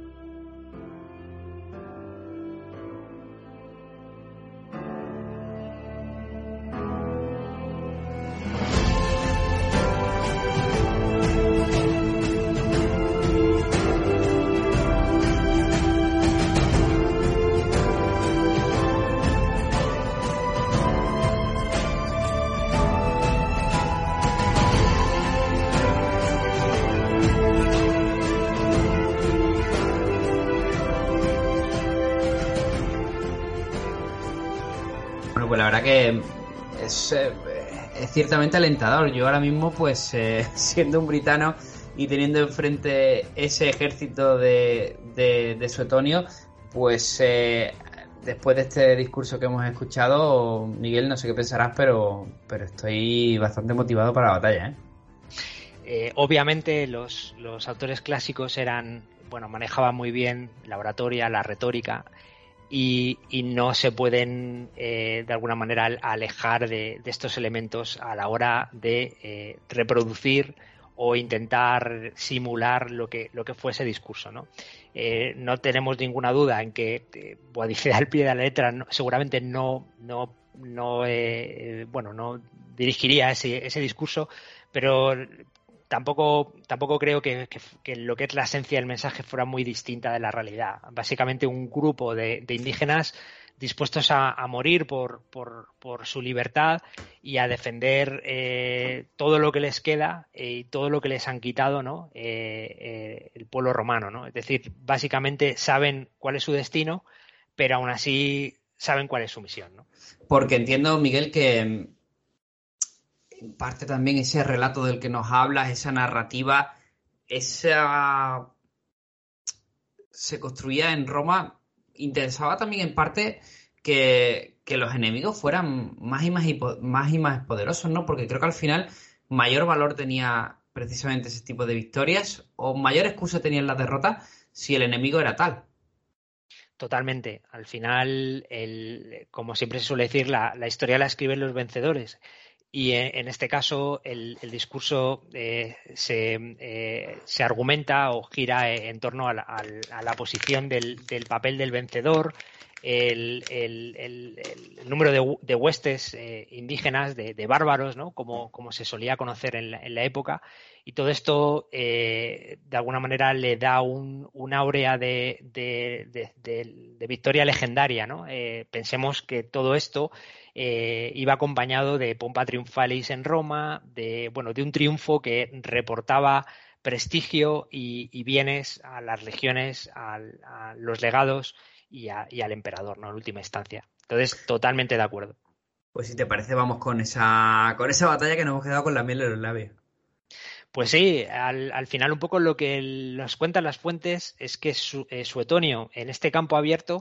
Pues la verdad que es, eh, es ciertamente alentador. Yo ahora mismo, pues eh, siendo un britano y teniendo enfrente ese ejército de, de, de Suetonio, pues eh, después de este discurso que hemos escuchado, Miguel, no sé qué pensarás, pero, pero estoy bastante motivado para la batalla, ¿eh? Eh, obviamente los, los autores clásicos eran, bueno, manejaban muy bien la oratoria, la retórica, y, y no se pueden eh, de alguna manera alejar de, de estos elementos a la hora de eh, reproducir o intentar simular lo que lo que fue ese discurso, ¿no? Eh, no tenemos ninguna duda en que eh, Boadicea al pie de la letra no, seguramente no no no eh, bueno no dirigiría ese ese discurso, pero tampoco tampoco creo que, que, que lo que es la esencia del mensaje fuera muy distinta de la realidad. Básicamente un grupo de, de indígenas dispuestos a, a morir por, por, por su libertad y a defender eh, todo lo que les queda y todo lo que les han quitado, ¿no? eh, eh, el pueblo romano, ¿no? Es decir, básicamente saben cuál es su destino, pero aún así saben cuál es su misión, ¿no? Porque entiendo, Miguel, que en parte también ese relato del que nos hablas, esa narrativa, esa se construía en Roma, interesaba también en parte que, que los enemigos fueran más y más, y más y más poderosos, ¿no? Porque creo que al final mayor valor tenía precisamente ese tipo de victorias, o mayor excusa tenían las derrotas si el enemigo era tal. Totalmente. Al final, el, como siempre se suele decir, la, la historia la escriben los vencedores. Y en, en este caso, el, el discurso eh, se, eh, se argumenta o gira en torno a la, a la posición del, del papel del vencedor, el, el, el, el número de, de huestes eh, indígenas, de, de bárbaros, ¿no? Como, como se solía conocer en la, en la época. Y todo esto, eh, de alguna manera, le da un, un áurea de, de, de, de, de victoria legendaria, ¿no? Eh, pensemos que todo esto eh, iba acompañado de pompa triunfalis en Roma, de, bueno, de un triunfo que reportaba prestigio y, y bienes a las legiones, a, a los legados y, a, y al emperador, ¿no? En última instancia. Entonces, totalmente de acuerdo. Pues si te parece, vamos con esa, con esa batalla que nos hemos quedado con la miel en los labios. Pues sí, al, al final un poco lo que nos cuentan las fuentes es que su, eh, Suetonio en este campo abierto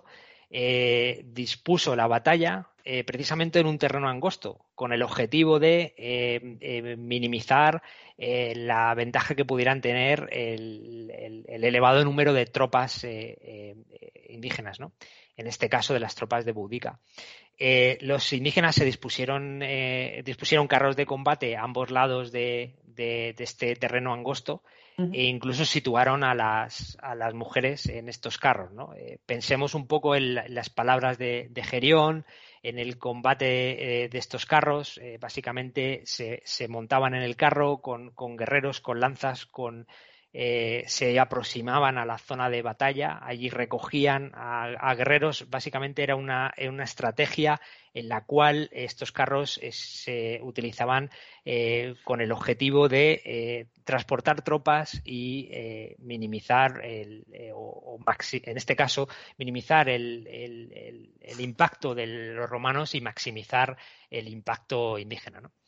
eh, dispuso la batalla eh, precisamente en un terreno angosto, con el objetivo de eh, eh, minimizar eh, la ventaja que pudieran tener el, el, el elevado número de tropas eh, eh, indígenas, ¿no? En este caso de las tropas de Boudica. Eh, los indígenas se dispusieron, eh, dispusieron carros de combate a ambos lados de, de, de este terreno angosto uh-huh. e incluso situaron a las, a las mujeres en estos carros, ¿no? Eh, pensemos un poco en, en las palabras de, de Gerión, en el combate eh, de estos carros. Eh, básicamente se, se montaban en el carro con, con guerreros, con lanzas, con... Eh, se aproximaban a la zona de batalla, allí recogían a, a guerreros. Básicamente era una, una estrategia en la cual estos carros eh, se utilizaban eh, con el objetivo de eh, transportar tropas y eh, minimizar, el, eh, o, o maxi, en este caso, minimizar el, el, el, el impacto de los romanos y maximizar el impacto indígena, ¿no?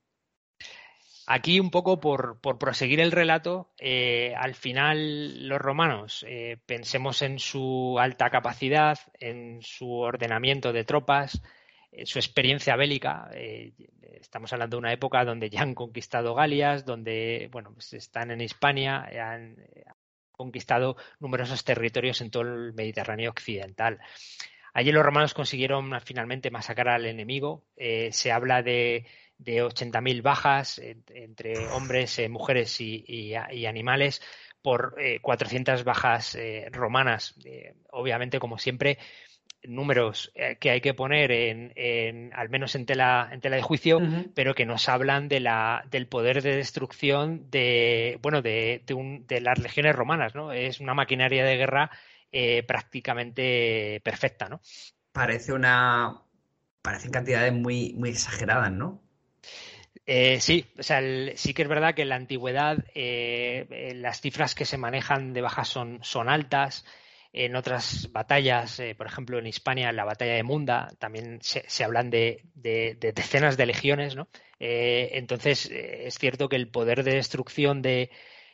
Aquí un poco por, por proseguir el relato, eh, al final los romanos, eh, pensemos en su alta capacidad, en su ordenamiento de tropas, en su experiencia bélica. Eh, estamos hablando de una época donde ya han conquistado Galias, donde bueno, pues están en Hispania, han, han conquistado numerosos territorios en todo el Mediterráneo occidental. Allí los romanos consiguieron finalmente masacrar al enemigo. Eh, se habla de de ochenta mil bajas entre hombres, eh, mujeres y, y, y animales por eh, cuatrocientas bajas eh, romanas. Eh, obviamente, como siempre, números eh, que hay que poner en, en al menos en tela, en tela de juicio, uh-huh. pero que nos hablan de la, del poder de destrucción de, bueno, de, de, un, de las legiones romanas, ¿no? Es una maquinaria de guerra eh, prácticamente perfecta, ¿no? Parece una... Parecen cantidades muy, muy exageradas, ¿no? Eh, sí, o sea, el, sí que es verdad que en la antigüedad eh, las cifras que se manejan de bajas son, son altas. En otras batallas, eh, por ejemplo en Hispania, en la batalla de Munda, también se, se hablan de, de, de decenas de legiones, ¿no? Eh, entonces, eh, es cierto que el poder de destrucción de,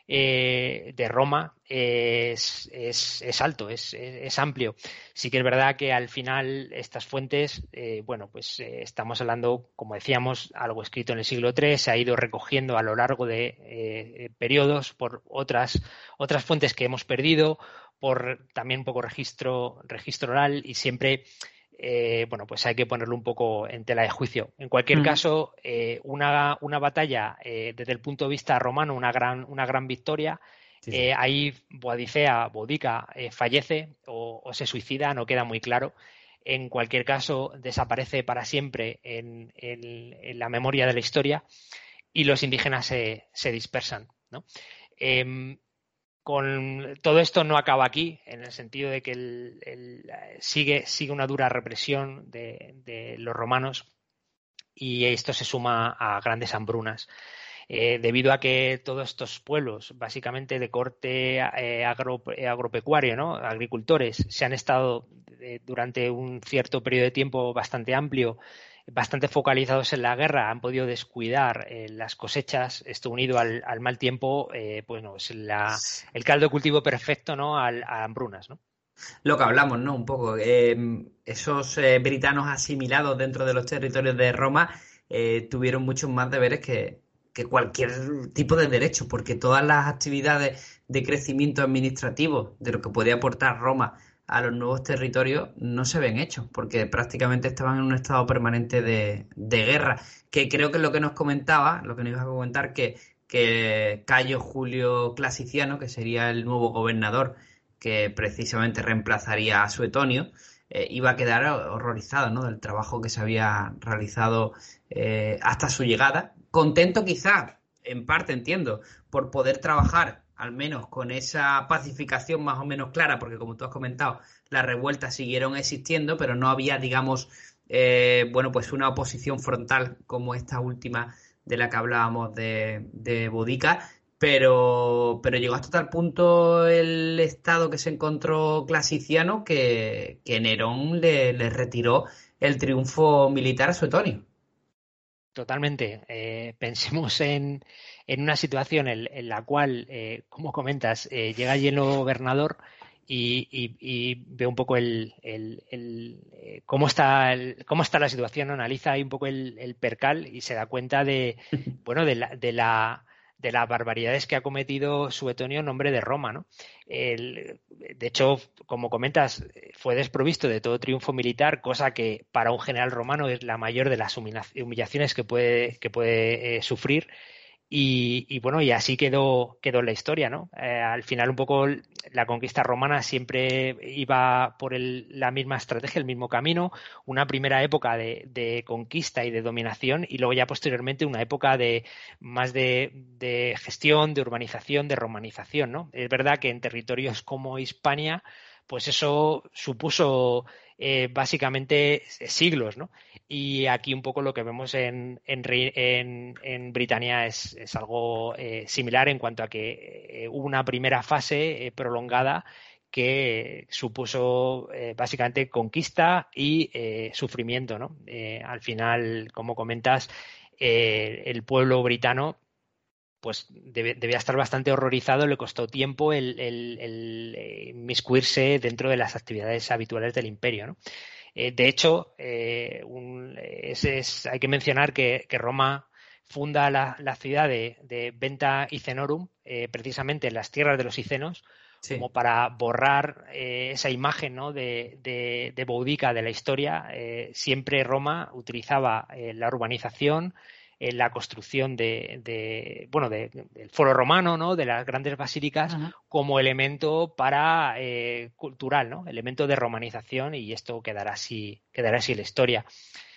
eh, de Roma es, es, es alto, es, es amplio. Sí que es verdad que al final estas fuentes, eh, bueno, pues eh, estamos hablando, como decíamos, algo escrito en el siglo tercero, se ha ido recogiendo a lo largo de eh, periodos por otras, otras fuentes que hemos perdido, por también un poco registro, registro oral, y siempre eh, bueno, pues hay que ponerlo un poco en tela de juicio. En cualquier mm. caso, eh, una, una batalla eh, desde el punto de vista romano, una gran, una gran victoria. Sí, sí. Eh, ahí Boadicea, Boudica, eh, fallece o, o se suicida, no queda muy claro. En cualquier caso, desaparece para siempre en, en, en la memoria de la historia y los indígenas se, se dispersan, ¿no? Eh, con todo esto no acaba aquí, en el sentido de que el, el, sigue, sigue una dura represión de, de los romanos, y esto se suma a grandes hambrunas. Eh, debido a que todos estos pueblos, básicamente de corte eh, agro, agropecuario, ¿no? agricultores, se han estado eh, durante un cierto periodo de tiempo bastante amplio, bastante focalizados en la guerra, han podido descuidar eh, las cosechas. Esto unido al, al mal tiempo, eh, bueno, es la, el caldo de cultivo perfecto, ¿no? Al, a hambrunas, ¿no? Lo que hablamos, ¿no? Un poco. Eh, esos eh, britanos asimilados dentro de los territorios de Roma eh, tuvieron muchos más deberes que, que cualquier tipo de derecho, porque todas las actividades de crecimiento administrativo de lo que podía aportar Roma a los nuevos territorios no se ven hechos, porque prácticamente estaban en un estado permanente de, de guerra, que creo que es lo que nos comentaba, lo que nos ibas a comentar, que, que Cayo Julio Clasiciano, que sería el nuevo gobernador que precisamente reemplazaría a Suetonio, eh, iba a quedar horrorizado, ¿no? Del trabajo que se había realizado eh, hasta su llegada. Contento quizá, en parte entiendo, por poder trabajar al menos con esa pacificación más o menos clara, porque como tú has comentado, las revueltas siguieron existiendo, pero no había, digamos, eh, bueno, pues una oposición frontal como esta última de la que hablábamos de, de Boudica, pero, pero llegó hasta tal punto el estado que se encontró Clasiciano que, que Nerón le, le retiró el triunfo militar a Suetonio. Totalmente. Eh, pensemos en, en una situación en, en la cual, eh, como comentas, eh, llega allí el nuevo gobernador y, y, y ve un poco el, el, el eh, cómo está el, cómo está la situación, ¿no? Analiza ahí un poco el, el percal y se da cuenta de, bueno, de la, de la de las barbaridades que ha cometido Suetonio en nombre de Roma, ¿no? El, de hecho, como comentas, fue desprovisto de todo triunfo militar, cosa que para un general romano es la mayor de las humillaciones que puede, que puede eh, sufrir. Y, y bueno, y así quedó, quedó la historia, ¿no? Eh, al final un poco la conquista romana siempre iba por el, la misma estrategia, el mismo camino, una primera época de, de conquista y de dominación y luego ya posteriormente una época de más de, de gestión, de urbanización, de romanización, ¿no? Es verdad que en territorios como Hispania, pues eso supuso eh, básicamente siglos, ¿no? Y aquí un poco lo que vemos en, en, en, en Britania es, es algo eh, similar en cuanto a que eh, hubo una primera fase eh, prolongada que supuso eh, básicamente conquista y eh, sufrimiento, ¿no? Eh, al final, como comentas, eh, el pueblo britano pues debe, debía estar bastante horrorizado, le costó tiempo el, el, el, el inmiscuirse dentro de las actividades habituales del imperio, ¿no? Eh, de hecho, eh, un, es, es, hay que mencionar que, que Roma funda la, la ciudad de, de Venta Icenorum, eh, precisamente en las tierras de los Icenos, sí, como para borrar eh, esa imagen, ¿no? de, de, de Boudica de la historia. Eh, siempre Roma utilizaba eh, la urbanización, en la construcción de, de bueno de, del foro romano, ¿no? De las grandes basílicas, uh-huh, como elemento para eh, cultural, ¿no? Elemento de romanización, y esto quedará así quedará así en la historia.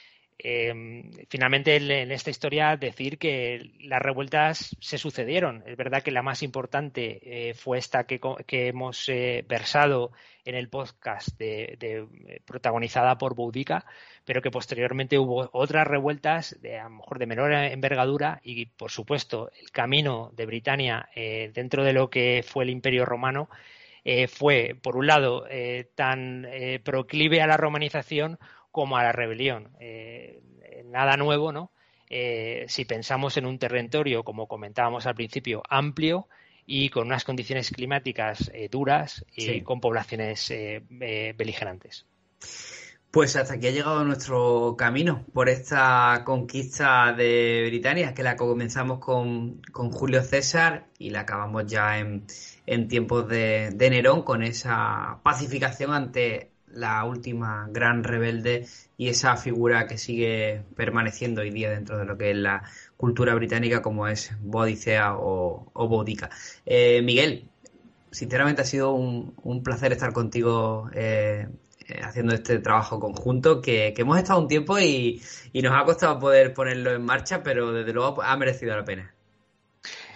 Eh, finalmente en esta historia decir que las revueltas se sucedieron. Es verdad que la más importante eh, fue esta que, que hemos eh, versado en el podcast de, de, protagonizada por Boudica, pero que posteriormente hubo otras revueltas de, a lo mejor de menor envergadura, y por supuesto el camino de Britania eh, dentro de lo que fue el Imperio Romano eh, fue por un lado eh, tan eh, proclive a la romanización como a la rebelión. Eh, nada nuevo, ¿no? Eh, si pensamos en un territorio, como comentábamos al principio, amplio y con unas condiciones climáticas eh, duras y sí, con poblaciones eh, eh, beligerantes. Pues hasta aquí ha llegado nuestro camino por esta conquista de Britania, que la comenzamos con, con Julio César y la acabamos ya en, en tiempos de, de Nerón, con esa pacificación ante la última gran rebelde y esa figura que sigue permaneciendo hoy día dentro de lo que es la cultura británica, como es Boadicea o, o Boudica. Eh, Miguel, sinceramente ha sido un, un placer estar contigo eh, haciendo este trabajo conjunto, que, que hemos estado un tiempo y, y nos ha costado poder ponerlo en marcha, pero desde luego ha merecido la pena.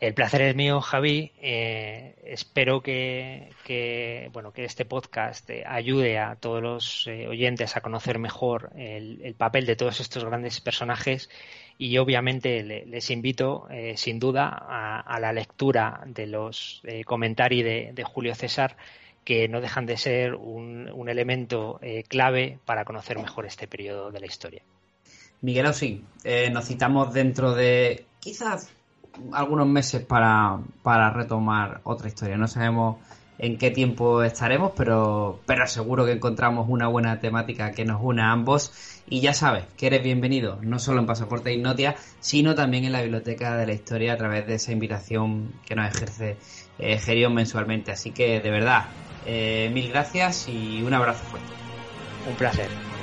El placer es mío, Javi. Eh, espero que, que, bueno, que este podcast eh, ayude a todos los eh, oyentes a conocer mejor el, el papel de todos estos grandes personajes y obviamente le, les invito, eh, sin duda, a, a la lectura de los eh, comentarios de, de Julio César, que no dejan de ser un, un elemento eh, clave para conocer mejor este periodo de la historia. Miguel Ausín, eh, nos citamos dentro de quizás algunos meses para, para retomar otra historia. No sabemos en qué tiempo estaremos, pero, pero seguro que encontramos una buena temática que nos una a ambos. Y ya sabes que eres bienvenido, no solo en Pasaporte Ignotia, sino también en la Biblioteca de la Historia a través de esa invitación que nos ejerce eh, Gerión mensualmente. Así que, de verdad, eh, mil gracias y un abrazo fuerte. Un placer.